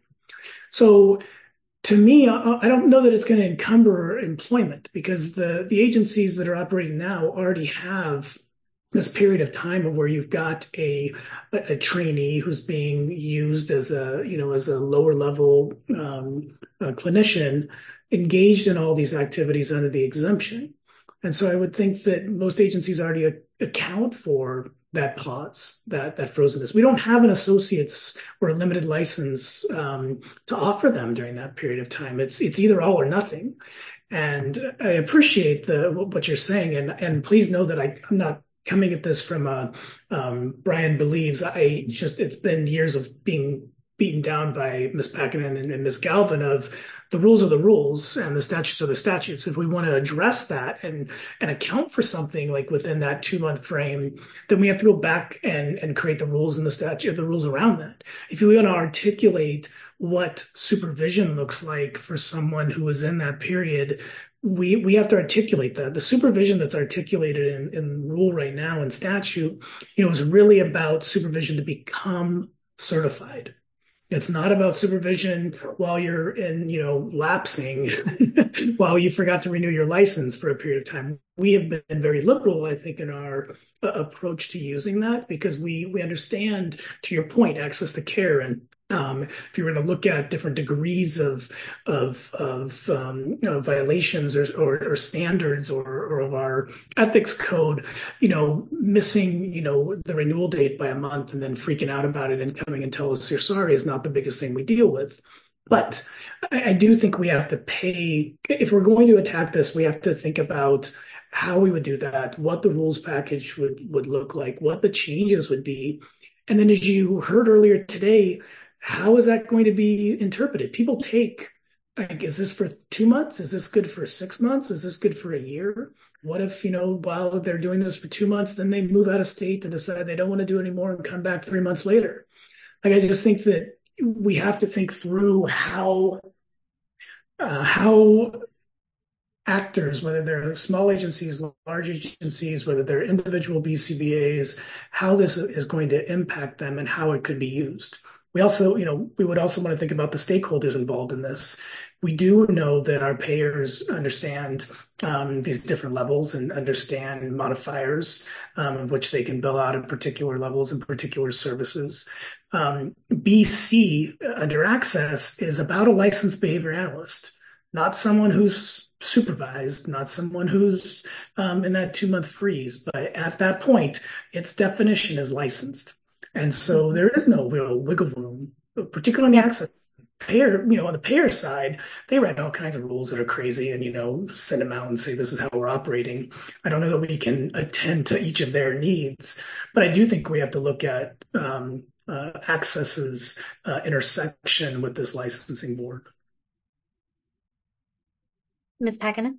So to me, I don't know that it's going to encumber employment, because the agencies that are operating now already have this period of time of where you've got a trainee who's being used as a lower level clinician engaged in all these activities under the exemption. And so I would think that most agencies already account for that pause, that frozenness. We don't have an associate's or a limited license to offer them during that period of time. It's either all or nothing. And I appreciate what you're saying. And please know that I'm not coming at this from Brian believes. It's been years of being beaten down by Ms. Packanon and Ms. Galvin of the rules are the rules and the statutes are the statutes. If we want to address that and account for something like within that 2-month frame, then we have to go back and create the rules in the statute, the rules around that. If we want to articulate what supervision looks like for someone who is in that period, we have to articulate that. The supervision that's articulated in rule right now in statute, is really about supervision to become certified. It's not about supervision while you're in, lapsing, while you forgot to renew your license for a period of time. We have been very liberal, I think, in our approach to using that, because we understand, to your point, access to care. And if you were to look at different degrees of violations or standards or of our ethics code, missing, the renewal date by a month and then freaking out about it and coming and tell us you're sorry is not the biggest thing we deal with. But I do think we have to if we're going to attack this, we have to think about how we would do that, what the rules package would look like, what the changes would be. And then, as you heard earlier today, how is that going to be interpreted? People take, is this for 2 months? Is this good for 6 months? Is this good for a year? What if, while they're doing this for 2 months, then they move out of state and decide they don't want to do it anymore and come back 3 months later? I just think that we have to think through how actors, whether they're small agencies, large agencies, whether they're individual BCBAs, how this is going to impact them and how it could be used. We also, we would also want to think about the stakeholders involved in this. We do know that our payers understand these different levels and understand modifiers of which they can bill out at particular levels and particular services. BC under access is about a licensed behavior analyst, not someone who's supervised, not someone who's in that 2-month freeze. But at that point, its definition is licensed. And so there is no real wiggle room, particularly on the access payer, on the payer side, they write all kinds of rules that are crazy and, send them out and say, this is how we're operating. I don't know that we can attend to each of their needs, but I do think we have to look at access's intersection with this licensing board. Ms. Packanen?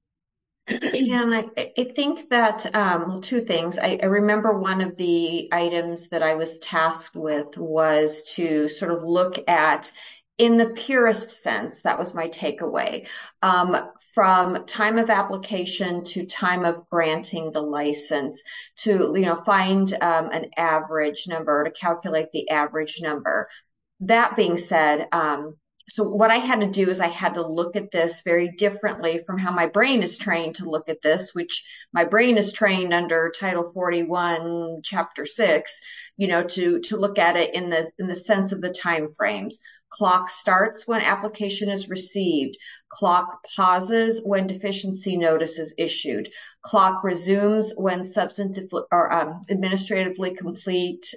And I think that, two things. I remember one of the items that I was tasked with was to sort of look at, in the purest sense, that was my takeaway, from time of application to time of granting the license to, find an average number, to calculate the average number. That being said, so what I had to do is I had to look at this very differently from how my brain is trained to look at this, which my brain is trained under Title 41, Chapter 6, to look at it in the sense of the time frames. Clock starts when application is received. Clock pauses when deficiency notice is issued. Clock resumes when substantive or administratively complete,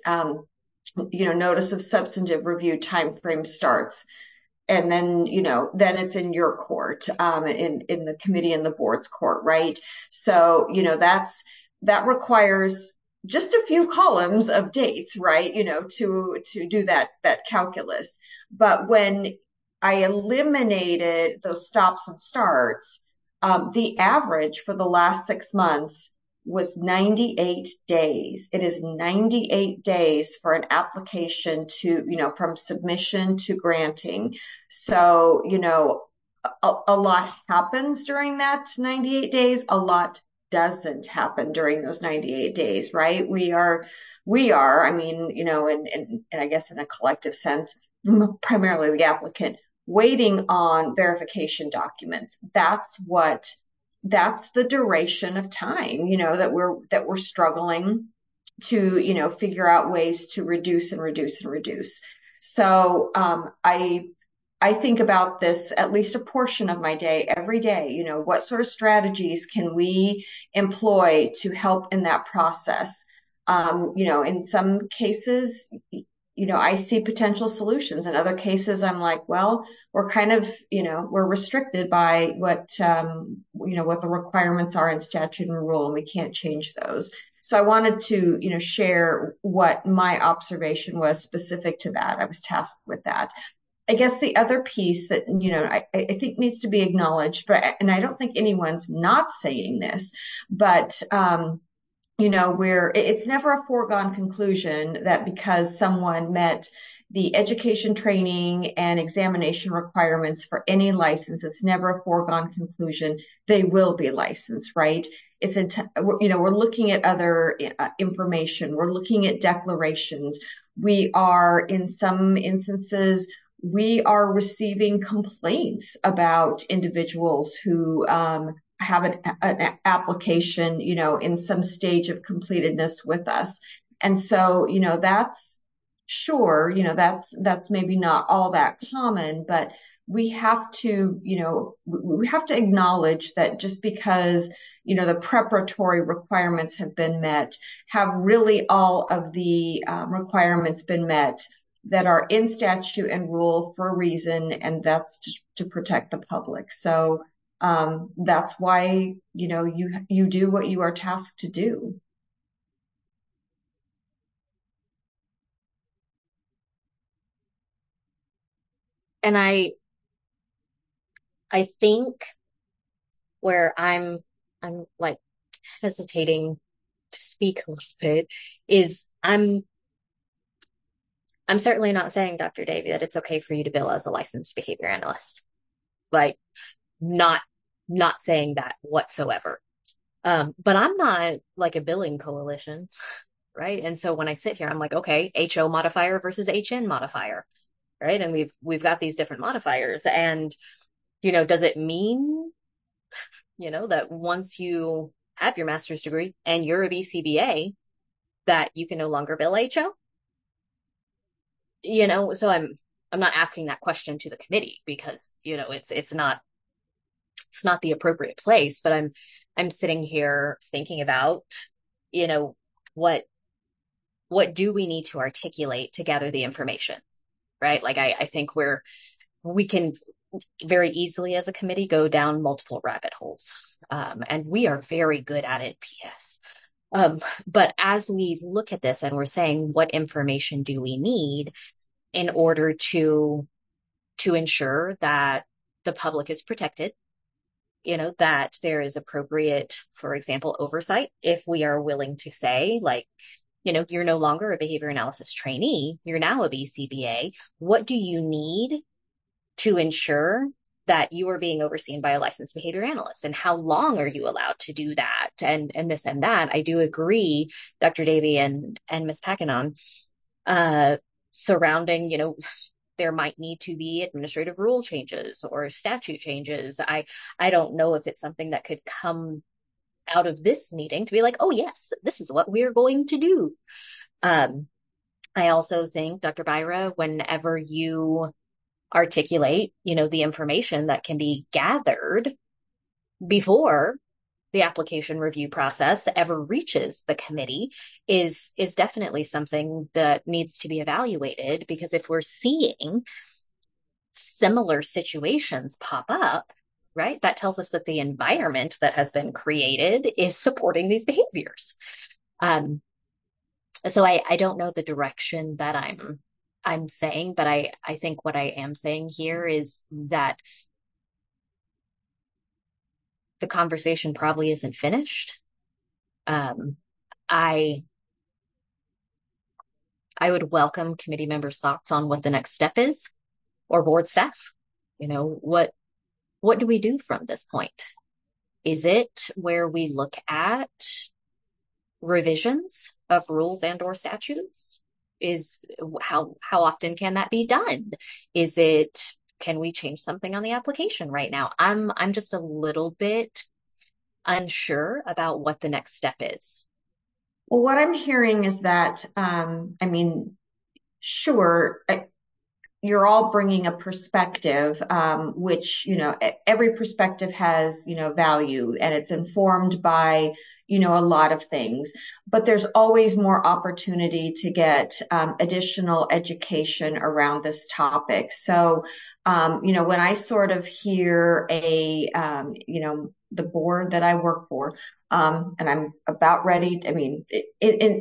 notice of substantive review time frame starts. And then, then it's in your court, in the committee and the board's court, right? So, that requires just a few columns of dates, right? To do that calculus. But when I eliminated those stops and starts, the average for the last 6 months was 98 days. It is 98 days for an application to, from submission to granting. So, a lot happens during that 98 days. A lot doesn't happen during those 98 days, right? We are, I mean, and I guess in a collective sense, primarily the applicant, waiting on verification documents. That's the duration of time, that we're struggling to, figure out ways to reduce and reduce and reduce. So, I think about this at least a portion of my day every day, what sort of strategies can we employ to help in that process? In some cases, I see potential solutions. In other cases, I'm like, well, we're kind of, we're restricted by what the requirements are in statute and rule, and we can't change those. So I wanted to, share what my observation was specific to that. I was tasked with that. I guess the other piece that, I think needs to be acknowledged, and I don't think anyone's not saying this, but, it's never a foregone conclusion that because someone met the education, training, and examination requirements for any license, it's never a foregone conclusion they will be licensed, right? We're looking at other information. We're looking at declarations. We are, in some instances, we are receiving complaints about individuals who have an application, in some stage of completedness with us. And so, that's sure, that's maybe not all that common, but we have to, acknowledge that just because, the preparatory requirements have been met, have really all of the requirements been met that are in statute and rule for a reason, and that's to protect the public. So that's why, you do what you are tasked to do. And I think where I'm like hesitating to speak a little bit is I'm certainly not saying, Dr. Davey, that it's okay for you to bill as a licensed behavior analyst. Like, not saying that whatsoever. But I'm not like a billing coalition, right? And so when I sit here, I'm like, okay, HO modifier versus HN modifier, right? And we've got these different modifiers, and does it mean that once you have your master's degree and you're a BCBA that you can no longer bill HO? So I'm not asking that question to the committee because it's not the appropriate place, but I'm sitting here thinking about what do we need to articulate to gather the information, right? Like I think we can very easily as a committee go down multiple rabbit holes, and we are very good at it, PS. But as we look at this and we're saying, what information do we need in order to ensure that the public is protected, that there is appropriate, for example, oversight, if we are willing to say, like, you're no longer a behavior analysis trainee, you're now a BCBA. What do you need to ensure that you are being overseen by a licensed behavior analyst, and how long are you allowed to do that, and this and that? I do agree, Dr. Davey and Ms. Packanon, surrounding, there might need to be administrative rule changes or statute changes. I don't know if it's something that could come out of this meeting to be like, oh yes, this is what we're going to do. I also think, Dr. Byra, whenever you articulate, the information that can be gathered before the application review process ever reaches the committee is definitely something that needs to be evaluated, because if we're seeing similar situations pop up, right, that tells us that the environment that has been created is supporting these behaviors. So I don't know the direction that I'm saying, but I think what I am saying here is that the conversation probably isn't finished. I would welcome committee members' thoughts on what the next step is, or board staff. What do we do from this point? Is it where we look at revisions of rules and or statutes? Is how often can that be done? Can we change something on the application right now? I'm just a little bit unsure about what the next step is. Well, what I'm hearing is that, sure, you're all bringing a perspective, which, every perspective has, value, and it's informed by, a lot of things, but there's always more opportunity to get additional education around this topic. So, when I sort of hear the board that I work for, and I'm about ready to,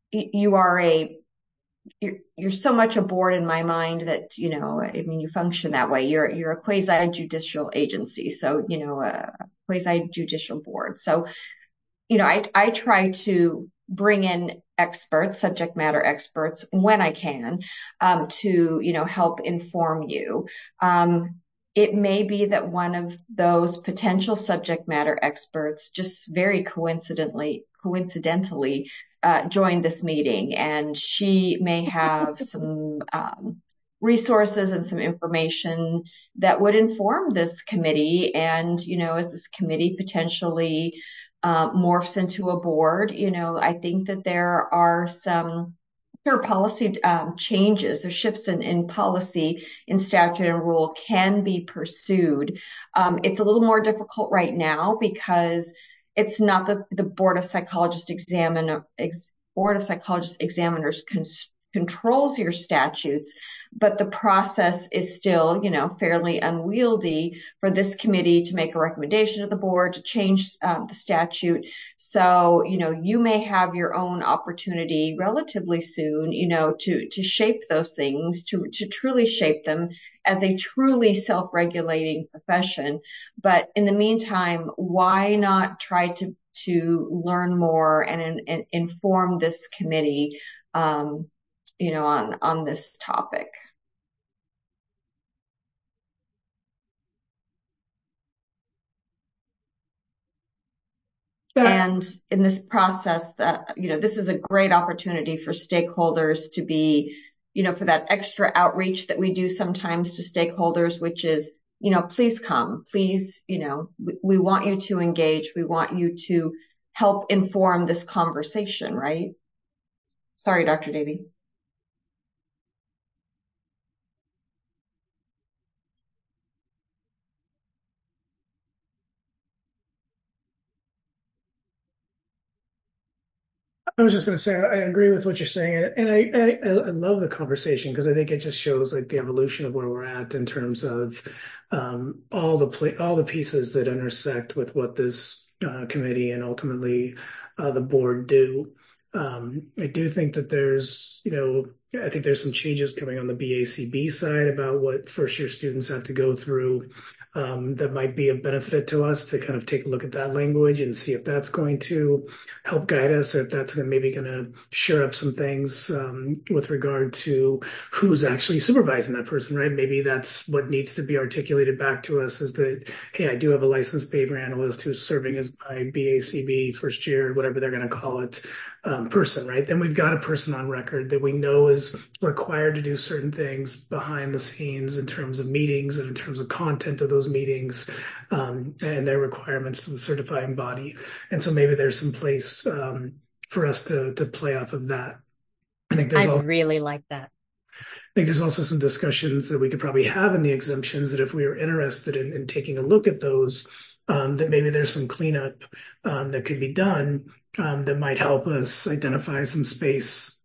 you're so much a board in my mind that, you function that way. You're a quasi-judicial agency. So, a quasi-judicial board. So, I try to bring in experts, subject matter experts, when I can, to, help inform you. It may be that one of those potential subject matter experts just very coincidentally joined this meeting, and she may have some resources and some information that would inform this committee. And, as this committee potentially morphs into a board, I think that there are some policy changes, the shifts in policy, in statute and rule can be pursued. It's a little more difficult right now because it's not the Board of Psychologist Examiners controls your statutes, but the process is still, fairly unwieldy for this committee to make a recommendation to the board to change the statute. So, you may have your own opportunity relatively soon, to shape those things, to truly shape them as a truly self-regulating profession. But in the meantime, why not try to learn more and inform this committee, on this topic? And in this process, that, this is a great opportunity for stakeholders to be, for that extra outreach that we do sometimes to stakeholders, which is, please come, please, we want you to engage. We want you to help inform this conversation, right? Sorry, Dr. Davey. I was just going to say, I agree with what you're saying. And I love the conversation because I think it just shows like the evolution of where we're at in terms of all the pieces that intersect with what this committee and ultimately the board do. I do think that there's, I think there's some changes coming on the BACB side about what first year students have to go through. That might be a benefit to us to kind of take a look at that language and see if that's going to help guide us, or if that's maybe going to shore up some things with regard to who's actually supervising that person, right? Maybe that's what needs to be articulated back to us is that, hey, I do have a licensed behavior analyst who's serving as my BACB first year, whatever they're going to call it, person, right? Then we've got a person on record that we know is required to do certain things behind the scenes in terms of meetings and in terms of content of those meetings and their requirements to the certifying body. And so maybe there's some place for us to play off of that. I really like that. I think there's also some discussions that we could probably have in the exemptions that if we are interested in taking a look at those, that maybe there's some cleanup that could be done that might help us identify some space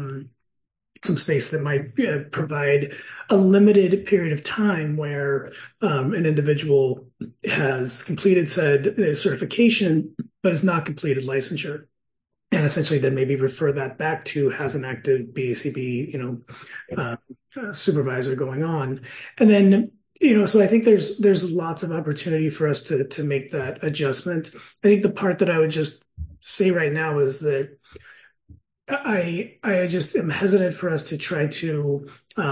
that might provide a limited period of time where an individual has completed said certification, but has not completed licensure. And essentially then maybe refer that back to has an active BACB, supervisor going on. And then, so I think there's lots of opportunity for us to make that adjustment. I think the part that I would just say right now is that I just am hesitant for us to try to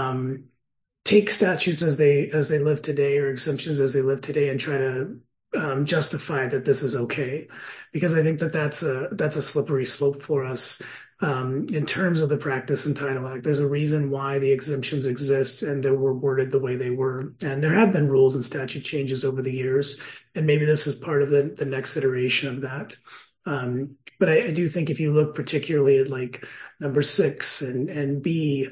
take statutes as they live today or exemptions as they live today and try to justify that this is okay, because I think that's a slippery slope for us in terms of the Practice and Title Act. There's a reason why the exemptions exist and they were worded the way they were, and there have been rules and statute changes over the years, and maybe this is part of the next iteration of that. But I do think if you look particularly at like number 6 and B,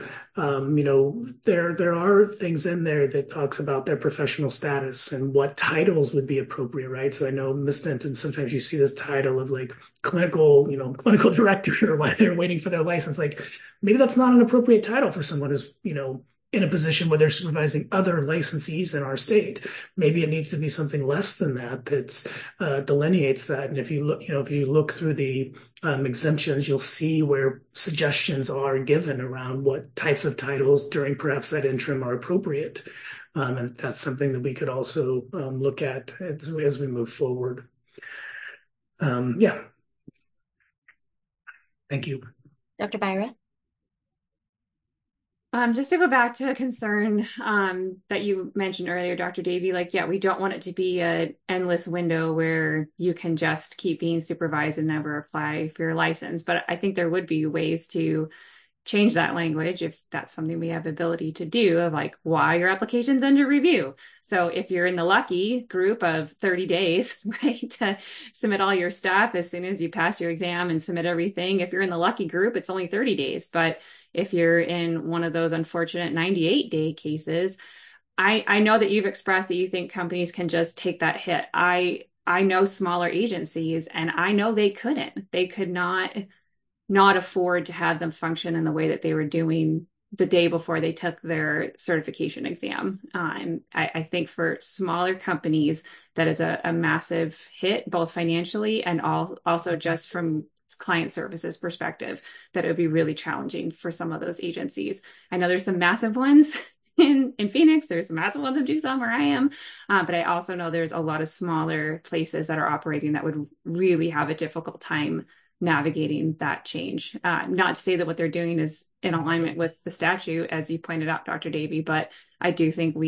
there are things in there that talks about their professional status and what titles would be appropriate, right? So I know, Ms. Denton, sometimes you see this title of like clinical director while they're waiting for their license. Like maybe that's not an appropriate title for someone who's, in a position where they're supervising other licensees in our state. Maybe it needs to be something less than that delineates that. And if you look through the exemptions, you'll see where suggestions are given around what types of titles during perhaps that interim are appropriate. And that's something that we could also look at as we move forward. Yeah. Thank you. Dr. Byra? Just to go back to a concern that you mentioned earlier, Dr. Davey, we don't want it to be an endless window where you can just keep being supervised and never apply for your license. But I think there would be ways to change that language if that's something we have the ability to do, of while your application's under review. So if you're in the lucky group of 30 days, right, to submit all your stuff as soon as you pass your exam and submit everything, if you're in the lucky group, it's only 30 days. But if you're in one of those unfortunate 98-day cases, I know that you've expressed that you think companies can just take that hit. I know smaller agencies, and I know they could not afford to have them function in the way that they were doing the day before they took their certification exam. I think for smaller companies, that is a massive hit, both financially and also just from client services perspective, that it would be really challenging for some of those agencies. I know there's some massive ones in Phoenix, there's some massive ones in Tucson where I am, but I also know there's a lot of smaller places that are operating that would really have a difficult time navigating that change. Not to say that what they're doing is in alignment with the statute, as you pointed out, Dr. Davey, but I do think we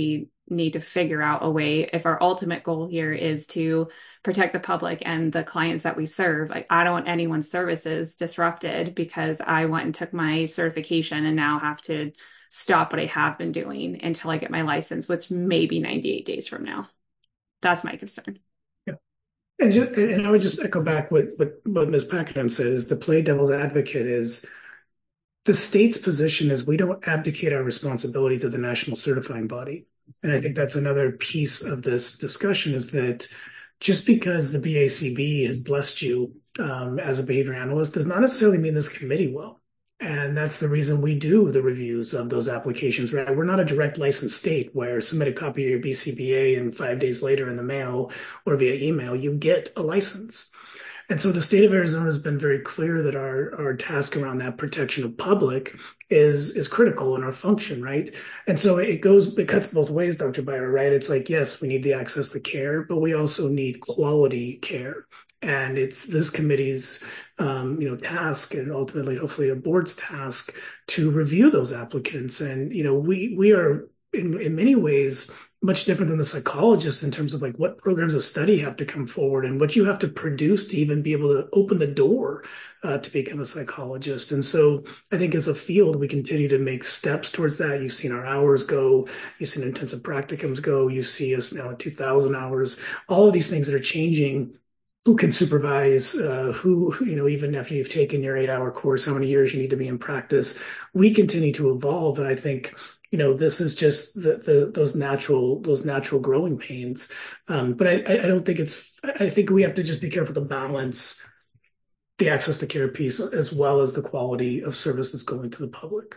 need to figure out a way, if our ultimate goal here is to protect the public and the clients that we serve. Like, I don't want anyone's services disrupted because I went and took my certification and now have to stop what I have been doing until I get my license, which may be 98 days from now. That's my concern. Yeah. And I would just echo back what Ms. Packard says. The play devil's advocate is the state's position is we don't abdicate our responsibility to the national certifying body. And I think that's another piece of this discussion, is that just because the BACB has blessed you as a behavior analyst does not necessarily mean this committee will. And that's the reason we do the reviews of those applications, right? We're not a direct licensed state where submit a copy of your BCBA and 5 days later in the mail or via email, you get a license. And so the state of Arizona has been very clear that our task around that protection of public is critical in our function, right? And so it cuts both ways, Dr. Byra, right? It's like, yes, we need the access to care, but we also need quality care. And it's this committee's task, and ultimately, hopefully, a board's task to review those applicants. And we are in many ways much different than the psychologist in terms of like what programs of study have to come forward and what you have to produce to even be able to open the door to become a psychologist. And so I think as a field, we continue to make steps towards that. You've seen our hours go, you've seen intensive practicums go, you see us now at 2,000 hours, all of these things that are changing. Who can supervise, who, even after you've taken your 8-hour course, how many years you need to be in practice. We continue to evolve. And I think, this is just those natural growing pains. But I don't think I think we have to just be careful to balance the access to care piece as well as the quality of services going to the public.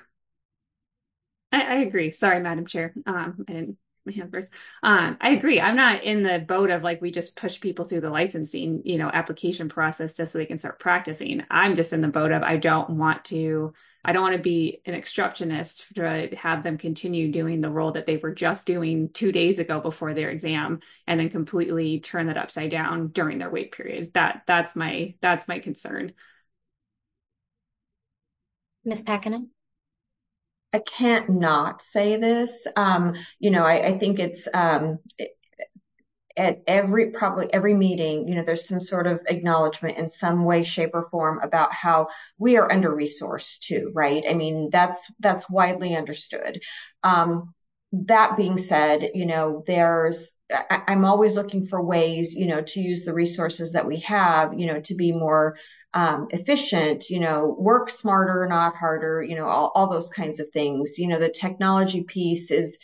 I agree. Sorry, Madam Chair. I didn't my hand first. I agree. I'm not in the boat of like we just push people through the licensing, application process just so they can start practicing. I'm just in the boat of I don't want to be an obstructionist to have them continue doing the role that they were just doing 2 days ago before their exam and then completely turn that upside down during their wait period. That's my concern. Ms. Packinen? I can't not say this. I think it's at probably every meeting, there's some sort of acknowledgement in some way, shape, or form about how we are under-resourced too, right? I mean, that's widely understood. That being said, I'm always looking for ways, to use the resources that we have, to be more efficient, work smarter, not harder, all those kinds of things. The technology piece is,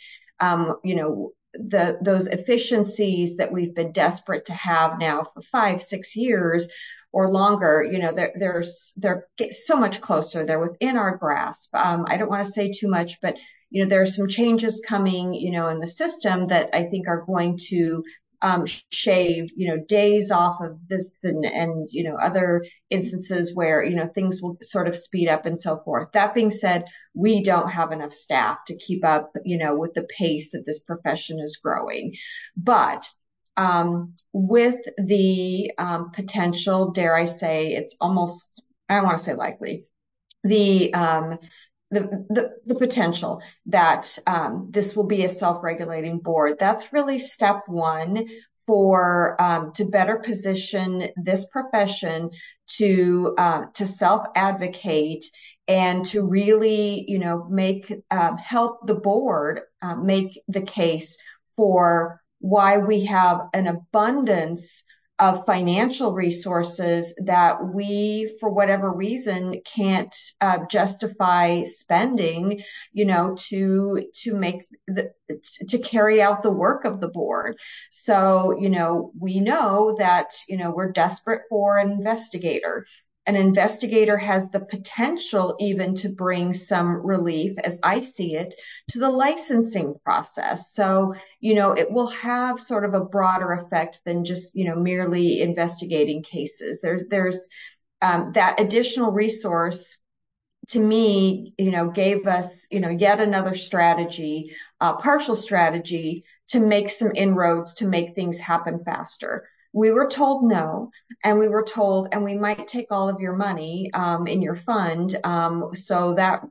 those efficiencies that we've been desperate to have now for 5-6 years or longer, they're so much closer. They're within our grasp. I don't want to say too much, but there are some changes coming, in the system that I think are going to shave, days off of this and other instances where, things will sort of speed up and so forth. That being said, we don't have enough staff to keep up, with the pace that this profession is growing. But with the potential, dare I say, it's almost, I don't want to say likely, the potential that this will be a self-regulating board. That's really step one for to better position this profession to self-advocate and to really, help the board make the case for why we have an abundance of financial resources that we, for whatever reason, can't justify spending, to carry out the work of the board. So, we know that, we're desperate for an investigator. An investigator has the potential even to bring some relief, as I see it, to the licensing process. So, it will have sort of a broader effect than just, merely investigating cases. There's that additional resource to me, gave us, yet another strategy, partial strategy to make some inroads to make things happen faster. We were told no, and we were told, and we might take all of your money in your fund, so that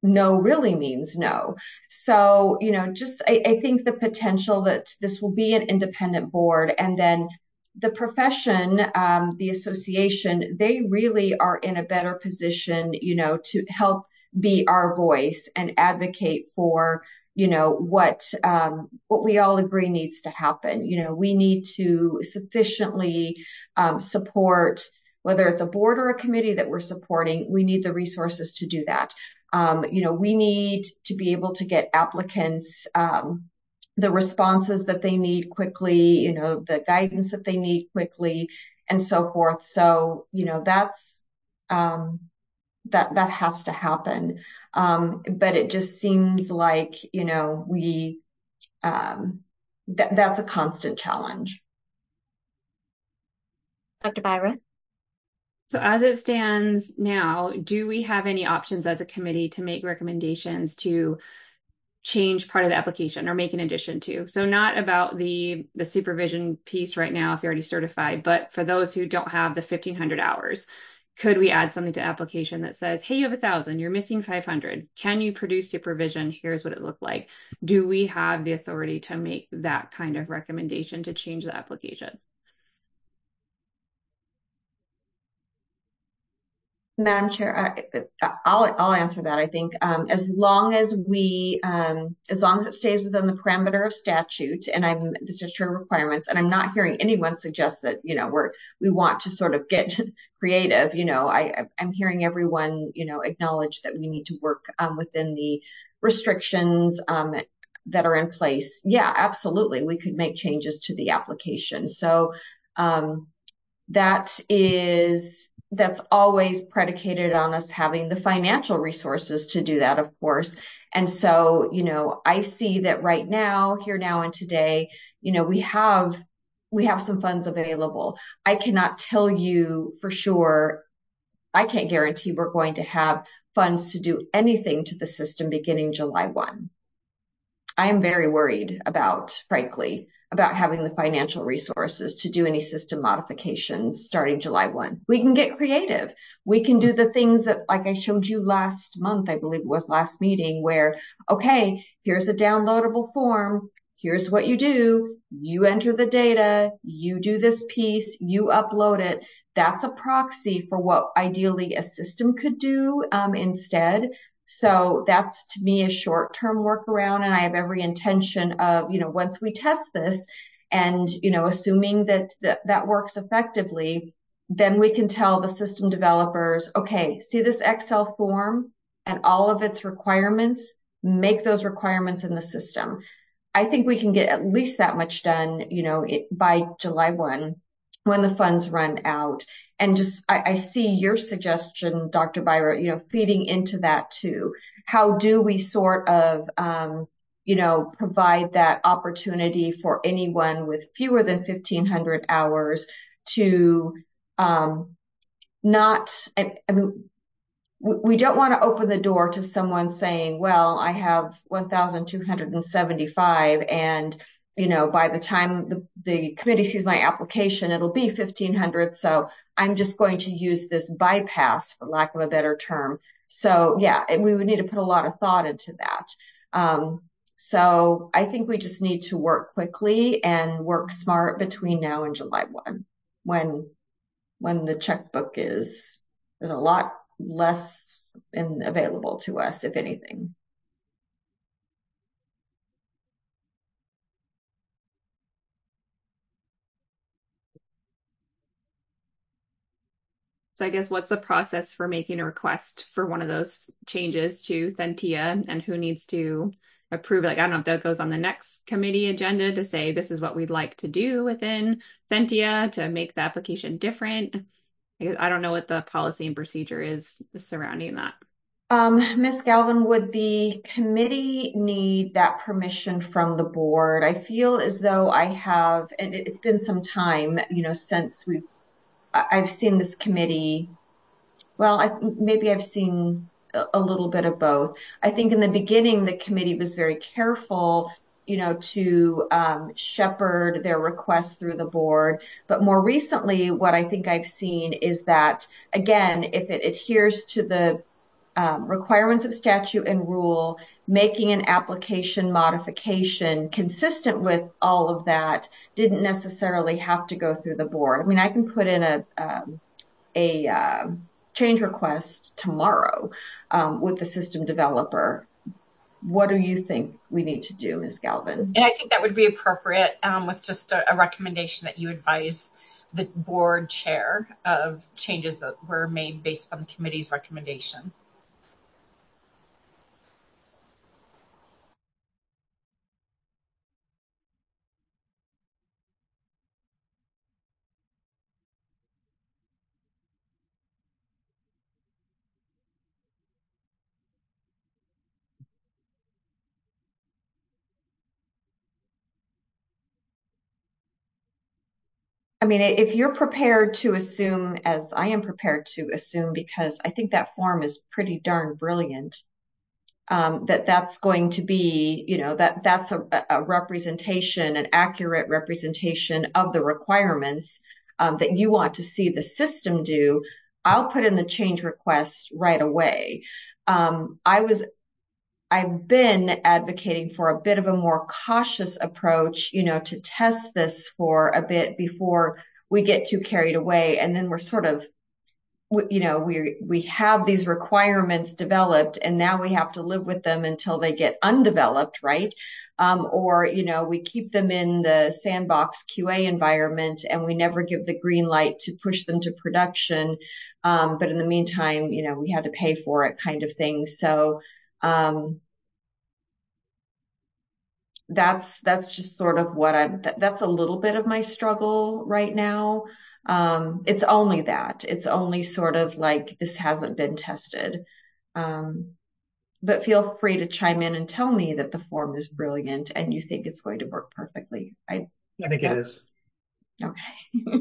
no really means no. So, I think the potential that this will be an independent board, and then the profession, the association, they really are in a better position, to help be our voice and advocate for, what we all agree needs to happen. We need to sufficiently support, whether it's a board or a committee that we're supporting, we need the resources to do that. We need to be able to get applicants the responses that they need quickly, the guidance that they need quickly, and so forth. So, that's that has to happen. But it just seems like, that's a constant challenge. Dr. Byra? So as it stands now, do we have any options as a committee to make recommendations to change part of the application or make an addition to? So not about the supervision piece right now if you're already certified, but for those who don't have the 1,500 hours, could we add something to the application that says, hey, you have 1,000, you're missing 500. Can you produce supervision? Here's what it looked like. Do we have the authority to make that kind of recommendation to change the application? Madam Chair, I'll answer that. I think as long as it stays within the parameter of statute and the statutory requirements, and I'm not hearing anyone suggest that we want to sort of get creative. I'm hearing everyone acknowledge that we need to work within the restrictions that are in place. Yeah, absolutely, we could make changes to the application. So that's always predicated on us having the financial resources to do that, of course. And so, I see that right now, here, now, and today, we have some funds available. I cannot tell you for sure. I can't guarantee we're going to have funds to do anything to the system beginning July 1. I am very worried frankly, about having the financial resources to do any system modifications starting July 1. We can get creative. We can do the things that, like I showed you last month, I believe it was last meeting, where, okay, here's a downloadable form. Here's what you do. You enter the data, you do this piece, you upload it. That's a proxy for what ideally a system could do instead. So that's, to me, a short-term workaround. And I have every intention of, once we test this and, assuming that works effectively, then we can tell the system developers, okay, see this Excel form and all of its requirements, make those requirements in the system. I think we can get at least that much done, by July 1 when the funds run out. And I see your suggestion, Dr. Byra, feeding into that too. How do we sort of, provide that opportunity for anyone with fewer than 1,500 hours to we don't want to open the door to someone saying, well, I have 1,275 and by the time the committee sees my application, it'll be 1,500. So I'm just going to use this bypass, for lack of a better term. So yeah, we would need to put a lot of thought into that. So I think we just need to work quickly and work smart between now and July 1, when the checkbook there's a lot less available to us, if anything. So I guess what's the process for making a request for one of those changes to Scentia, and who needs to approve? Like, I don't know if that goes on the next committee agenda to say, this is what we'd like to do within Scentia to make the application different. I don't know what the policy and procedure is surrounding that. Ms. Galvin, would the committee need that permission from the board? I feel as though I have, and it's been some time, since I've seen this committee. Well, maybe I've seen a little bit of both. I think in the beginning, the committee was very careful, to shepherd their requests through the board. But more recently, what I think I've seen is that, again, if it adheres to the requirements of statute and rule, making an application modification consistent with all of that didn't necessarily have to go through the board. I mean, I can put in a change request tomorrow with the system developer. What do you think we need to do, Ms. Galvin? And I think that would be appropriate with just a recommendation that you advise the board chair of changes that were made based on the committee's recommendation. I mean, if you're prepared to assume, as I am prepared to assume, because I think that form is pretty darn brilliant, that's going to be, that's a representation, an accurate representation of the requirements that you want to see the system do, I'll put in the change request right away. I've been advocating for a bit of a more cautious approach, to test this for a bit before we get too carried away. And then we're sort of, we have these requirements developed and now we have to live with them until they get undeveloped, right? Or, we keep them in the sandbox QA environment and we never give the green light to push them to production. But in the meantime, we had to pay for it kind of thing. So, that's just sort of what that's a little bit of my struggle right now. It's only that. It's only sort of like this hasn't been tested. But feel free to chime in and tell me that the form is brilliant and you think it's going to work perfectly. I think it is. Okay.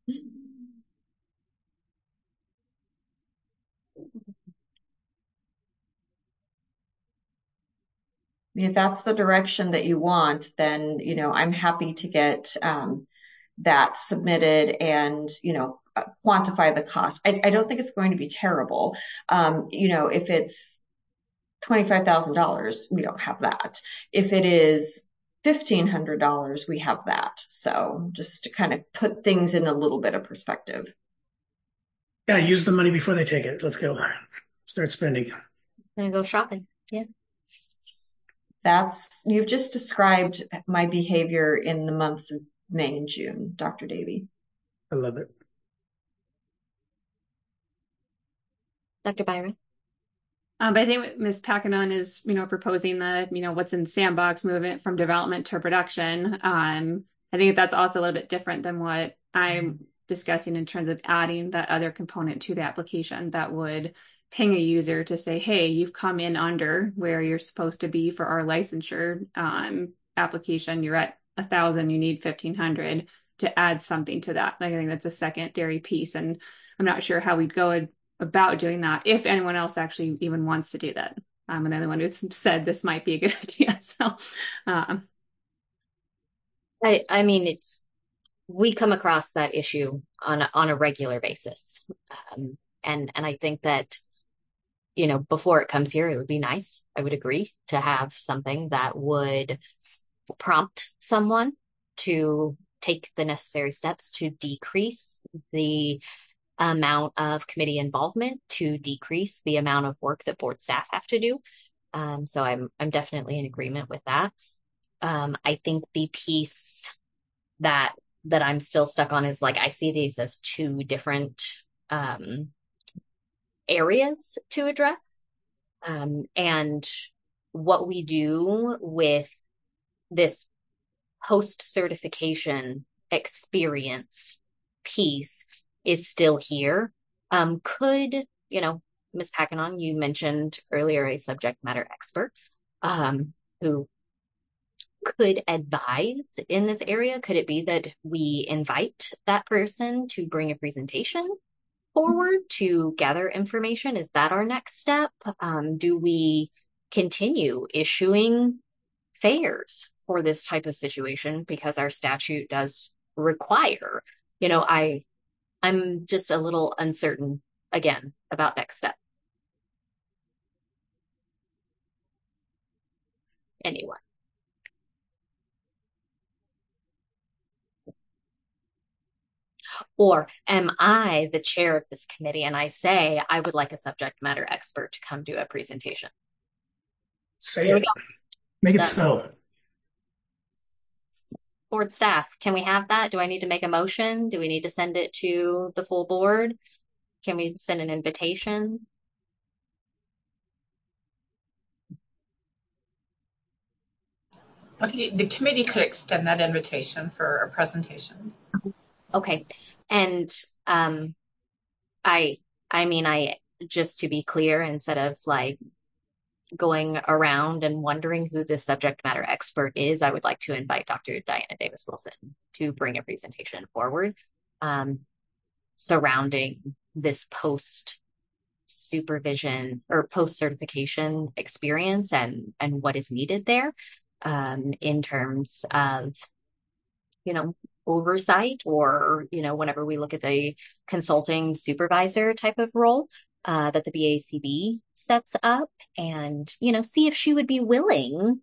If that's the direction that you want, then, I'm happy to get that submitted and, quantify the cost. I don't think it's going to be terrible. If it's $25,000, we don't have that. If it is $1,500, we have that. So just to kind of put things in a little bit of perspective. Yeah, use the money before they take it. Let's go. Start spending. Gonna go shopping. Yeah. You've just described my behavior in the months of May and June, Dr. Davey. I love it. Dr. Byron? But I think Ms. Packanon is, proposing the, what's in sandbox movement from development to production. I think that's also a little bit different than what I'm discussing in terms of adding that other component to the application that would ping a user to say, hey, you've come in under where you're supposed to be for our licensure application. You're at 1,000, you need 1,500 to add something to that. I think that's a secondary piece. And I'm not sure how we'd go about doing that if anyone else actually even wants to do that. I'm the only one who said this might be a good idea. So, I mean, we come across that issue on a regular basis. And I think that, before it comes here, it would be nice, I would agree, to have something that would prompt someone to take the necessary steps to decrease the amount of committee involvement, to decrease the amount of work that board staff have to do. So I'm definitely in agreement with that. I think the piece that I'm still stuck on is I see these as two different areas to address. And what we do with this post-certification experience piece is still here. Could, Ms. Packanon, you mentioned earlier a subject matter expert who could advise in this area. Could it be that we invite that person to bring a presentation forward to gather information? Is that our next step? Do we continue issuing fairs for this type of situation because our statute does require, I'm just a little uncertain again about next step. anyone? Or am I the chair of this committee and I say, I would like a subject matter expert to come do a presentation? Say it. Make it so. Board staff, can we have that? Do I need to make a motion? Do we need to send it to the full board? Can we send an invitation? Okay, the committee could extend that invitation for a presentation. Okay. And I mean, just to be clear, instead of like going around and wondering who the subject matter expert is, I would like to invite Dr. Diana Davis Wilson to bring a presentation forward surrounding this post supervision or post certification experience and what is needed there in terms of, you know, oversight or, you know, whenever we look at the consulting supervisor type of role that the BACB sets up and, you know, see if she would be willing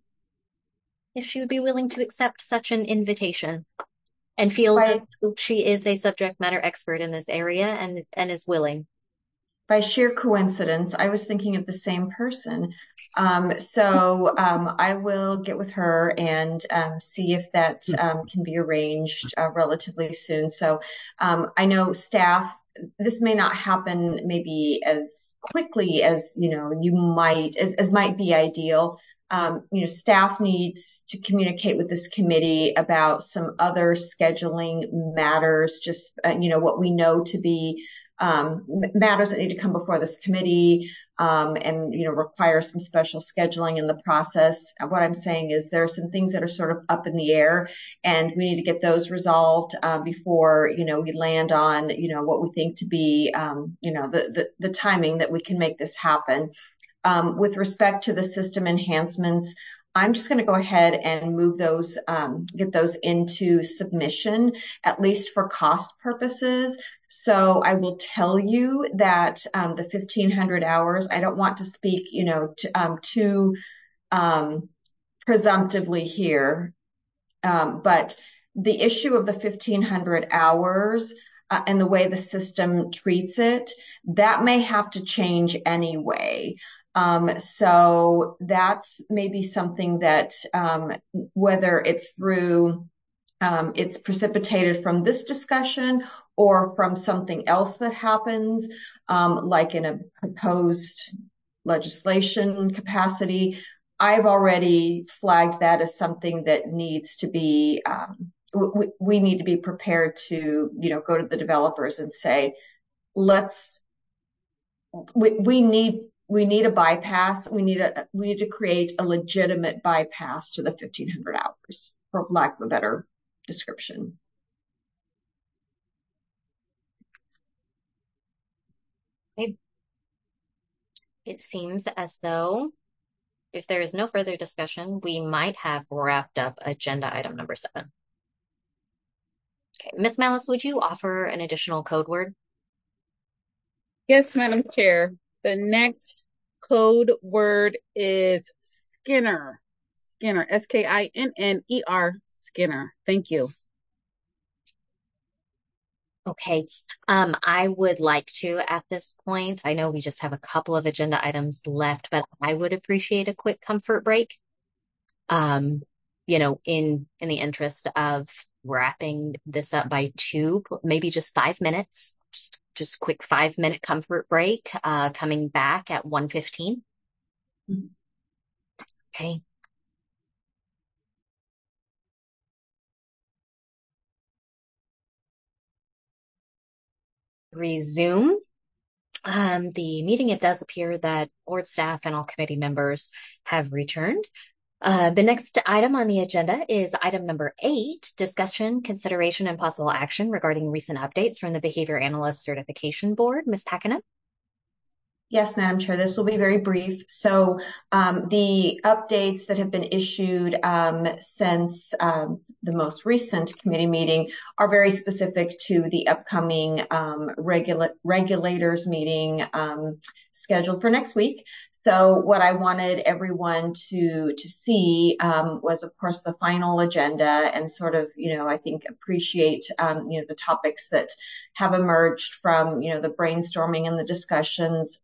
to accept such an invitation and feels as though she is a subject matter expert in this area and is willing. By sheer coincidence, I was thinking of the same person. So I will get with her and see if that can be arranged relatively soon. So I know staff, this may not happen maybe as quickly as, you know, you might, as might be ideal. You know, staff needs to communicate with this committee about some other scheduling matters, just, you know, what we know to be matters that need to come before this committee and, you know, require some special scheduling in the process. What I'm saying is there are some things that are sort of up in the air and we need to get those resolved before, you know, we land on, you know, what we think to be, you know, the timing that we can make this happen. With respect to the system enhancements, I'm just going to go ahead and move those, get those into submission, at least for cost purposes. So I will tell you that the 1,500 hours, I don't want to speak, you know, too presumptively here, but the issue of the 1,500 hours and the way the system treats it, that may have to change anyway. So that's maybe something that whether it's through it's precipitated from this discussion or from something else that happens, like in a proposed legislation capacity. I've already flagged that as something that needs to be, we need to be prepared to, you know, go to the developers and say, we need a bypass. We need to create a legitimate bypass to the 1,500 hours, for lack of a better description. Okay. It seems as though if there is no further discussion, we might have wrapped up agenda item number 7. Okay, Ms. Malice, would you offer an additional code word? Yes, Madam Chair. The next code word is Skinner. Skinner, Skinner, Skinner. Thank you. Okay, I would like to, at this point, I know we just have a couple of agenda items left, but I would appreciate a quick comfort break. You know, in the interest of wrapping this up by 2, maybe just 5 minutes, just quick 5-minute comfort break, coming back at 1:15. Okay. Resume the meeting. It does appear that board staff and all committee members have returned. The next item on the agenda is item number 8, discussion, consideration, and possible action regarding recent updates from the Behavior Analyst Certification Board. Ms. Packinen? Yes, Madam Chair, this will be very brief. So the updates that have been issued since the most recent committee meeting are very specific to the upcoming regulators meeting scheduled for next week. So what I wanted everyone to see was, of course, the final agenda and sort of, I think appreciate, the topics that have emerged from, the brainstorming and the discussions.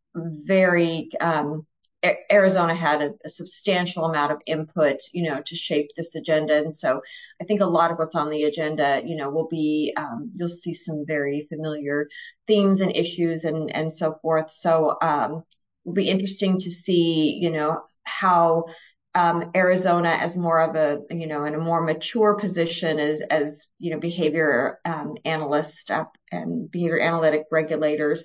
Arizona had a substantial amount of input, to shape this agenda. And so I think a lot of what's on the agenda, will be, you'll see some very familiar themes and issues and so forth. So it'll be interesting to see, how Arizona as more of a, in a more mature position as behavior analyst and behavior analytic regulators,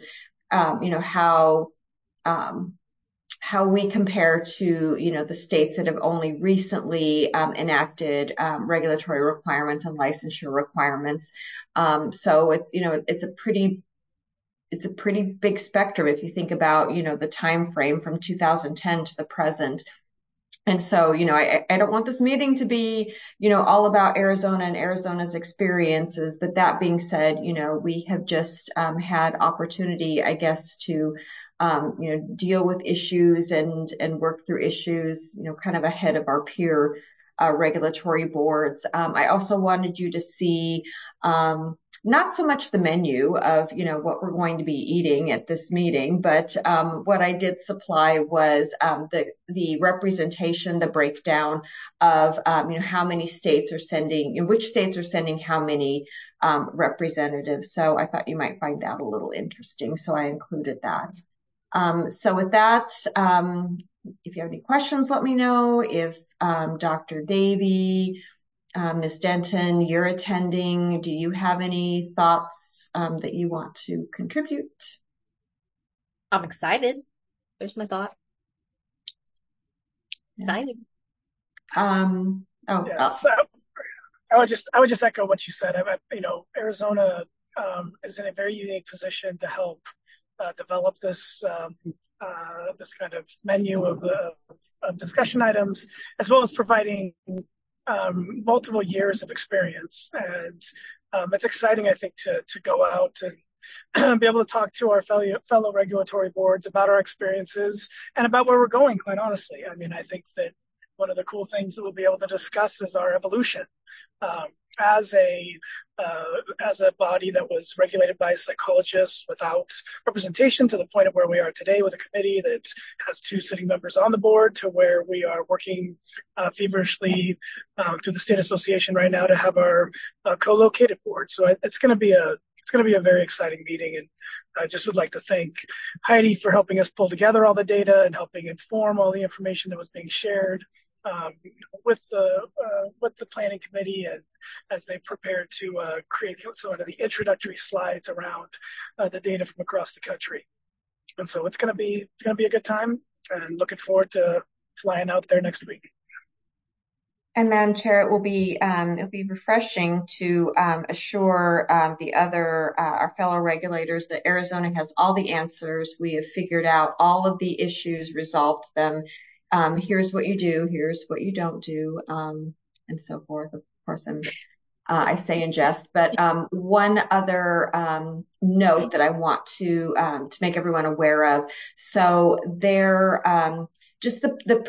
how we compare to, the states that have only recently enacted regulatory requirements and licensure requirements. So it's a pretty big spectrum if you think about, the time frame from 2010 to the present. And so, I don't want this meeting to be, all about Arizona and Arizona's experiences. But that being said, we have just had opportunity, I guess, to, deal with issues and work through issues, kind of ahead of our peer regulatory boards. I also wanted you to see not so much the menu of, what we're going to be eating at this meeting, but what I did supply was the representation, the breakdown of, how many states are sending, which states are sending how many representatives. So I thought you might find that a little interesting. So I included that. So with that, if you have any questions, let me know. If Dr. Davey, Ms. Denton, you're attending, do you have any thoughts that you want to contribute? I'm excited. There's my thought. Excited. So I would just echo what you said. Arizona is in a very unique position to help develop this this kind of menu of discussion items, as well as providing multiple years of experience. And it's exciting, I think, to go out and be able to talk to our fellow regulatory boards about our experiences and about where we're going, quite honestly. I mean, I think that one of the cool things that we'll be able to discuss is our evolution as a body that was regulated by psychologists without representation, to the point of where we are today with a committee that has 2 sitting members on the board, to where we are working feverishly through the state association right now to have our co-located board. So it's going to be a very exciting meeting. And I just would like to thank Heidi for helping us pull together all the data and helping inform all the information that was being shared with the planning committee, and as they prepare to create some of the introductory slides around the data from across the country. And so it's going to be a good time, and looking forward to flying out there next week. And Madam Chair, it'll be refreshing to assure the other our fellow regulators that Arizona has all the answers. We have figured out all of the issues, resolved them. Here's what you do, here's what you don't do, and so forth. Of course, I say in jest, but one other note that I want to make everyone aware of. So there, just the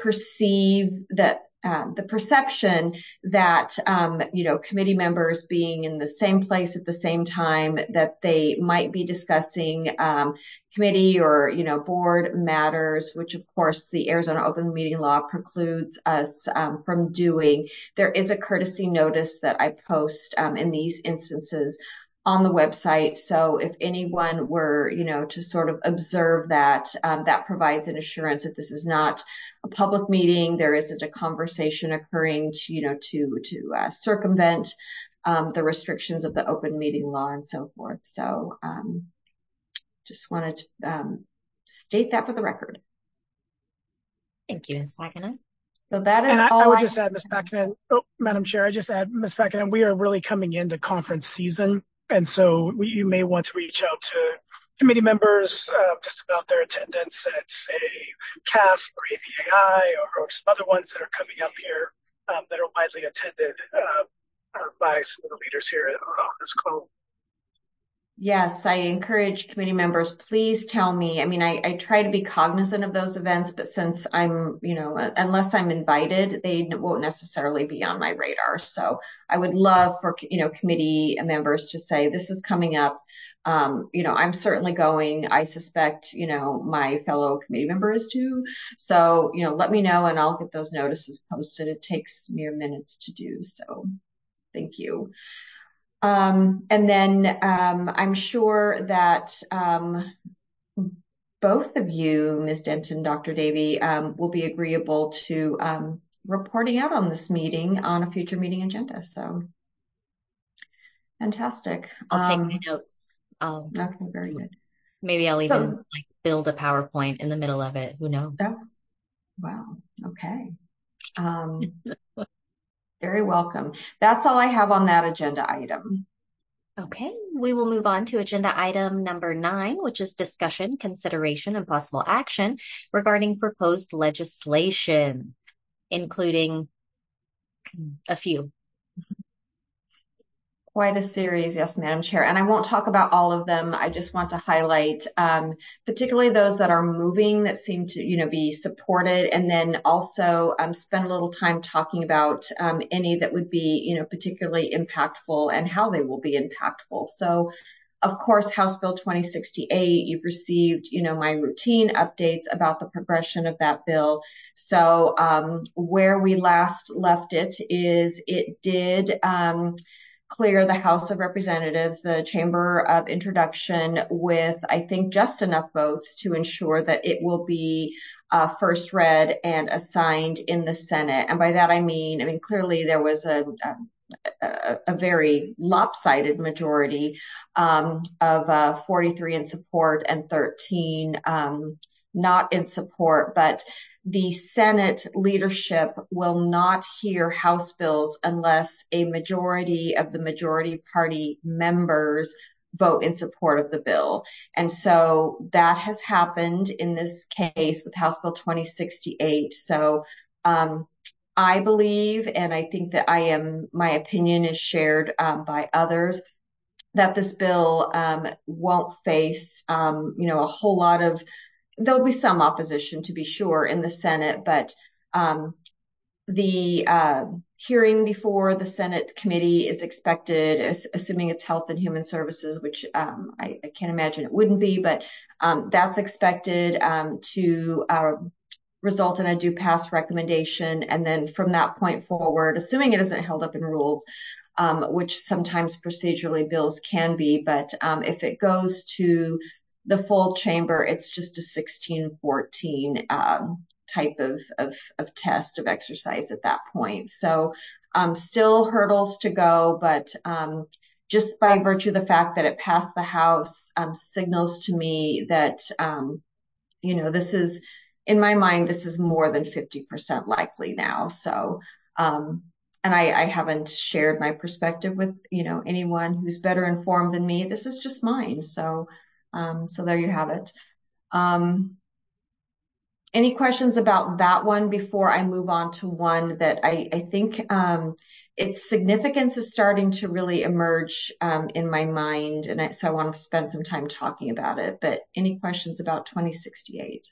perception that, committee members being in the same place at the same time, that they might be discussing committee or, board matters, which of course the Arizona Open Meeting Law precludes us from doing. There is a courtesy notice that I post in these instances on the website. So if anyone were, to sort of observe that, that provides an assurance that this is not a public meeting. There isn't a conversation occurring to circumvent the restrictions of the open meeting law and so forth. So just wanted to state that for the record. Thank you, Ms. Packanen. So that is all. I would just add, Ms. Packanen, Madam Chair, Ms. Packanen, we are really coming into conference season. And so you may want to reach out to committee members just about their attendance at, say, CASP or APAI or some other ones that are coming up here that are widely attended by some of the leaders here on this call. Yes, I encourage committee members, please tell me. I mean, I try to be cognizant of those events, but since I'm, unless I'm invited, they won't necessarily be on my radar. So I would love for, committee members to say, this is coming up. I'm certainly going. I suspect, my fellow committee member is too. So, let me know and I'll get those notices posted. It takes mere minutes to do. So thank you. And then I'm sure that both of you, Ms. Denton, Dr. Davey, will be agreeable to reporting out on this meeting on a future meeting agenda. So fantastic. I'll take my notes. Okay, very good. Maybe I'll even build a PowerPoint in the middle of it. Who knows? Oh, wow. Okay. Very welcome. That's all I have on that agenda item. Okay, we will move on to agenda item number 9, which is discussion, consideration, and possible action regarding proposed legislation, including a few. Quite a series, yes, Madam Chair. And I won't talk about all of them. I just want to highlight particularly those that are moving that seem to, be supported, and then also spend a little time talking about any that would be, particularly impactful and how they will be impactful. So, of course, House Bill 2068, you've received, my routine updates about the progression of that bill. So where we last left it is it did clear the House of Representatives, the chamber of introduction, with, I think, just enough votes to ensure that it will be first read and assigned in the Senate. And by that, I mean, clearly there was a very lopsided majority of 43 in support and 13 not in support, but the Senate leadership will not hear House bills unless a majority of the majority party members vote in support of the bill. And so that has happened in this case with House Bill 2068. So I believe, and I think that my opinion is shared by others, that this bill won't face, a whole lot of, there'll be some opposition to be sure in the Senate, but the hearing before the Senate committee is expected, assuming it's Health and Human Services, which I can't imagine it wouldn't be, but that's expected to result in a due pass recommendation. And then from that point forward, assuming it isn't held up in rules, which sometimes procedurally bills can be, but if it goes to the full chamber, it's just a 1614 type of test of exercise at that point. So still hurdles to go, but just by virtue of the fact that it passed the House signals to me that, this is, in my mind, this is more than 50% likely now. So, and I haven't shared my perspective with, anyone who's better informed than me. This is just mine. So there you have it. Any questions about that one before I move on to one that I think its significance is starting to really emerge in my mind, and so I want to spend some time talking about it. But any questions about 2068?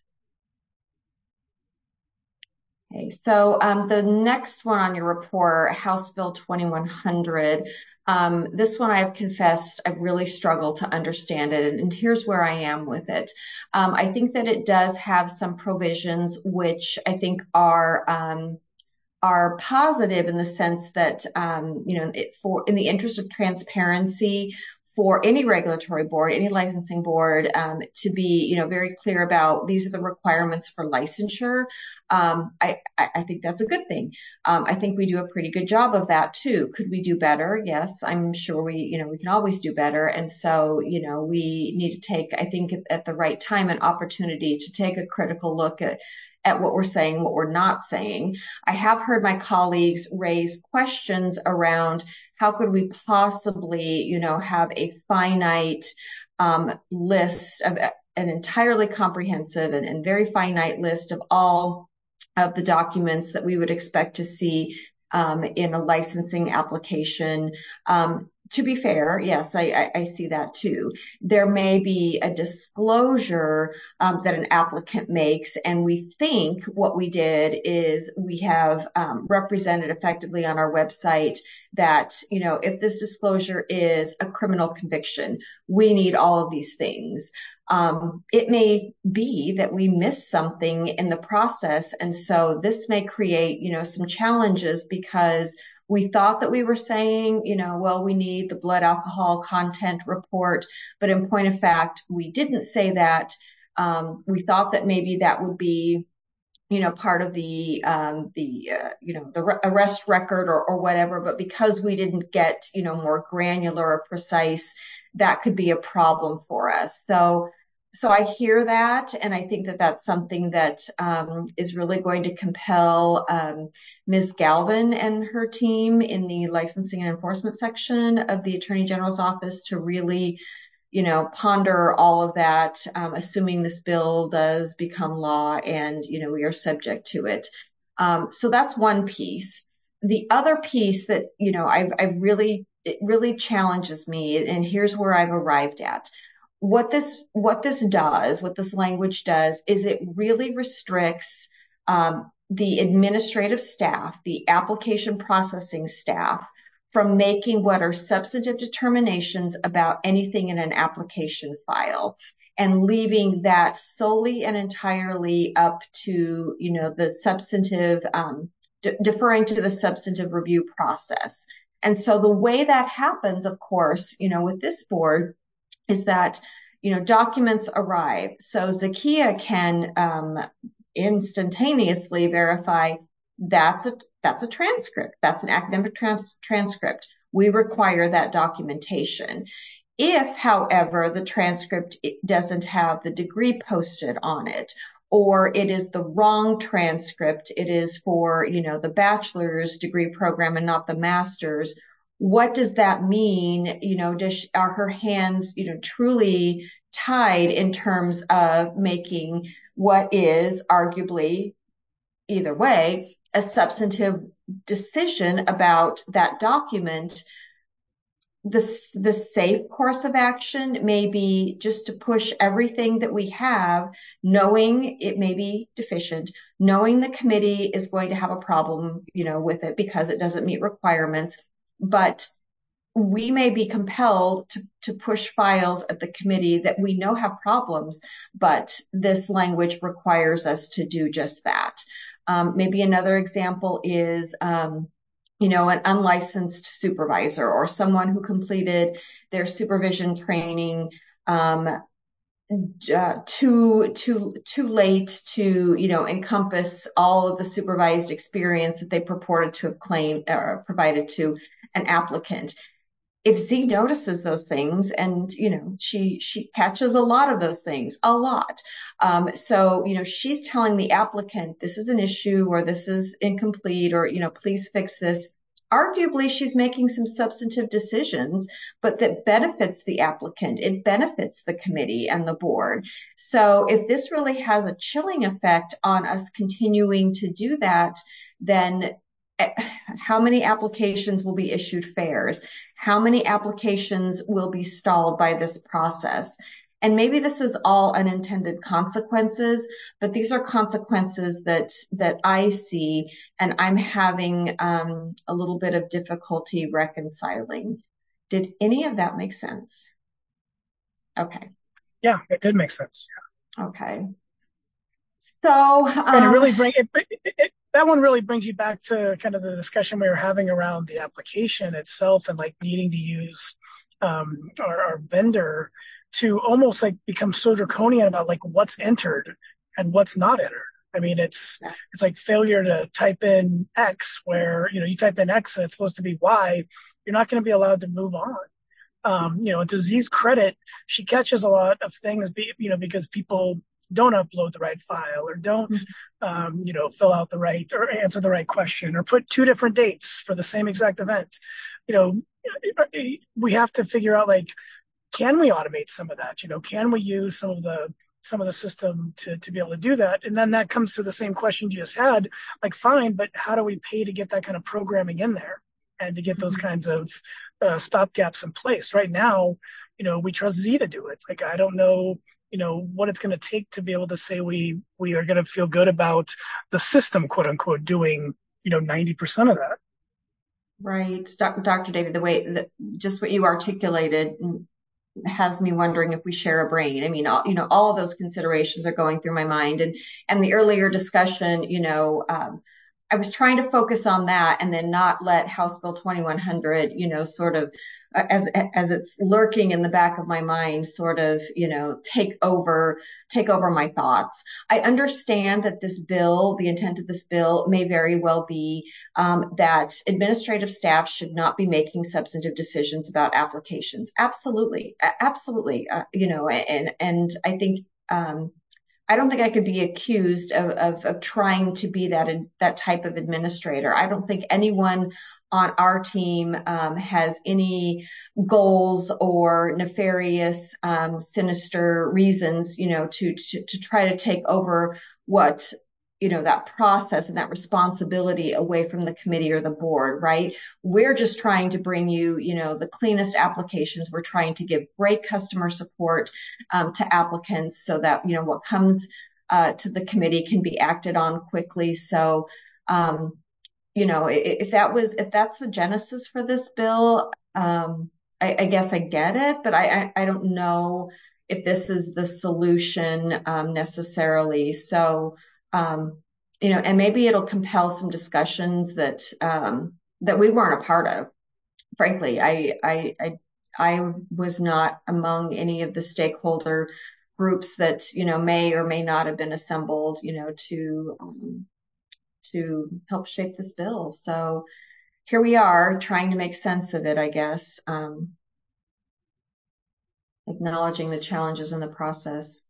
Okay, so the next one on your report, House Bill 2100. This one, I've confessed, I've really struggled to understand it, and here's where I am with it. I think that it does have some provisions which I think are positive in the sense that, in the interest of transparency for any regulatory board, any licensing board, to be, very clear about these are the requirements for licensure. I think that's a good thing. I think we do a pretty good job of that too. Could we do better? Yes, I'm sure we can always do better. And so, we need to take, I think at the right time, an opportunity to take a critical look at what we're saying, what we're not saying. I have heard my colleagues raise questions around how could we possibly, have a finite list of an entirely comprehensive and very finite list of all of the documents that we would expect to see in a licensing application. To be fair, yes, I see that too. There may be a disclosure that an applicant makes, and we think what we did is we have represented effectively on our website that, if this disclosure is a criminal conviction, we need all of these things. It may be that we miss something in the process, and so this may create, some challenges because we thought that we were saying, well, we need the blood alcohol content report, but in point of fact, we didn't say that. We thought that maybe that would be, part of the arrest record or whatever, but because we didn't get, more granular or precise, that could be a problem for us. So I hear that, and I think that that's something that is really going to compel Ms. Galvin and her team in the licensing and enforcement section of the Attorney General's office to really, ponder all of that, assuming this bill does become law and, we are subject to it. So that's one piece. The other piece that, it really challenges me, and here's where I've arrived at. What this language does is it really restricts the administrative staff, the application processing staff, from making what are substantive determinations about anything in an application file, and leaving that solely and entirely up to, the substantive, deferring to the substantive review process. And so the way that happens, of course, with this board, is that, documents arrive. So Zakia can instantaneously verify that's a transcript. That's an academic transcript. We require that documentation. If, however, the transcript doesn't have the degree posted on it, or it is the wrong transcript, it is for, the bachelor's degree program and not the master's, what does that mean? Are her hands, truly tied in terms of making what is arguably, either way, a substantive decision about that document? The safe course of action may be just to push everything that we have, knowing it may be deficient, knowing the committee is going to have a problem, with it because it doesn't meet requirements. But we may be compelled to push files at the committee that we know have problems, but this language requires us to do just that. Maybe another example is, an unlicensed supervisor or someone who completed their supervision training too late to, encompass all of the supervised experience that they purported to have claimed or provided to an applicant. If Z notices those things, and, she catches a lot of those things, a lot. So, she's telling the applicant, this is an issue, or this is incomplete, or, please fix this. Arguably, she's making some substantive decisions, but that benefits the applicant. It benefits the committee and the board. So if this really has a chilling effect on us continuing to do that, then how many applications will be issued FAIRs? How many applications will be stalled by this process? And maybe this is all unintended consequences, but these are consequences that I see, and I'm having a little bit of difficulty reconciling. Did any of that make sense? Okay. Yeah, it did make sense. Yeah. Okay. So, and it really that one really brings you back to kind of the discussion we were having around the application itself, and like needing to use our vendor to almost like become so draconian about like what's entered and what's not entered. I mean, it's like failure to type in X, where, you type in X and it's supposed to be Y. You're not going to be allowed to move on. To Z's credit, she catches a lot of things, because people don't upload the right file, or don't, fill out the right, or answer the right question, or put two different dates for the same exact event. We have to figure out, like, can we automate some of that? Can we use some of the system to be able to do that? And then that comes to the same question you just had, like, fine, but how do we pay to get that kind of programming in there and to get those kinds of stopgaps in place? Right now, we trust Z to do it. Like, I don't know, what it's going to take to be able to say we are going to feel good about the system, quote unquote, doing, 90% of that. Right. Dr. David, the way that just what you articulated has me wondering if we share a brain. I mean, all of those considerations are going through my mind, and the earlier discussion, I was trying to focus on that and then not let House Bill 2100, sort of as it's lurking in the back of my mind, sort of, take over my thoughts. I understand that this bill, the intent of this bill may very well be that administrative staff should not be making substantive decisions about applications. Absolutely. Absolutely. And I think, I don't think I could be accused of trying to be that type of administrator. I don't think anyone on our team has any goals or nefarious, sinister reasons, to try to take over what, that process and that responsibility away from the committee or the board, right? We're just trying to bring you, the cleanest applications. We're trying to give great customer support to applicants so that, what comes to the committee can be acted on quickly. So, if that's the genesis for this bill, I guess I get it, but I don't know if this is the solution necessarily. So, and maybe it'll compel some discussions that we weren't a part of. Frankly, I was not among any of the stakeholder groups that, may or may not have been assembled, to help shape this bill. So here we are trying to make sense of it, I guess, acknowledging the challenges in the process.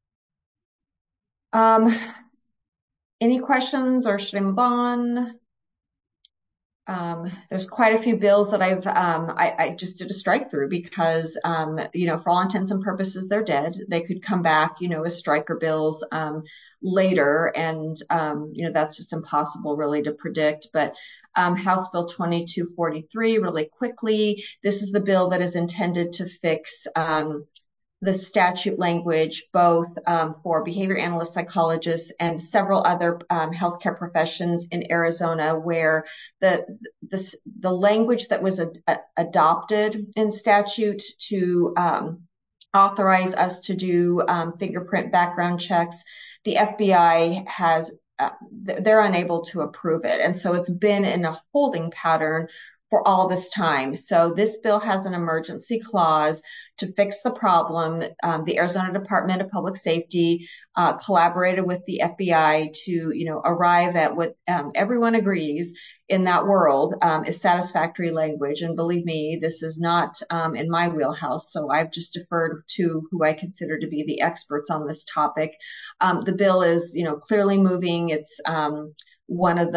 Any questions, or should I move on? There's quite a few bills that I just did a strike through because, for all intents and purposes, they're dead. They could come back, as striker bills, later. And, that's just impossible really to predict. But, House Bill 2243, really quickly, this is the bill that is intended to fix, the statute language, both for behavior analysts, psychologists, and several other healthcare professions in Arizona, where the language that was adopted in statute to authorize us to do fingerprint background checks, the FBI has they're unable to approve it, and so it's been in a holding pattern for all this time. So this bill has an emergency clause to fix the problem. The Arizona Department of Public Safety collaborated with the FBI to, arrive at what everyone agrees in that world is satisfactory language. And believe me, this is not in my wheelhouse. So I've just deferred to who I consider to be the experts on this topic. The bill is, clearly moving. It's one of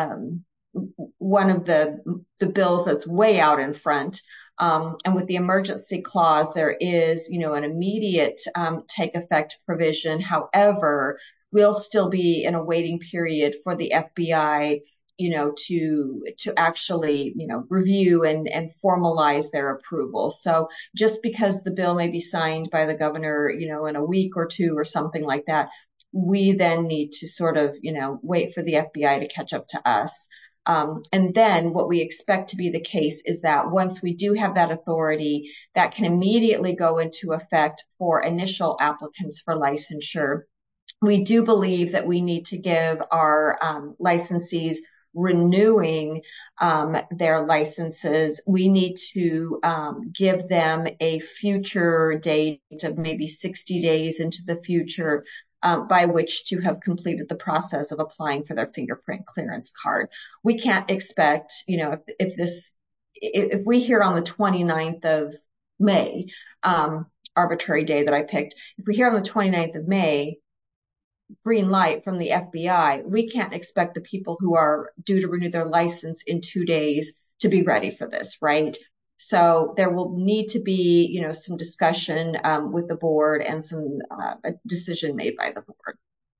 the bills that's way out in front. And with the emergency clause, there is, an immediate take effect provision. However, we'll still be in a waiting period for the FBI, to actually, review and formalize their approval. So just because the bill may be signed by the governor, in a week or two or something like that, we then need to sort of, wait for the FBI to catch up to us. And then what we expect to be the case is that once we do have that authority, that can immediately go into effect for initial applicants for licensure. We do believe that we need to give our licensees renewing their licenses. We need to give them a future date of maybe 60 days into the future by which to have completed the process of applying for their fingerprint clearance card. We can't expect, if we hear on the 29th of May, arbitrary day that I picked, if we hear on the 29th of May, green light from the FBI, we can't expect the people who are due to renew their license in 2 days to be ready for this, right? So there will need to be, some discussion with the board and some a decision made by the board.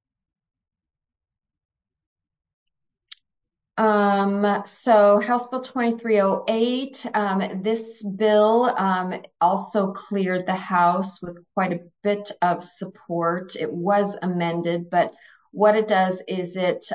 So House Bill 2308, this bill also cleared the House with quite a bit of support. It was amended, but what it does is it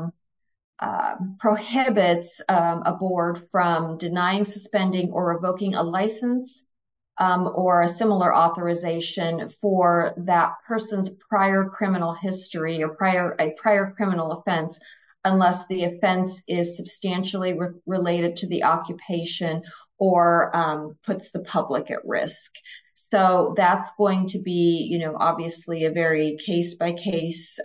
prohibits a board from denying, suspending, or revoking a license or a similar authorization for that person's prior criminal history or a prior criminal offense, unless the offense is substantially related to the occupation or puts the public at risk. So that's going to be, obviously a very case-by-case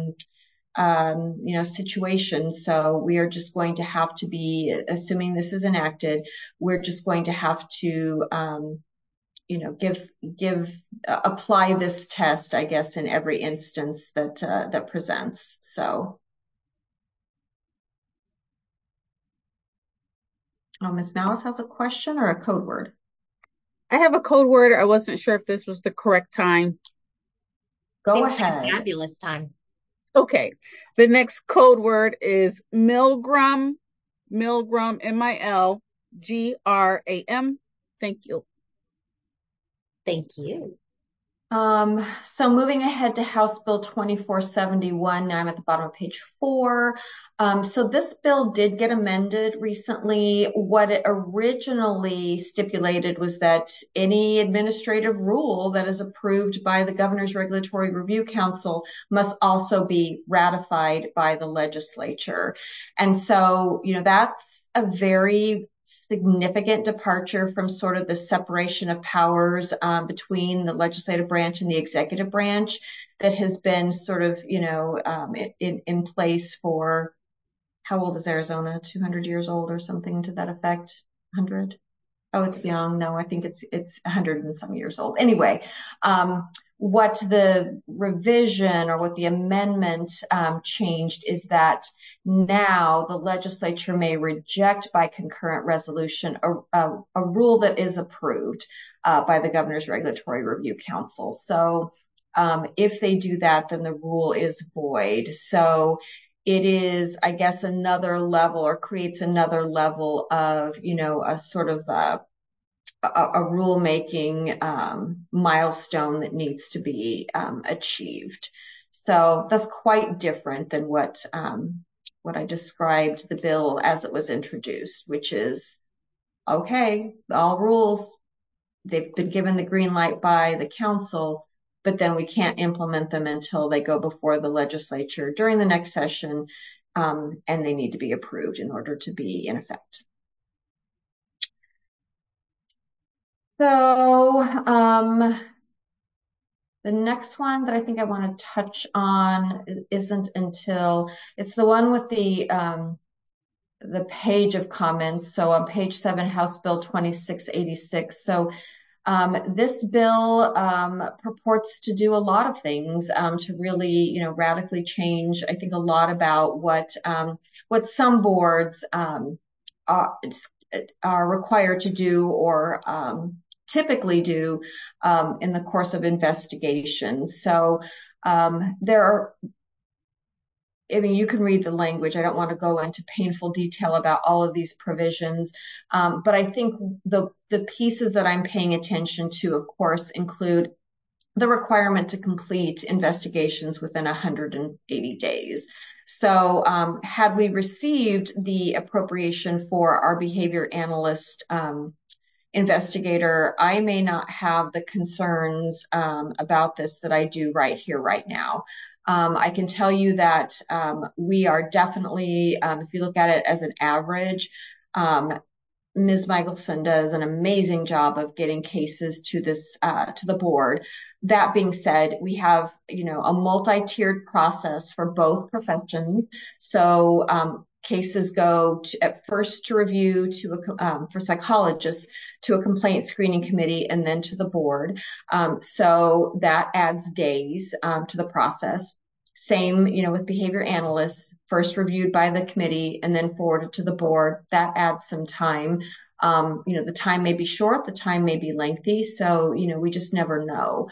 situation. So we are just going to have to be, assuming this is enacted, we're just going to have to, apply this test, I guess, in every instance that presents. So. Ms. Malice has a question or a code word? I have a code word. I wasn't sure if this was the correct time. Go ahead. Fabulous time. Okay. The next code word is Milgram. Milgram, M-I-L-G-R-A-M. Thank you. Thank you. So moving ahead to House Bill 2471, now I'm at the bottom of page 4. So this bill did get amended recently. What it originally stipulated was that any administrative rule that is approved by the Governor's Regulatory Review Council must also be ratified by the legislature. And so, that's a very significant departure from sort of the separation of powers between the legislative branch and the executive branch that has been sort of, in place for, how old is Arizona? 200 years old or something to that effect? 100? Oh, it's young. No, I think it's 100 and some years old. Anyway, what the revision or what the amendment changed is that now the legislature may reject by concurrent resolution a rule that is approved by the Governor's Regulatory Review Council. So if they do that, then the rule is void. So it is, I guess, another level or creates another level of, a sort of a rulemaking milestone that needs to be achieved. So that's quite different than what I described the bill as it was introduced, which is, okay, all rules, they've been given the green light by the council, but then we can't implement them until they go before the legislature during the next session, and they need to be approved in order to be in effect. So the next one that I think I want to touch on isn't until, it's the one with the page of comments. So on page 7, House Bill 2686. So this bill purports to do a lot of things to really, radically change, I think, a lot about what some boards are required to do or typically do in the course of investigations. So there are, you can read the language. I don't want to go into painful detail about all of these provisions, but I think the pieces that I'm paying attention to, of course, include the requirement to complete investigations within 180 days. So had we received the appropriation for our behavior analyst investigator, I may not have the concerns about this that I do right here, right now. I can tell you that we are definitely, if you look at it as an average, Ms. Michelson does an amazing job of getting cases to this to the board. That being said, we have a multi-tiered process for both professions. So cases go at first to review for psychologists to a complaint screening committee and then to the board. So that adds days to the process. Same, with behavior analysts, first reviewed by the committee and then forwarded to the board. That adds some time. The time may be short, the time may be lengthy. So, we just never know.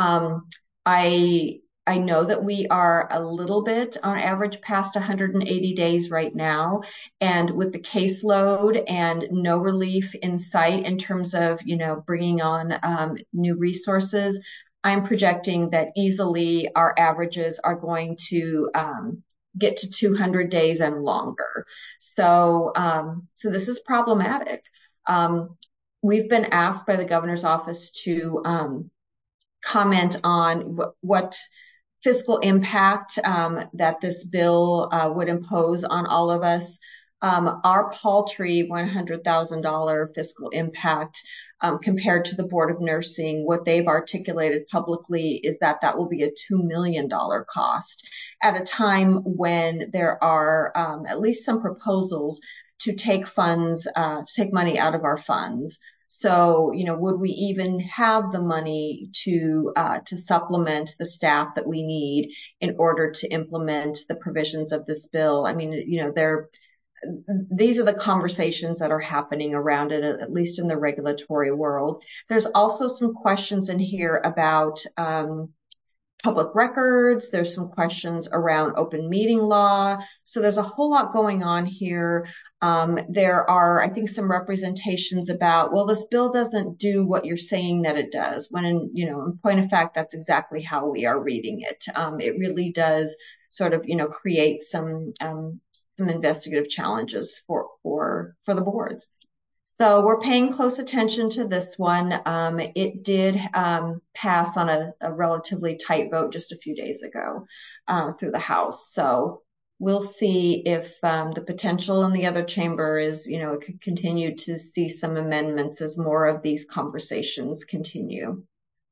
I know that we are a little bit on average past 180 days right now. And with the caseload and no relief in sight in terms of, bringing on new resources, I'm projecting that easily our averages are going to get to 200 days and longer. So this is problematic. We've been asked by the governor's office to comment on what fiscal impact that this bill would impose on all of us. Our paltry $100,000 fiscal impact compared to the Board of Nursing, what they've articulated publicly is that will be a $2 million cost at a time when there are at least some proposals to take money out of our funds. So, would we even have the money to supplement the staff that we need in order to implement the provisions of this bill? I mean, these are the conversations that are happening around it, at least in the regulatory world. There's also some questions in here about public records. There's some questions around open meeting law. So there's a whole lot going on here. There are, I think, some representations about, well, this bill doesn't do what you're saying that it does. When, in point of fact, that's exactly how we are reading it. It really does sort of, create some investigative challenges for the boards. So we're paying close attention to this one. It did pass on a relatively tight vote just a few days ago through the House. So we'll see if the potential in the other chamber is, it could continue to see some amendments as more of these conversations continue.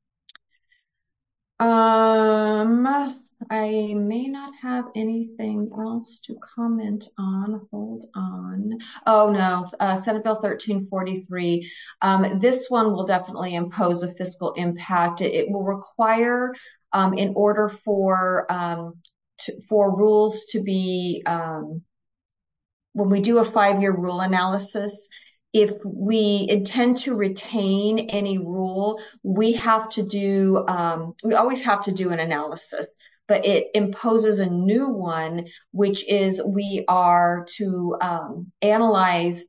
I may not have anything else to comment on. Hold on. Oh, no. Senate Bill 1343. This one will definitely impose a fiscal impact. It will require, in order for rules to be, when we do a 5-year rule analysis, if we intend to retain any rule, we always have to do an analysis. But it imposes a new one, which is we are to analyze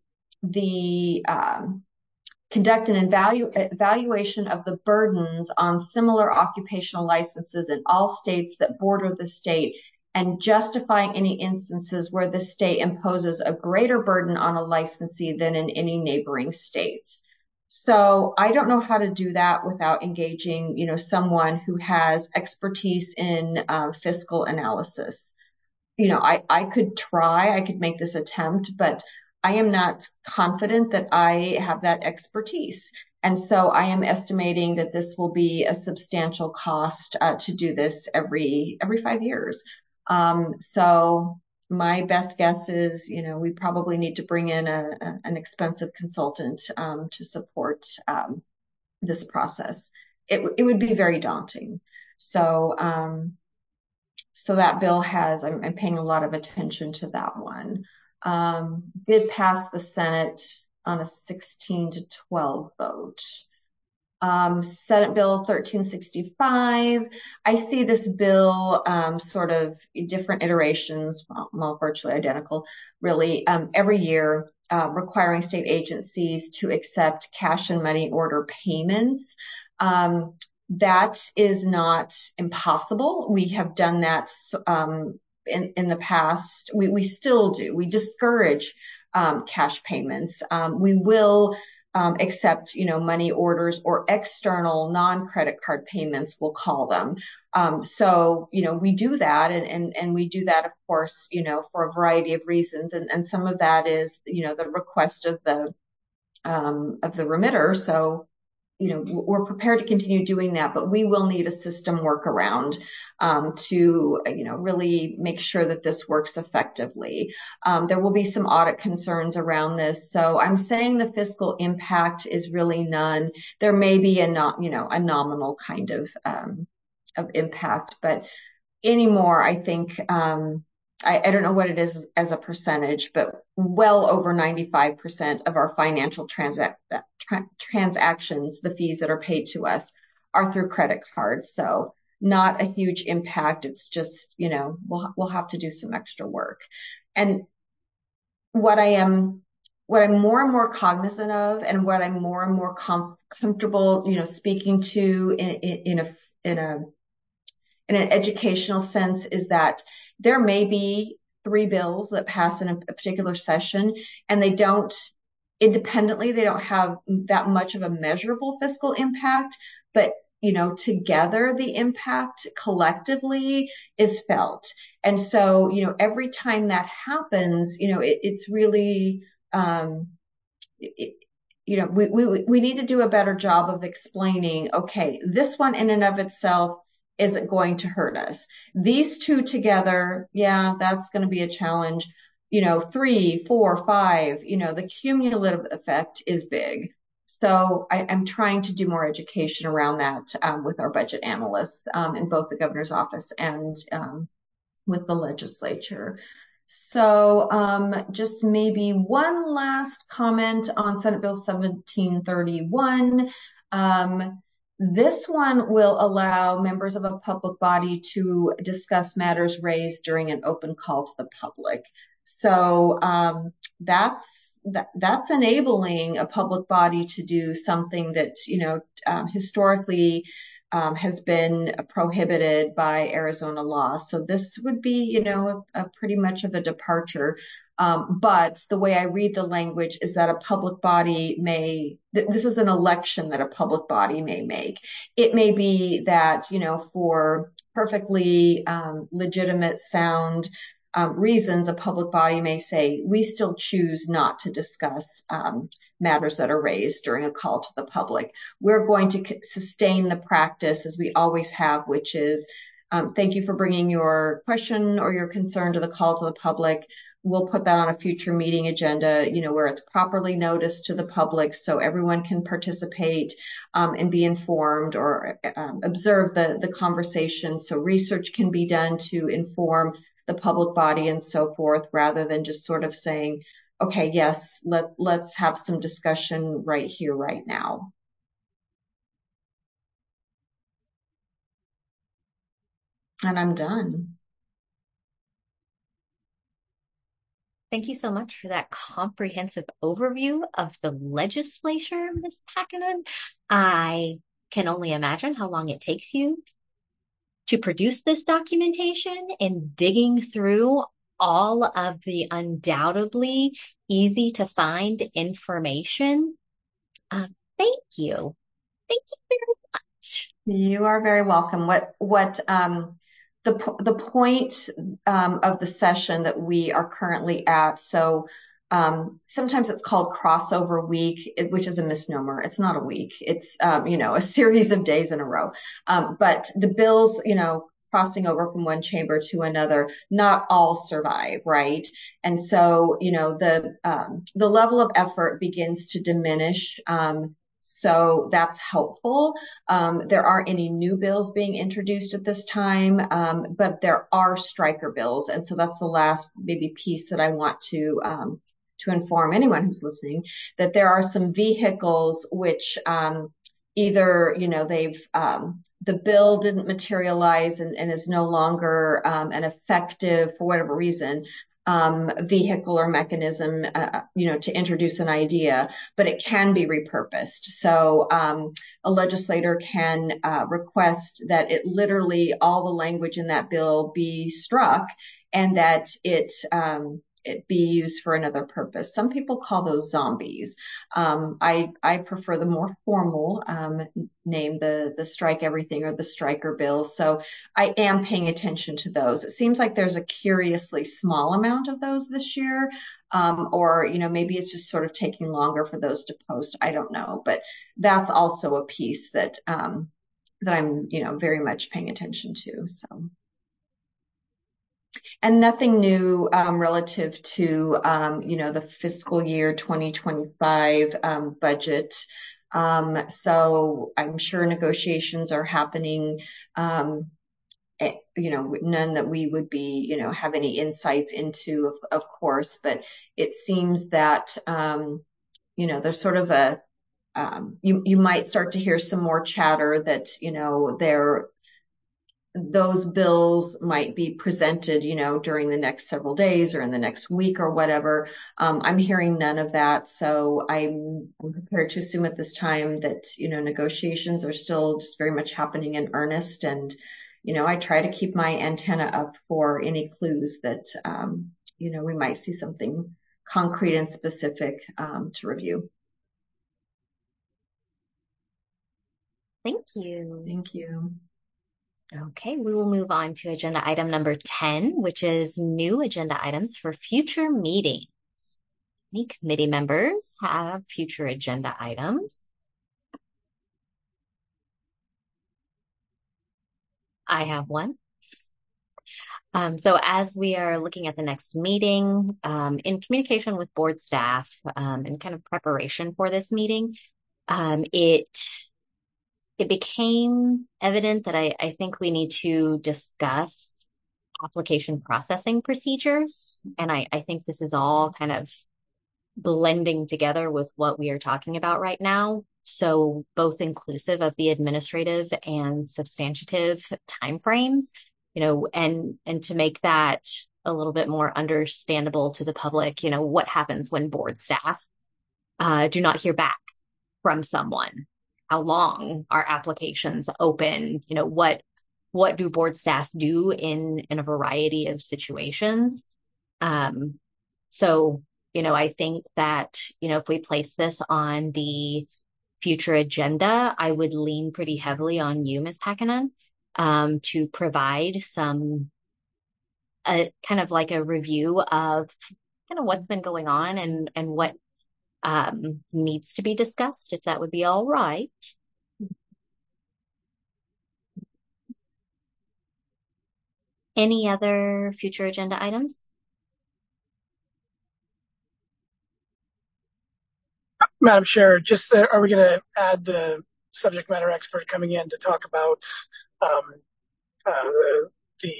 conduct an evaluation of the burdens on similar occupational licenses in all states that border the state, and justifying any instances where the state imposes a greater burden on a licensee than in any neighboring states. So I don't know how to do that without engaging, someone who has expertise in fiscal analysis. I could make this attempt, but I am not confident that I have that expertise. And so I am estimating that this will be a substantial cost to do this every 5 years. So my best guess is, we probably need to bring in an expensive consultant to support this process. It would be very daunting. So that bill I'm paying a lot of attention to that one. Did pass the Senate on a 16-12 vote. Senate Bill 1365. I see this bill sort of different iterations, well, virtually identical, really, every year, requiring state agencies to accept cash and money order payments. That is not impossible. We have done that in the past. We still do. We discourage cash payments. We will accept, money orders or external non-credit card payments, we'll call them. So, we do that and we do that, of course, for a variety of reasons. And some of that is, the request of the remitter. So, we're prepared to continue doing that, but we will need a system workaround to, really make sure that this works effectively. There will be some audit concerns around this. So I'm saying the fiscal impact is really none. There may be a nominal kind of impact, but anymore, I think I don't know what it is as a percentage, but well over 95% of our financial transactions, the fees that are paid to us, are through credit cards. So not a huge impact. It's just, we'll have to do some extra work. And what I'm more and more cognizant of, and what I'm more and more comfortable, speaking to in an educational sense, is that there may be 3 bills that pass in a particular session, and they don't have that much of a measurable fiscal impact, but together the impact collectively is felt. And so, every time that happens, it's really, we need to do a better job of explaining, okay, this one in and of itself isn't going to hurt us. These 2 together, yeah, that's going to be a challenge. 3, 4, 5, the cumulative effect is big. So I'm trying to do more education around that with our budget analysts in both the governor's office and with the legislature. So just maybe one last comment on Senate Bill 1731. This one will allow members of a public body to discuss matters raised during an open call to the public. So that's enabling a public body to do something that, historically has been prohibited by Arizona law. So this would be, a pretty much of a departure. But the way I read the language is that a public body this is an election that a public body may make. It may be that, for perfectly legitimate, sound reasons, a public body may say, we still choose not to discuss matters that are raised during a call to the public. We're going to sustain the practice as we always have, which is, thank you for bringing your question or your concern to the call to the public. We'll put that on a future meeting agenda, where it's properly noticed to the public so everyone can participate and be informed or observe the conversation, so research can be done to inform the public body and so forth, rather than just sort of saying, okay, yes, let's have some discussion right here, right now. And I'm done. Thank you so much for that comprehensive overview of the legislature, Ms. Packanen. I can only imagine how long it takes you to produce this documentation and digging through all of the undoubtedly easy to find information. Thank you. Thank you very much. You are very welcome. The point of the session that we are currently at, so sometimes it's called crossover week, which is a misnomer. It's not a week. It's, a series of days in a row. But the bills, crossing over from one chamber to another, not all survive, right? And so, the level of effort begins to diminish. So that's helpful. There aren't any new bills being introduced at this time, but there are striker bills. And so that's the last maybe piece that I want to inform anyone who's listening, that there are some vehicles which either, the bill didn't materialize and is no longer an effective, for whatever reason, vehicle or mechanism, to introduce an idea, but it can be repurposed. So a legislator can request that it literally all the language in that bill be struck and that it be used for another purpose. Some people call those zombies. I prefer the more formal name, the strike everything or the striker bill. So I am paying attention to those. It seems like there's a curiously small amount of those this year. Or, maybe it's just sort of taking longer for those to post. I don't know, but that's also a piece that I'm, very much paying attention to. So. And nothing new relative to, the fiscal year 2025 budget. So I'm sure negotiations are happening none that we would be, have any insights into, of course, but it seems that, there's sort of you might start to hear some more chatter that, those bills might be presented, during the next several days or in the next week or whatever. I'm hearing none of that. So I'm prepared to assume at this time that, negotiations are still just very much happening in earnest. And, I try to keep my antenna up for any clues that, we might see something concrete and specific to review. Thank you. Thank you. Okay, we will move on to agenda item number 10, which is new agenda items for future meetings. Any committee members have future agenda items? I have one. So as we are looking at the next meeting, in communication with board staff and kind of preparation for this meeting, it became evident that I think we need to discuss application processing procedures. And I think this is all kind of blending together with what we are talking about right now. So both inclusive of the administrative and substantive timeframes, and to make that a little bit more understandable to the public, what happens when board staff do not hear back from someone. How long are applications open? What do board staff do in a variety of situations? So, I think that, if we place this on the future agenda, I would lean pretty heavily on you, Ms. Packanen, to provide some kind of like a review of kind of what's been going on and what needs to be discussed, if that would be all right. Any other future agenda items? Madam Chair, are we going to add the subject matter expert coming in to talk about the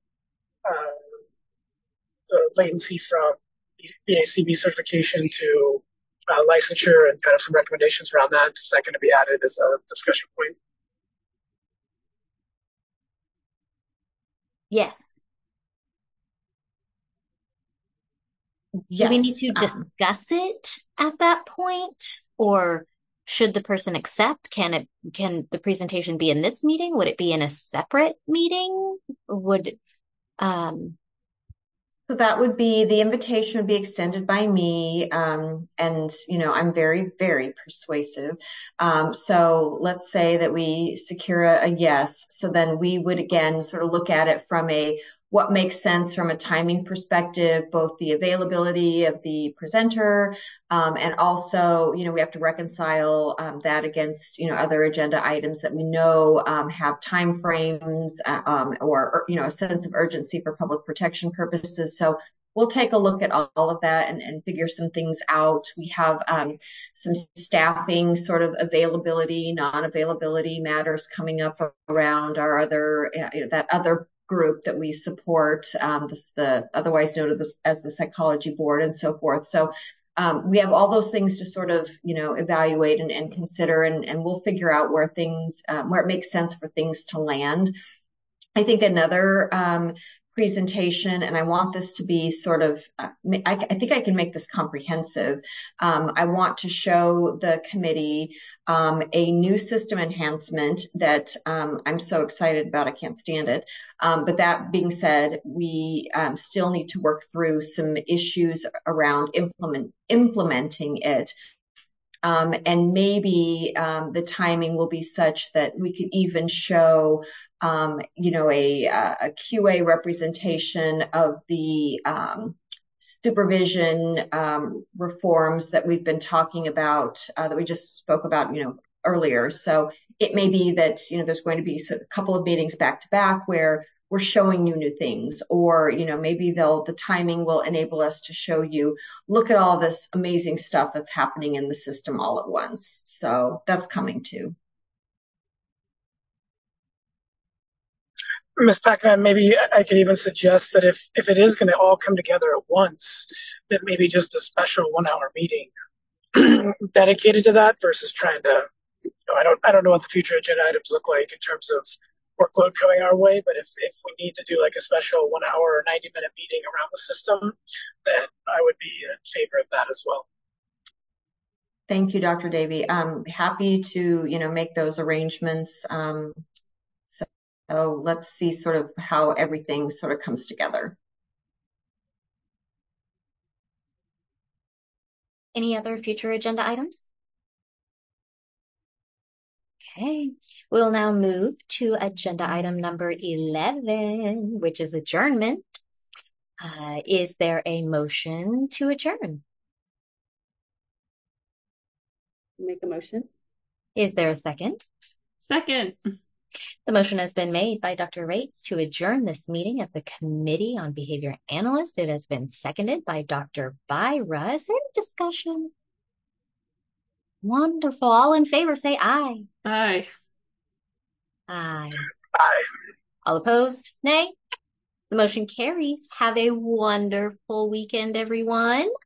latency from BACB certification to licensure and kind of some recommendations around that? Is that going to be added as a discussion point? Yes. Do we need to discuss it at that point, or should the person accept? Can the presentation be in this meeting? Would it be in a separate meeting? So that would be, the invitation would be extended by me. And, I'm very, very persuasive. So let's say that we secure a yes. So then we would again sort of look at it from what makes sense from a timing perspective, both the availability of the presenter, and also, we have to reconcile that against, other agenda items that we know have timeframes or a sense of urgency for public protection purposes. So we'll take a look at all of that and figure some things out. We have some staffing sort of availability, non-availability matters coming up around our that other group that we support, the otherwise noted as the psychology board and so forth. So we have all those things to sort of, evaluate and consider, and we'll figure out where it makes sense for things to land. I think another presentation, and I want this to be sort of, I think I can make this comprehensive. I want to show the committee a new system enhancement that I'm so excited about. I can't stand it. But that being said, we still need to work through some issues around implementing it. And maybe the timing will be such that we could even show a QA representation of the supervision reforms that we've been talking about, that we just spoke about, earlier. So it may be that, there's going to be a couple of meetings back to back where we're showing you new things, or, maybe the timing will enable us to show you, look at all this amazing stuff that's happening in the system all at once. So that's coming too. Ms. Pac-Man, maybe I could even suggest that if it is going to all come together at once, that maybe just a special 1 hour meeting dedicated to that versus trying to, I don't know what the future agenda items look like in terms of workload coming our way, but if we need to do like a special 1 hour or 90-minute meeting around the system, then I would be in favor of that as well. Thank you, Dr. Davey. I'm happy to, make those arrangements. So let's see sort of how everything sort of comes together. Any other future agenda items? Okay, we'll now move to agenda item number 11, which is adjournment. Is there a motion to adjourn? Make a motion. Is there a second? Second. The motion has been made by Dr. Rates to adjourn this meeting of the Committee on Behavior Analysts. It has been seconded by Dr. Byra. Is there any discussion? Wonderful. All in favor, say aye. Aye. Aye. Aye. All opposed? Nay. The motion carries. Have a wonderful weekend, everyone.